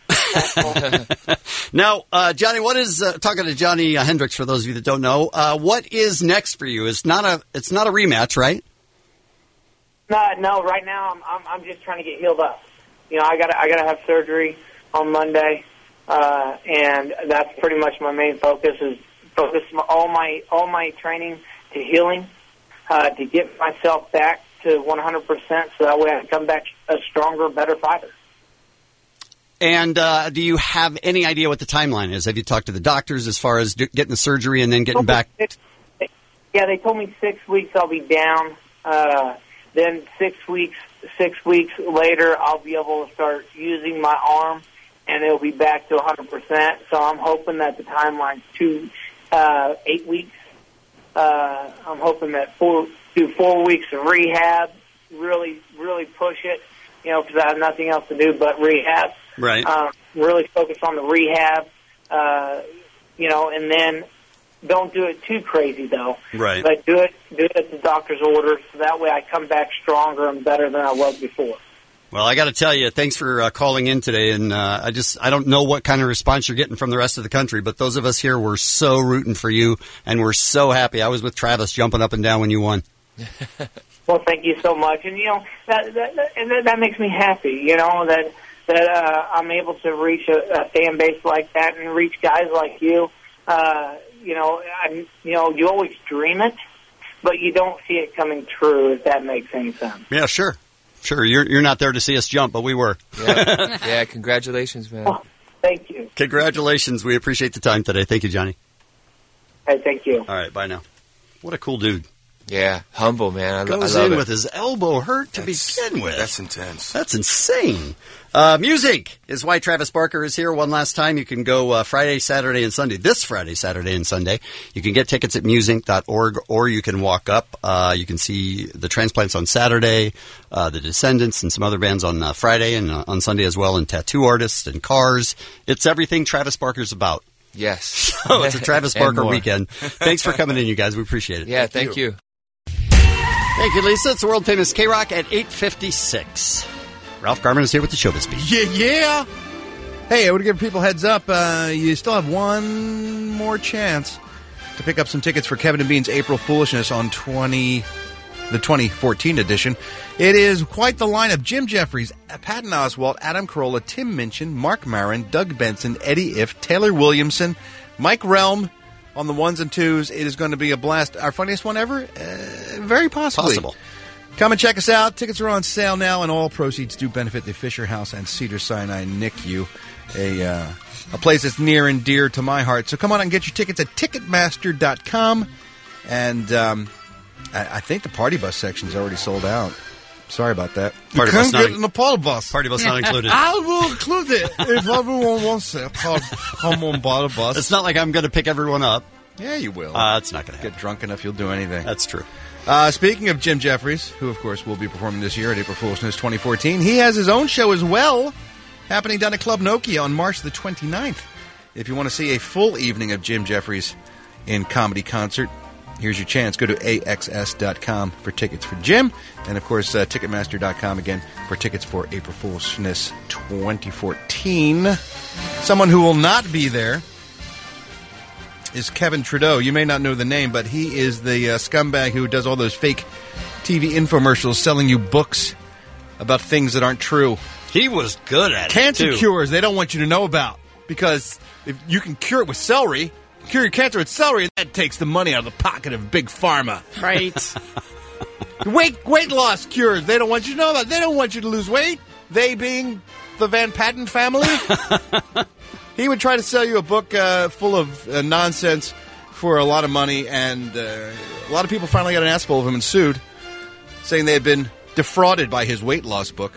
Speaker 2: Now, Johnny, what is talking to Johnny Hendricks? For those of you that don't know, what is next for you? It's not a rematch, right?
Speaker 17: No. Right now, I'm just trying to get healed up. I gotta have surgery on Monday, and that's pretty much my main focus. Is focus all my training to healing, to get myself back to 100%, so that way I can come back a stronger, better fighter.
Speaker 2: And do you have any idea what the timeline is? Have you talked to the doctors as far as getting the surgery and then getting back?
Speaker 17: Yeah, they told me 6 weeks I'll be down. Then 6 weeks later, I'll be able to start using my arm, and it'll be back to 100%. So I'm hoping that the timeline's 8 weeks. I'm hoping that do 4 weeks of rehab, really push it, because I have nothing else to do but rehab.
Speaker 2: Right.
Speaker 17: Really focus on the rehab, and then don't do it too crazy, though.
Speaker 2: Right.
Speaker 17: But do it at the doctor's order, so that way I come back stronger and better than I was before.
Speaker 2: Well, I got to tell you, thanks for calling in today, and I don't know what kind of response you're getting from the rest of the country, but those of us here were so rooting for you, and we're so happy. I was with Travis jumping up and down when you won.
Speaker 17: Well, thank you so much, and that makes me happy. That I'm able to reach a fan base like that and reach guys like you. You always dream it, but you don't see it coming true. If that makes any sense.
Speaker 2: Yeah, sure. Sure, you're not there to see us jump, but we were.
Speaker 1: Yeah, congratulations, man.
Speaker 17: Oh, thank you.
Speaker 2: Congratulations. We appreciate the time today. Thank you, Johnny.
Speaker 17: Hey, thank you.
Speaker 2: All right, bye now. What a cool dude.
Speaker 1: Yeah, humble, man. I
Speaker 2: Goes
Speaker 1: love
Speaker 2: in
Speaker 1: it.
Speaker 2: with his elbow hurt to begin with.
Speaker 6: That's intense.
Speaker 2: That's insane. Music is why Travis Barker is here one last time. You can go Friday, Saturday, and Sunday. This Friday, Saturday, and Sunday. You can get tickets at museinc.org, or you can walk up. You can see the Transplants on Saturday, the Descendants, and some other bands on Friday, and on Sunday as well, and Tattoo Artists and Cars. It's everything Travis Barker's about.
Speaker 1: Yes.
Speaker 2: So it's a Travis Barker
Speaker 1: more.
Speaker 2: weekend. Thanks for coming in, you guys. We appreciate it.
Speaker 1: Yeah, thank you.
Speaker 2: Thank you, Lisa. It's the world famous K-Rock at 8:56. Ralph Garman is here with the Showbiz Beat.
Speaker 7: Yeah. Hey, I would give people heads up. You still have one more chance to pick up some tickets for Kevin and Bean's April Foolishness on the 2014 edition. It is quite the lineup. Jim Jeffries, Patton Oswalt, Adam Carolla, Tim Minchin, Mark Maron, Doug Benson, Eddie Ift, Taylor Williamson, Mike Relm on the ones and twos. It is going to be a blast. Our funniest one ever? Very possibly.
Speaker 2: Possible.
Speaker 7: Come and check us out. Tickets are on sale now, and all proceeds do benefit the Fisher House and Cedars-Sinai NICU, a place that's near and dear to my heart. So come on and get your tickets at Ticketmaster.com. And I think the party bus section is already sold out. Sorry about that.
Speaker 2: Party
Speaker 7: you
Speaker 2: bus
Speaker 7: can't get in the party bus.
Speaker 2: Party bus not included.
Speaker 7: I will include it if everyone wants it. Come on, party bus.
Speaker 2: It's not like I'm going to pick everyone up.
Speaker 7: Yeah, you will.
Speaker 2: That's not going to happen.
Speaker 7: Get drunk enough, you'll do anything.
Speaker 2: That's true.
Speaker 7: Speaking of Jim Jeffries, who, of course, will be performing this year at April Foolishness 2014, he has his own show as well, happening down at Club Nokia on March the 29th. If you want to see a full evening of Jim Jeffries in comedy concert, here's your chance. Go to AXS.com for tickets for Jim, and, of course, Ticketmaster.com, again, for tickets for April Foolishness 2014. Someone who will not be there is Kevin Trudeau. You may not know the name, but he is the scumbag who does all those fake TV infomercials selling you books about things that aren't true.
Speaker 2: He was good at
Speaker 7: cancer
Speaker 2: it, too.
Speaker 7: cures they don't want you to know about, because if you can cure it with celery, cure your cancer with celery, and that takes the money out of the pocket of Big Pharma.
Speaker 11: Right.
Speaker 7: Weight loss cures they don't want you to know about. They don't want you to lose weight. They being the Van Patten family. He would try to sell you a book full of nonsense for a lot of money, and a lot of people finally got an ass full of him and sued, saying they had been defrauded by his weight loss book.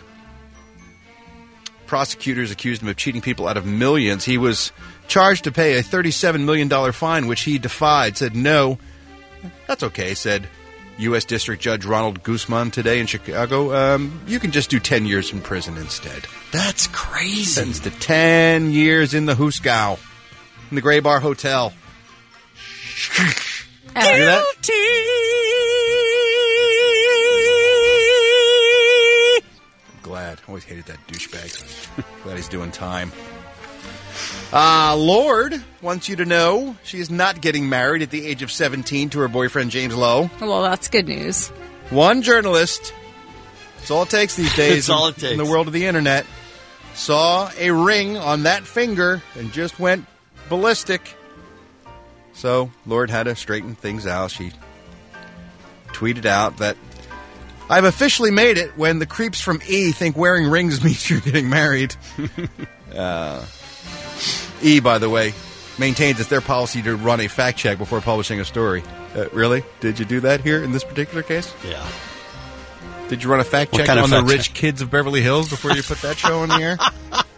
Speaker 7: Prosecutors accused him of cheating people out of millions. He was charged to pay a $37 million fine, which he defied, said, no, that's okay, said U.S. District Judge Ronald Guzman today in Chicago. You can just do 10 years in prison instead.
Speaker 2: That's crazy.
Speaker 7: Sentenced to 10 years in the Hooskow, in the Gray Bar Hotel.
Speaker 2: Guilty.
Speaker 7: I'm glad. Always hated that douchebag. Glad he's doing time. Lorde wants you to know she is not getting married at the age of 17 to her boyfriend, James Lowe.
Speaker 11: Well, that's good news.
Speaker 7: One journalist, that's all it takes these days
Speaker 2: That's all it takes.
Speaker 7: in the world of the internet, saw a ring on that finger and just went ballistic. So Lorde had to straighten things out. She tweeted out that, I've officially made it when the creeps from E think wearing rings means you're getting married. E, by the way, maintains it's their policy to run a fact check before publishing a story. Really? Did you do that here in this particular case?
Speaker 2: Yeah.
Speaker 7: Did you run a fact check on the rich kids of Beverly Hills before you put that show on the air?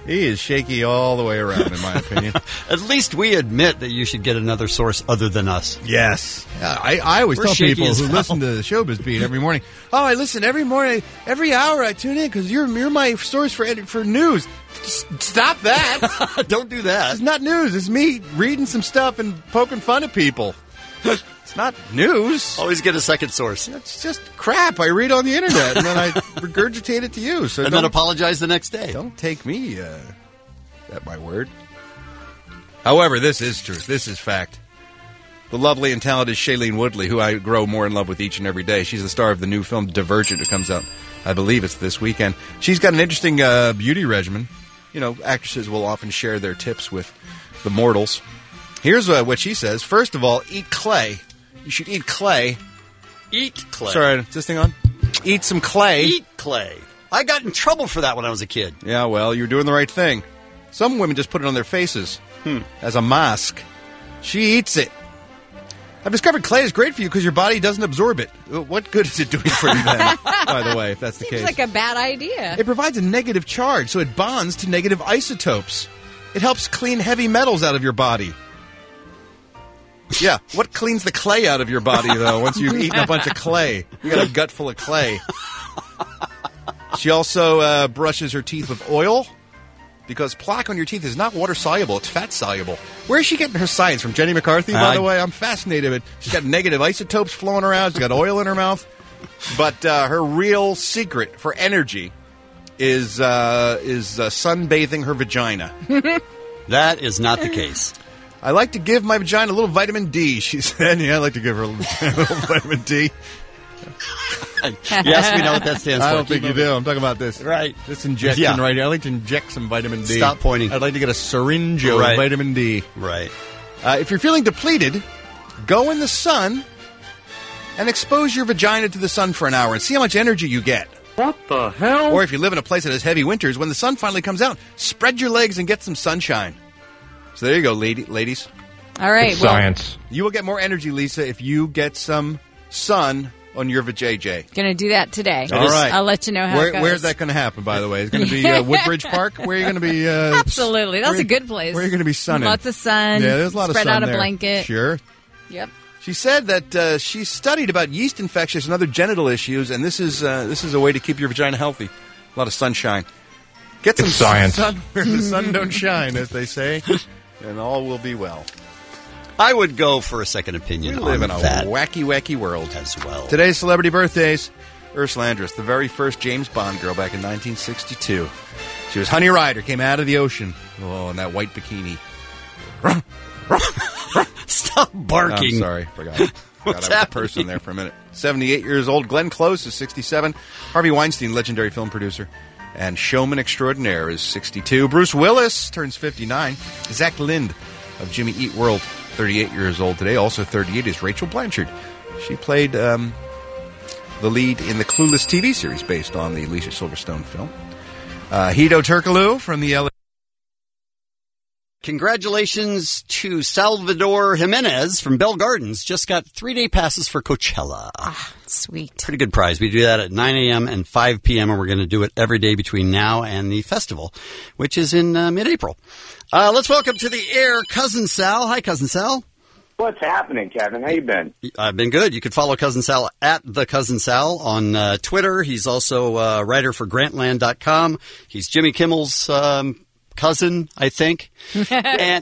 Speaker 7: He is shaky all the way around, in my opinion.
Speaker 2: At least we admit that you should get another source other than us.
Speaker 7: Yes. I always tell people who listen to the Showbiz Beat every morning, I listen every morning, every hour I tune in because you're my source for news. Stop that.
Speaker 2: Don't do that.
Speaker 7: It's not news. It's me reading some stuff and poking fun at people. It's not news.
Speaker 2: Always get a second source.
Speaker 7: It's just crap I read on the internet, and then I regurgitate it to you. So
Speaker 2: and then apologize the next day.
Speaker 7: Don't take me at my word. However, this is truth. This is fact. The lovely and talented Shailene Woodley, who I grow more in love with each and every day. She's the star of the new film Divergent, that comes out, I believe it's this weekend. She's got an interesting beauty regimen. You know, actresses will often share their tips with the mortals. Here's what she says. First of all, eat clay. You should eat clay.
Speaker 2: Eat clay.
Speaker 7: Sorry, is this thing on? Eat some clay.
Speaker 2: Eat clay. I got in trouble for that when I was a kid.
Speaker 7: Yeah, well, you're doing the right thing. Some women just put it on their faces as a mask. She eats it. I've discovered clay is great for you because your body doesn't absorb it. What good is it doing for you then, by the way, if that's the case?
Speaker 11: Seems like a bad idea.
Speaker 7: It provides a negative charge, so it bonds to negative isotopes. It helps clean heavy metals out of your body. Yeah, what cleans the clay out of your body, though, once you've eaten a bunch of clay? You got a gut full of clay. She also brushes her teeth with oil, because plaque on your teeth is not water-soluble, it's fat-soluble. Where is she getting her science? From Jenny McCarthy, by the way? I'm fascinated with it. She's got negative isotopes flowing around, she's got oil in her mouth. But her real secret for energy is sunbathing her vagina.
Speaker 2: That is not the case.
Speaker 7: I like to give my vagina a little vitamin D, she said. Yeah, I like to give her a little vitamin D.
Speaker 2: Yes, we know what that stands for.
Speaker 7: I don't think you do. I'm talking about this.
Speaker 2: Right.
Speaker 7: This injection right here. I like to inject some vitamin D.
Speaker 2: Stop pointing.
Speaker 7: I'd like to get a syringe of vitamin D.
Speaker 2: Right.
Speaker 7: If you're feeling depleted, go in the sun and expose your vagina to the sun for an hour and see how much energy you get.
Speaker 10: What the hell?
Speaker 7: Or if you live in a place that has heavy winters, when the sun finally comes out, spread your legs and get some sunshine. So there you go, ladies.
Speaker 11: All right.
Speaker 10: Science.
Speaker 7: You will get more energy, Lisa, if you get some sun on your vajayjay.
Speaker 11: Going to do that today.
Speaker 7: All right.
Speaker 11: I'll let you know how it goes.
Speaker 7: Where's that going to happen, by the way? Is it going to be Woodbridge Park? Where are you going to be?
Speaker 11: Absolutely. That's a good place.
Speaker 7: Where are you going to be sunning?
Speaker 11: Lots of sun.
Speaker 7: Yeah, there's a lot of sun
Speaker 11: Spread out
Speaker 7: there.
Speaker 11: a blanket.
Speaker 7: Sure.
Speaker 11: Yep.
Speaker 7: She said that she studied about yeast infections and other genital issues, and this is a way to keep your vagina healthy. A lot of sunshine. Get some
Speaker 10: science.
Speaker 7: sun where the sun don't shine, as they say, and all will be well.
Speaker 2: I would go for a second opinion
Speaker 7: We live
Speaker 2: on
Speaker 7: in a
Speaker 2: that
Speaker 7: wacky world
Speaker 2: as well.
Speaker 7: Today's celebrity birthdays. Ursula Andress, the very first James Bond girl back in 1962. She was Honey Rider, came out of the ocean. Oh, in that white bikini.
Speaker 2: Stop barking.
Speaker 7: I'm sorry, forgot I was a person there for a minute. 78 years old. Glenn Close is 67. Harvey Weinstein, legendary film producer. And showman extraordinaire, is 62. Bruce Willis turns 59. Zach Lind of Jimmy Eat World, 38 years old today. Also 38 is Rachel Blanchard. She played the lead in the Clueless TV series based on the Alicia Silverstone film. Hito Turkoglu from the LA.
Speaker 2: Congratulations to Salvador Jimenez from Bell Gardens. Just got 3-day passes for Coachella.
Speaker 11: Ah, sweet.
Speaker 2: Pretty good prize. We do that at 9 a.m. and 5 p.m., and we're going to do it every day between now and the festival, which is in mid-April. Let's welcome to the air Cousin Sal. Hi, Cousin Sal.
Speaker 8: What's happening, Kevin? How you been?
Speaker 2: I've been good. You can follow Cousin Sal at the Cousin Sal on Twitter. He's also a writer for Grantland.com. He's Jimmy Kimmel's cousin, I think. and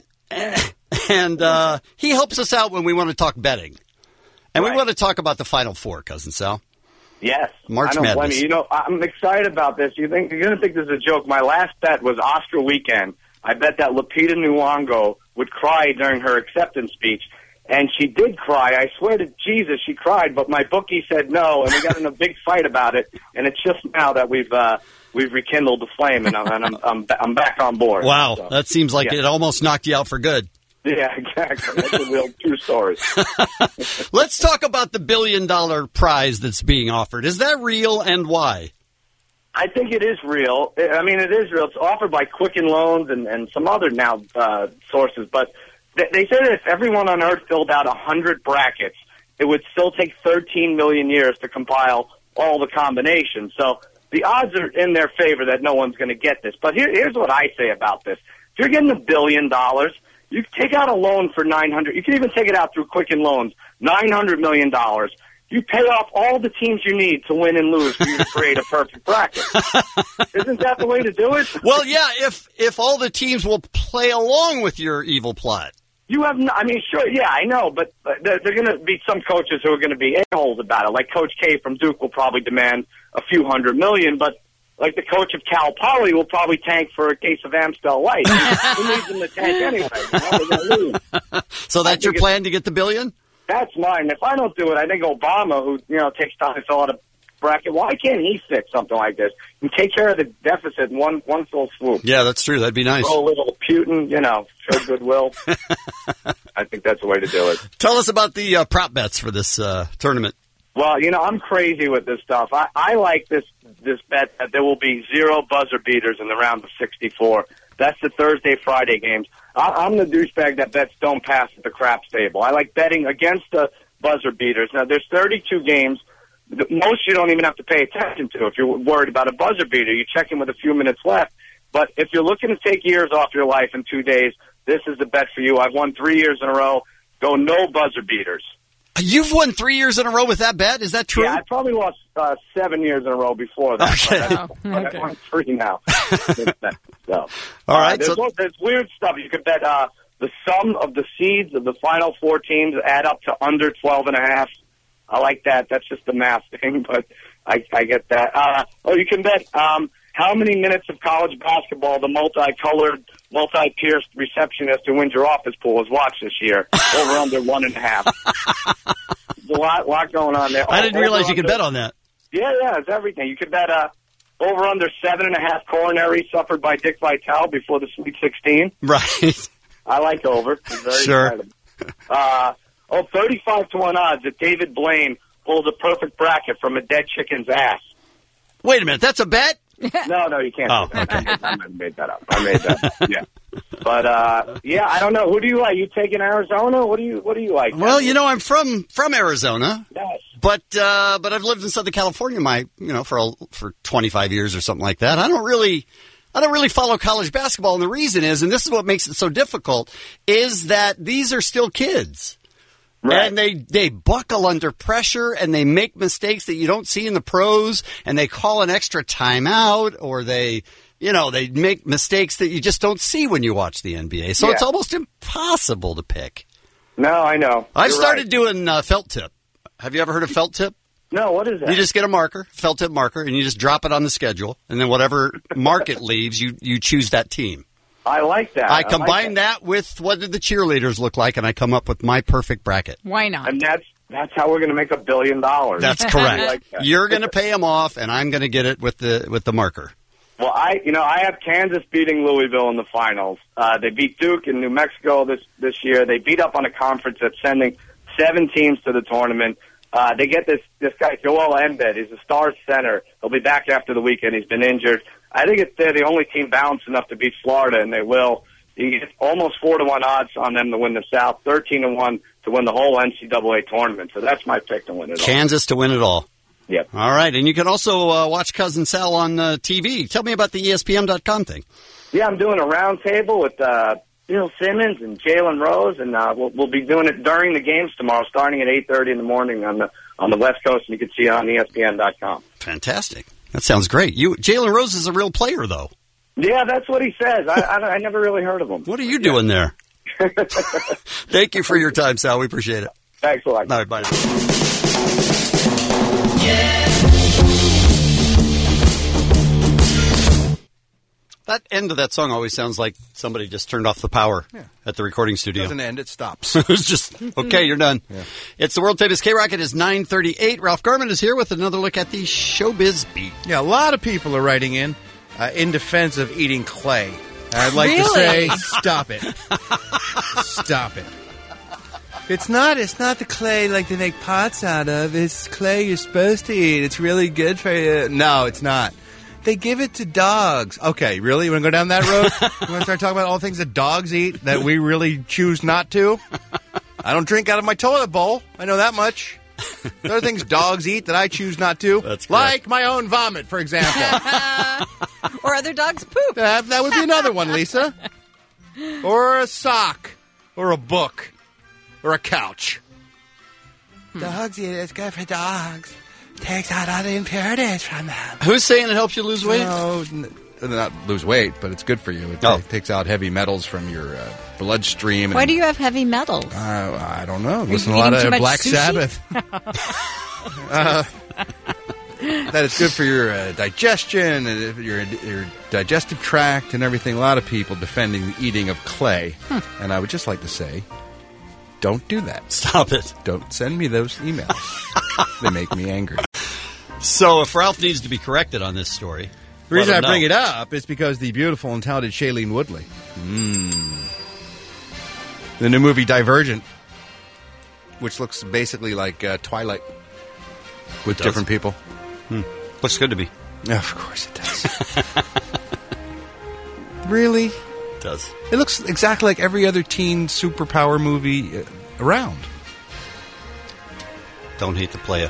Speaker 2: he helps us out when we want to talk betting. And we want to talk about the Final Four, Cousin Sal.
Speaker 8: Yes.
Speaker 2: March
Speaker 8: I don't blame
Speaker 2: Madness.
Speaker 8: you. You know, I'm excited about this. You're going to think this is a joke. My last bet was Oscar weekend. I bet that Lupita Nyong'o would cry during her acceptance speech. And she did cry. I swear to Jesus, she cried. But my bookie said no, and we got in a big fight about it. And it's just now that we've rekindled the flame, and I'm back on board.
Speaker 2: Wow,
Speaker 8: so,
Speaker 2: that seems like it almost knocked you out for good.
Speaker 8: Yeah, exactly. That's a real true story.
Speaker 2: Let's talk about the $1 billion prize that's being offered. Is that real, and why?
Speaker 8: I think it is real. I mean, it is real. It's offered by Quicken Loans and some other now sources. But they said that if everyone on Earth filled out 100 brackets, it would still take 13 million years to compile all the combinations. So the odds are in their favor that no one's going to get this. But here's what I say about this. If you're getting $1 billion, you take out a loan for $900. You can even take it out through Quicken Loans, $900 million. You pay off all the teams you need to win and lose for you to create a perfect bracket. Isn't that the way to do it?
Speaker 2: Well, yeah, if all the teams will play along with your evil plot.
Speaker 8: You have, sure, yeah, I know, but there are going to be some coaches who are going to be a-holes about it. Like Coach K from Duke will probably demand a few $100 million, but like the coach of Cal Poly will probably tank for a case of Amstel Light. Who needs him to tank anyway? They're gonna lose.
Speaker 2: So that's your plan to get the $1 billion?
Speaker 8: That's mine. If I don't do it, I think Obama, who takes time to fill out a bracket, why can't he fix something like this and take care of the deficit in one full swoop?
Speaker 2: Yeah, that's true. That'd be nice.
Speaker 8: Throw a little Putin, show goodwill. I think that's the way to do it.
Speaker 2: Tell us about the prop bets for this tournament.
Speaker 8: Well, I'm crazy with this stuff. I like this bet that there will be 0 buzzer beaters in the round of 64. That's the Thursday-Friday games. I'm the douchebag that bets don't pass at the craps table. I like betting against the buzzer beaters. Now, there's 32 games. Most you don't even have to pay attention to. If you're worried about a buzzer beater, you check in with a few minutes left. But if you're looking to take years off your life in 2 days, this is the bet for you. I've won 3 years in a row. Go no buzzer beaters.
Speaker 2: You've won 3 years in a row with that bet? Is that true?
Speaker 8: Yeah, I probably lost 7 years in a row before that.
Speaker 2: Okay.
Speaker 8: But I won 3 now. So,
Speaker 2: all right.
Speaker 8: There's weird stuff. You could bet the sum of the seeds of the final 4 teams add up to under 12.5. I like that. That's just a math thing, but I get that. You can bet how many minutes of college basketball the multicolored, multi-pierced receptionist who wins your office pool has watched this year. Over under 1.5. There's a lot going on there.
Speaker 2: I didn't realize you could bet on that.
Speaker 8: Yeah, it's everything. You could bet over under 7.5 coronaries suffered by Dick Vitale before the Sweet 16.
Speaker 2: Right.
Speaker 8: I like over. It's very
Speaker 2: sure.
Speaker 8: exciting. 35-1 odds that David Blaine pulls a perfect bracket from a dead chicken's ass.
Speaker 2: Wait a minute, that's a bet?
Speaker 8: No, you can't.
Speaker 2: Oh,
Speaker 8: do that.
Speaker 2: okay.
Speaker 8: I made that up. Yeah. But I don't know. Who do you like? You taking Arizona? What do you like?
Speaker 2: Well, I'm from Arizona.
Speaker 8: Yes.
Speaker 2: But I've lived in Southern California for 25 years or something like that. I don't really follow college basketball, and the reason is, and this is what makes it so difficult, is that these are still kids. Right. And they buckle under pressure, and they make mistakes that you don't see in the pros, and they call an extra timeout, or they make mistakes that you just don't see when you watch the NBA. So It's almost impossible to pick.
Speaker 8: No, I know.
Speaker 2: I've started doing felt tip. Have you ever heard of felt tip?
Speaker 8: No, what is that?
Speaker 2: You just get a marker, felt tip marker, and you just drop it on the schedule, and then whatever mark it leaves, you choose that team.
Speaker 8: I like that.
Speaker 2: I combine that with what did the cheerleaders look like, and I come up with my perfect bracket.
Speaker 11: Why not?
Speaker 8: And that's how we're going to make $1 billion.
Speaker 2: That's correct. You're going to pay them off, and I'm going to get it with the marker.
Speaker 8: Well, I have Kansas beating Louisville in the finals. They beat Duke in New Mexico this year. They beat up on a conference that's sending 7 teams to the tournament. They get this guy, Joel Embiid. He's a star center. He'll be back after the weekend. He's been injured. I think they're the only team balanced enough to beat Florida, and they will. You get almost 4-1 odds on them to win the South, 13-1 to win the whole NCAA tournament. So that's my pick to win it all.
Speaker 2: Kansas to win it all.
Speaker 8: Yep.
Speaker 2: All right, and you can also watch Cousin Sal on TV. Tell me about the ESPN.com thing.
Speaker 8: Yeah, I'm doing a round table with Bill Simmons and Jalen Rose, and we'll be doing it during the games tomorrow, starting at 8:30 in the morning on the West Coast, and you can see it on ESPN.com.
Speaker 2: Fantastic. That sounds great. Jalen Rose is a real player, though.
Speaker 8: Yeah, that's what he says. I never really heard of him.
Speaker 2: What are you doing there? Thank you for your time, Sal. We appreciate it.
Speaker 8: Thanks a lot.
Speaker 2: All right, bye now. That end of that song always sounds like somebody just turned off the power at the recording studio.
Speaker 7: It doesn't end, it stops.
Speaker 2: It was just, okay, you're done. Yeah. It's the world famous K-Rock. It is 9:38. Ralph Garman is here with another look at the Showbiz Beat.
Speaker 7: Yeah, a lot of people are writing in defense of eating clay. I'd like to say, stop it. Stop it. It's not the clay like they make pots out of. It's clay you're supposed to eat. It's really good for you. No, it's not. They give it to dogs. Okay, really? You want to go down that road? You want to start talking about all things that dogs eat that we really choose not to? I don't drink out of my toilet bowl. I know that much. There are things dogs eat that I choose not to.
Speaker 2: That's correct.
Speaker 7: Like my own vomit, for example.
Speaker 11: Or other dogs' poop.
Speaker 7: That would be another one, Lisa. Or a sock. Or a book. Or a couch. Dogs eat it. It's good for dogs. Takes out all the impurities from them.
Speaker 2: Who's saying it helps you lose weight?
Speaker 7: No, not lose weight, but it's good for you. It takes out heavy metals from your bloodstream.
Speaker 11: Why do you have heavy metals?
Speaker 7: I don't know. Listen
Speaker 11: you
Speaker 7: to a lot
Speaker 11: eating
Speaker 7: of
Speaker 11: too much
Speaker 7: Black
Speaker 11: sushi?
Speaker 7: Sabbath. That it's good for your digestion, and your digestive tract, and everything. A lot of people defending the eating of clay. And I would just like to say, don't do that.
Speaker 2: Stop it.
Speaker 7: Don't send me those emails. They make me angry.
Speaker 2: So if Ralph needs to be corrected on this story...
Speaker 7: The reason I bring it up is because the beautiful and talented Shailene Woodley. The new movie Divergent, which looks basically like Twilight with different people.
Speaker 2: Looks good to me.
Speaker 7: Yeah, of course it does. Really?
Speaker 2: It does.
Speaker 7: It looks exactly like every other teen superpower movie around.
Speaker 2: Don't hate the player.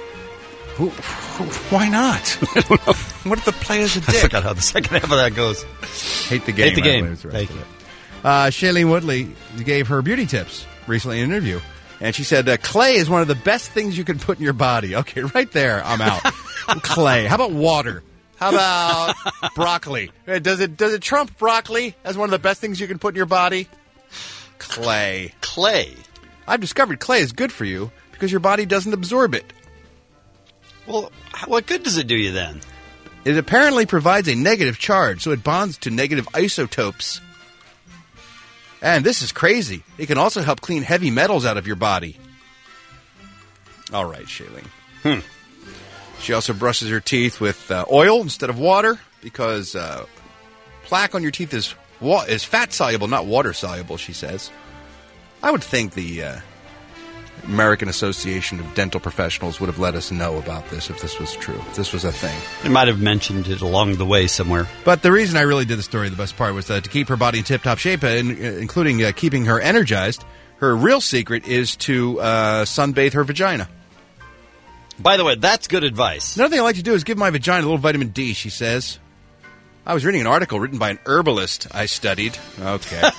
Speaker 7: Why not?
Speaker 2: I don't know.
Speaker 7: What if the player's a dick?
Speaker 2: I forgot how the second half of that goes.
Speaker 7: Hate the game.
Speaker 2: Hate the game.
Speaker 7: Thank you. Shailene Woodley gave her beauty tips recently in an interview. And she said, clay is one of the best things you can put in your body. Okay, right there, I'm out. Clay. How about water? How about broccoli? Does it trump broccoli as one of the best things you can put in your body? Clay.
Speaker 2: Clay.
Speaker 7: I've discovered clay is good for you because your body doesn't absorb it.
Speaker 2: Well, what good does it do you then?
Speaker 7: It apparently provides a negative charge, so it bonds to negative isotopes. And this is crazy. It can also help clean heavy metals out of your body. All right, Shailene. She also brushes her teeth with oil instead of water because plaque on your teeth is fat-soluble, not water-soluble, she says. I would think the American Association of Dental Professionals would have let us know about this if this was true, if this was a thing.
Speaker 2: They might have mentioned it along the way somewhere.
Speaker 7: But the reason I really did the story, the best part, was to keep her body in tip-top shape, including keeping her energized. Her real secret is to sunbathe her vagina.
Speaker 2: By the way, that's good advice.
Speaker 7: Another thing I like to do is give my vagina a little vitamin D, she says. I was reading an article written by an herbalist I studied. Okay.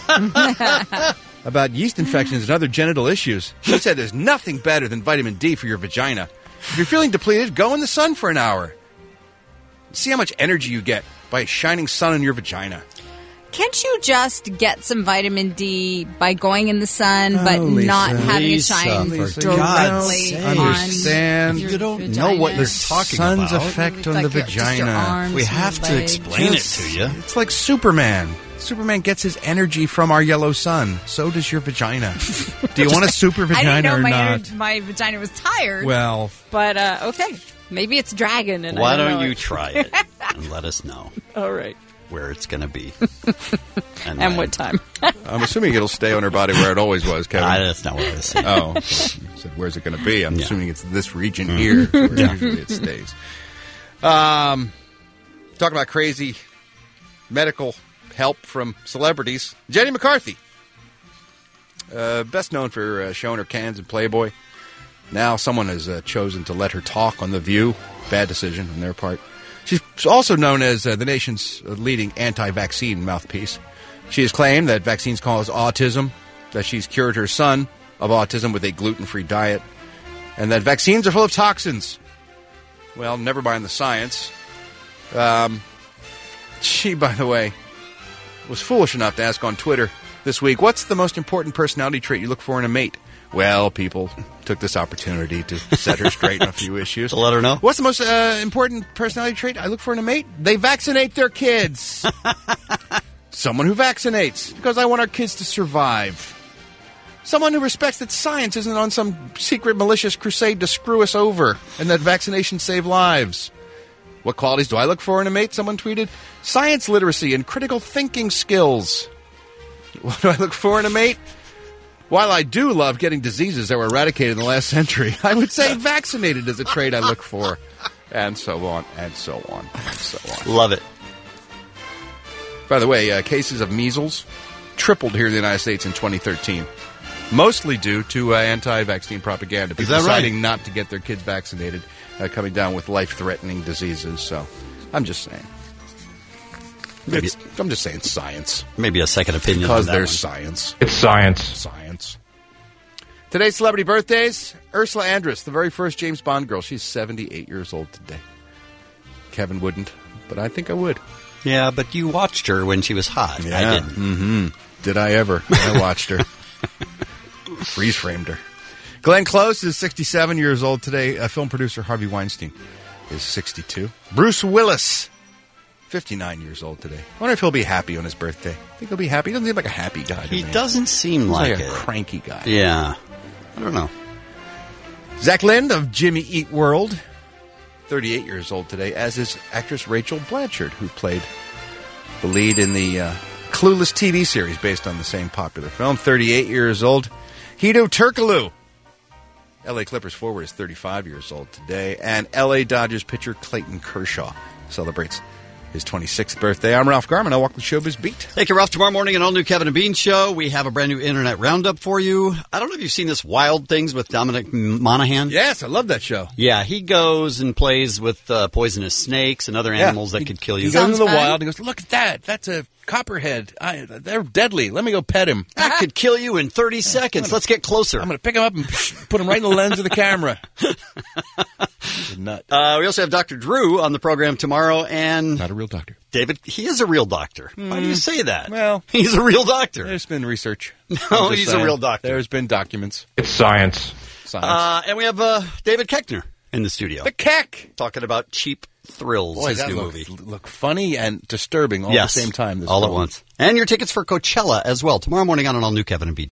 Speaker 7: About yeast infections and other genital issues. She said there's nothing better than vitamin D for your vagina. If you're feeling depleted, go in the sun for an hour. See how much energy you get by a shining sun in your vagina.
Speaker 11: Can't you just get some vitamin D by going in the sun, but
Speaker 7: Lisa.
Speaker 11: not having it shine directly on
Speaker 2: you don't
Speaker 11: vagina?
Speaker 2: know what you're talking
Speaker 7: sun's
Speaker 2: about.
Speaker 7: effect on
Speaker 11: Like
Speaker 7: the vagina.
Speaker 2: We have to explain it to you.
Speaker 7: It's like Superman. Superman gets his energy from our yellow sun. So does your vagina. Do you want a super vagina or not?
Speaker 11: My vagina was tired.
Speaker 7: Well,
Speaker 11: but okay, maybe it's dragon. And
Speaker 2: Why
Speaker 11: I don't
Speaker 2: don't
Speaker 11: know
Speaker 2: you
Speaker 11: it.
Speaker 2: try it and let us know
Speaker 11: All right.
Speaker 2: where it's going to be
Speaker 11: And what time?
Speaker 7: I'm assuming it'll stay on her body where it always was, Kevin.
Speaker 2: That's not what I said.
Speaker 7: Oh, you said where's it going to be? I'm assuming it's this region here where usually it stays. Talking about crazy medical help from celebrities. Jenny McCarthy, best known for showing her cans in Playboy. Now someone has chosen to let her talk on The View. Bad decision on their part. She's also known as the nation's leading anti-vaccine mouthpiece. She has claimed that vaccines cause autism, that she's cured her son of autism with a gluten-free diet, and that vaccines are full of toxins. Well, never mind the science. She, by the way, was foolish enough to ask on Twitter this week, what's the most important personality trait you look for in a mate? Well, people took this opportunity to set her straight on a few issues.
Speaker 2: To let her know.
Speaker 7: What's the most important personality trait I look for in a mate? They vaccinate their kids. Someone who vaccinates, because I want our kids to survive. Someone who respects that science isn't on some secret malicious crusade to screw us over, and that vaccinations save lives. What qualities do I look for in a mate? Someone tweeted. Science literacy and critical thinking skills. What do I look for in a mate? While I do love getting diseases that were eradicated in the last century, I would say vaccinated is a trait I look for. And so on, and so on, and so on.
Speaker 2: Love it.
Speaker 7: By the way, cases of measles tripled here in the United States in 2013. mostly due to anti-vaccine propaganda. People
Speaker 2: that right?
Speaker 7: deciding not to get their kids vaccinated, coming down with life-threatening diseases. So, I'm just saying. I'm just saying science.
Speaker 2: Maybe a second opinion
Speaker 7: because
Speaker 2: on that
Speaker 7: there's
Speaker 2: one.
Speaker 7: science.
Speaker 10: It's science.
Speaker 7: Science. Today's celebrity birthdays: Ursula Andress, the very first James Bond girl. She's 78 years old today. Kevin wouldn't, but I think I would.
Speaker 2: Yeah, but you watched her when she was hot.
Speaker 7: Yeah.
Speaker 2: I didn't.
Speaker 7: Mm-hmm. Did I ever? I watched her. Freeze-framed her. Glenn Close is 67 years old today. Film producer Harvey Weinstein is 62. Bruce Willis, 59 years old today. I wonder if he'll be happy on his birthday. Think he'll be happy? He doesn't seem like a happy guy.
Speaker 2: He doesn't seem like
Speaker 7: a
Speaker 2: it.
Speaker 7: cranky guy.
Speaker 2: Yeah. I don't know.
Speaker 7: Zach Lind of Jimmy Eat World, 38 years old today, as is actress Rachel Blanchard, who played the lead in the Clueless TV series based on the same popular film. 38 years old. Hedo Turkoglu, L.A. Clippers forward, is 35 years old today. And L.A. Dodgers pitcher Clayton Kershaw celebrates his 26th birthday. I'm Ralph Garman. I'll walk the showbiz beat.
Speaker 2: Thank you, Ralph. Tomorrow morning, an all-new Kevin and Bean show. We have a brand-new Internet Roundup for you. I don't know if you've seen this Wild Things with Dominic Monaghan.
Speaker 7: Yes, I love that show.
Speaker 2: Yeah, he goes and plays with poisonous snakes and other animals that could kill you.
Speaker 7: He goes into the wild and goes, look at that. That's a copperhead. They're deadly. Let me go pet him.
Speaker 2: That could kill you in 30 seconds. Let's get closer.
Speaker 7: I'm going to pick him up and put him right in the lens of the camera. He's a nut.
Speaker 2: We also have Dr. Drew on the program tomorrow. And
Speaker 7: not a real doctor.
Speaker 2: David, he is a real doctor. Why do you say that?
Speaker 7: Well,
Speaker 2: he's a real doctor.
Speaker 7: There's been research.
Speaker 2: No, he's a real doctor.
Speaker 7: There's been documents.
Speaker 10: It's science.
Speaker 2: And we have David Koechner in the studio.
Speaker 7: The Keck!
Speaker 2: Talking about Cheap Thrills,
Speaker 7: Boy,
Speaker 2: his
Speaker 7: that
Speaker 2: new movie.
Speaker 7: Look funny and disturbing all at the same time.
Speaker 2: All at once. And your tickets for Coachella as well. Tomorrow morning on an all-new Kevin and Bean.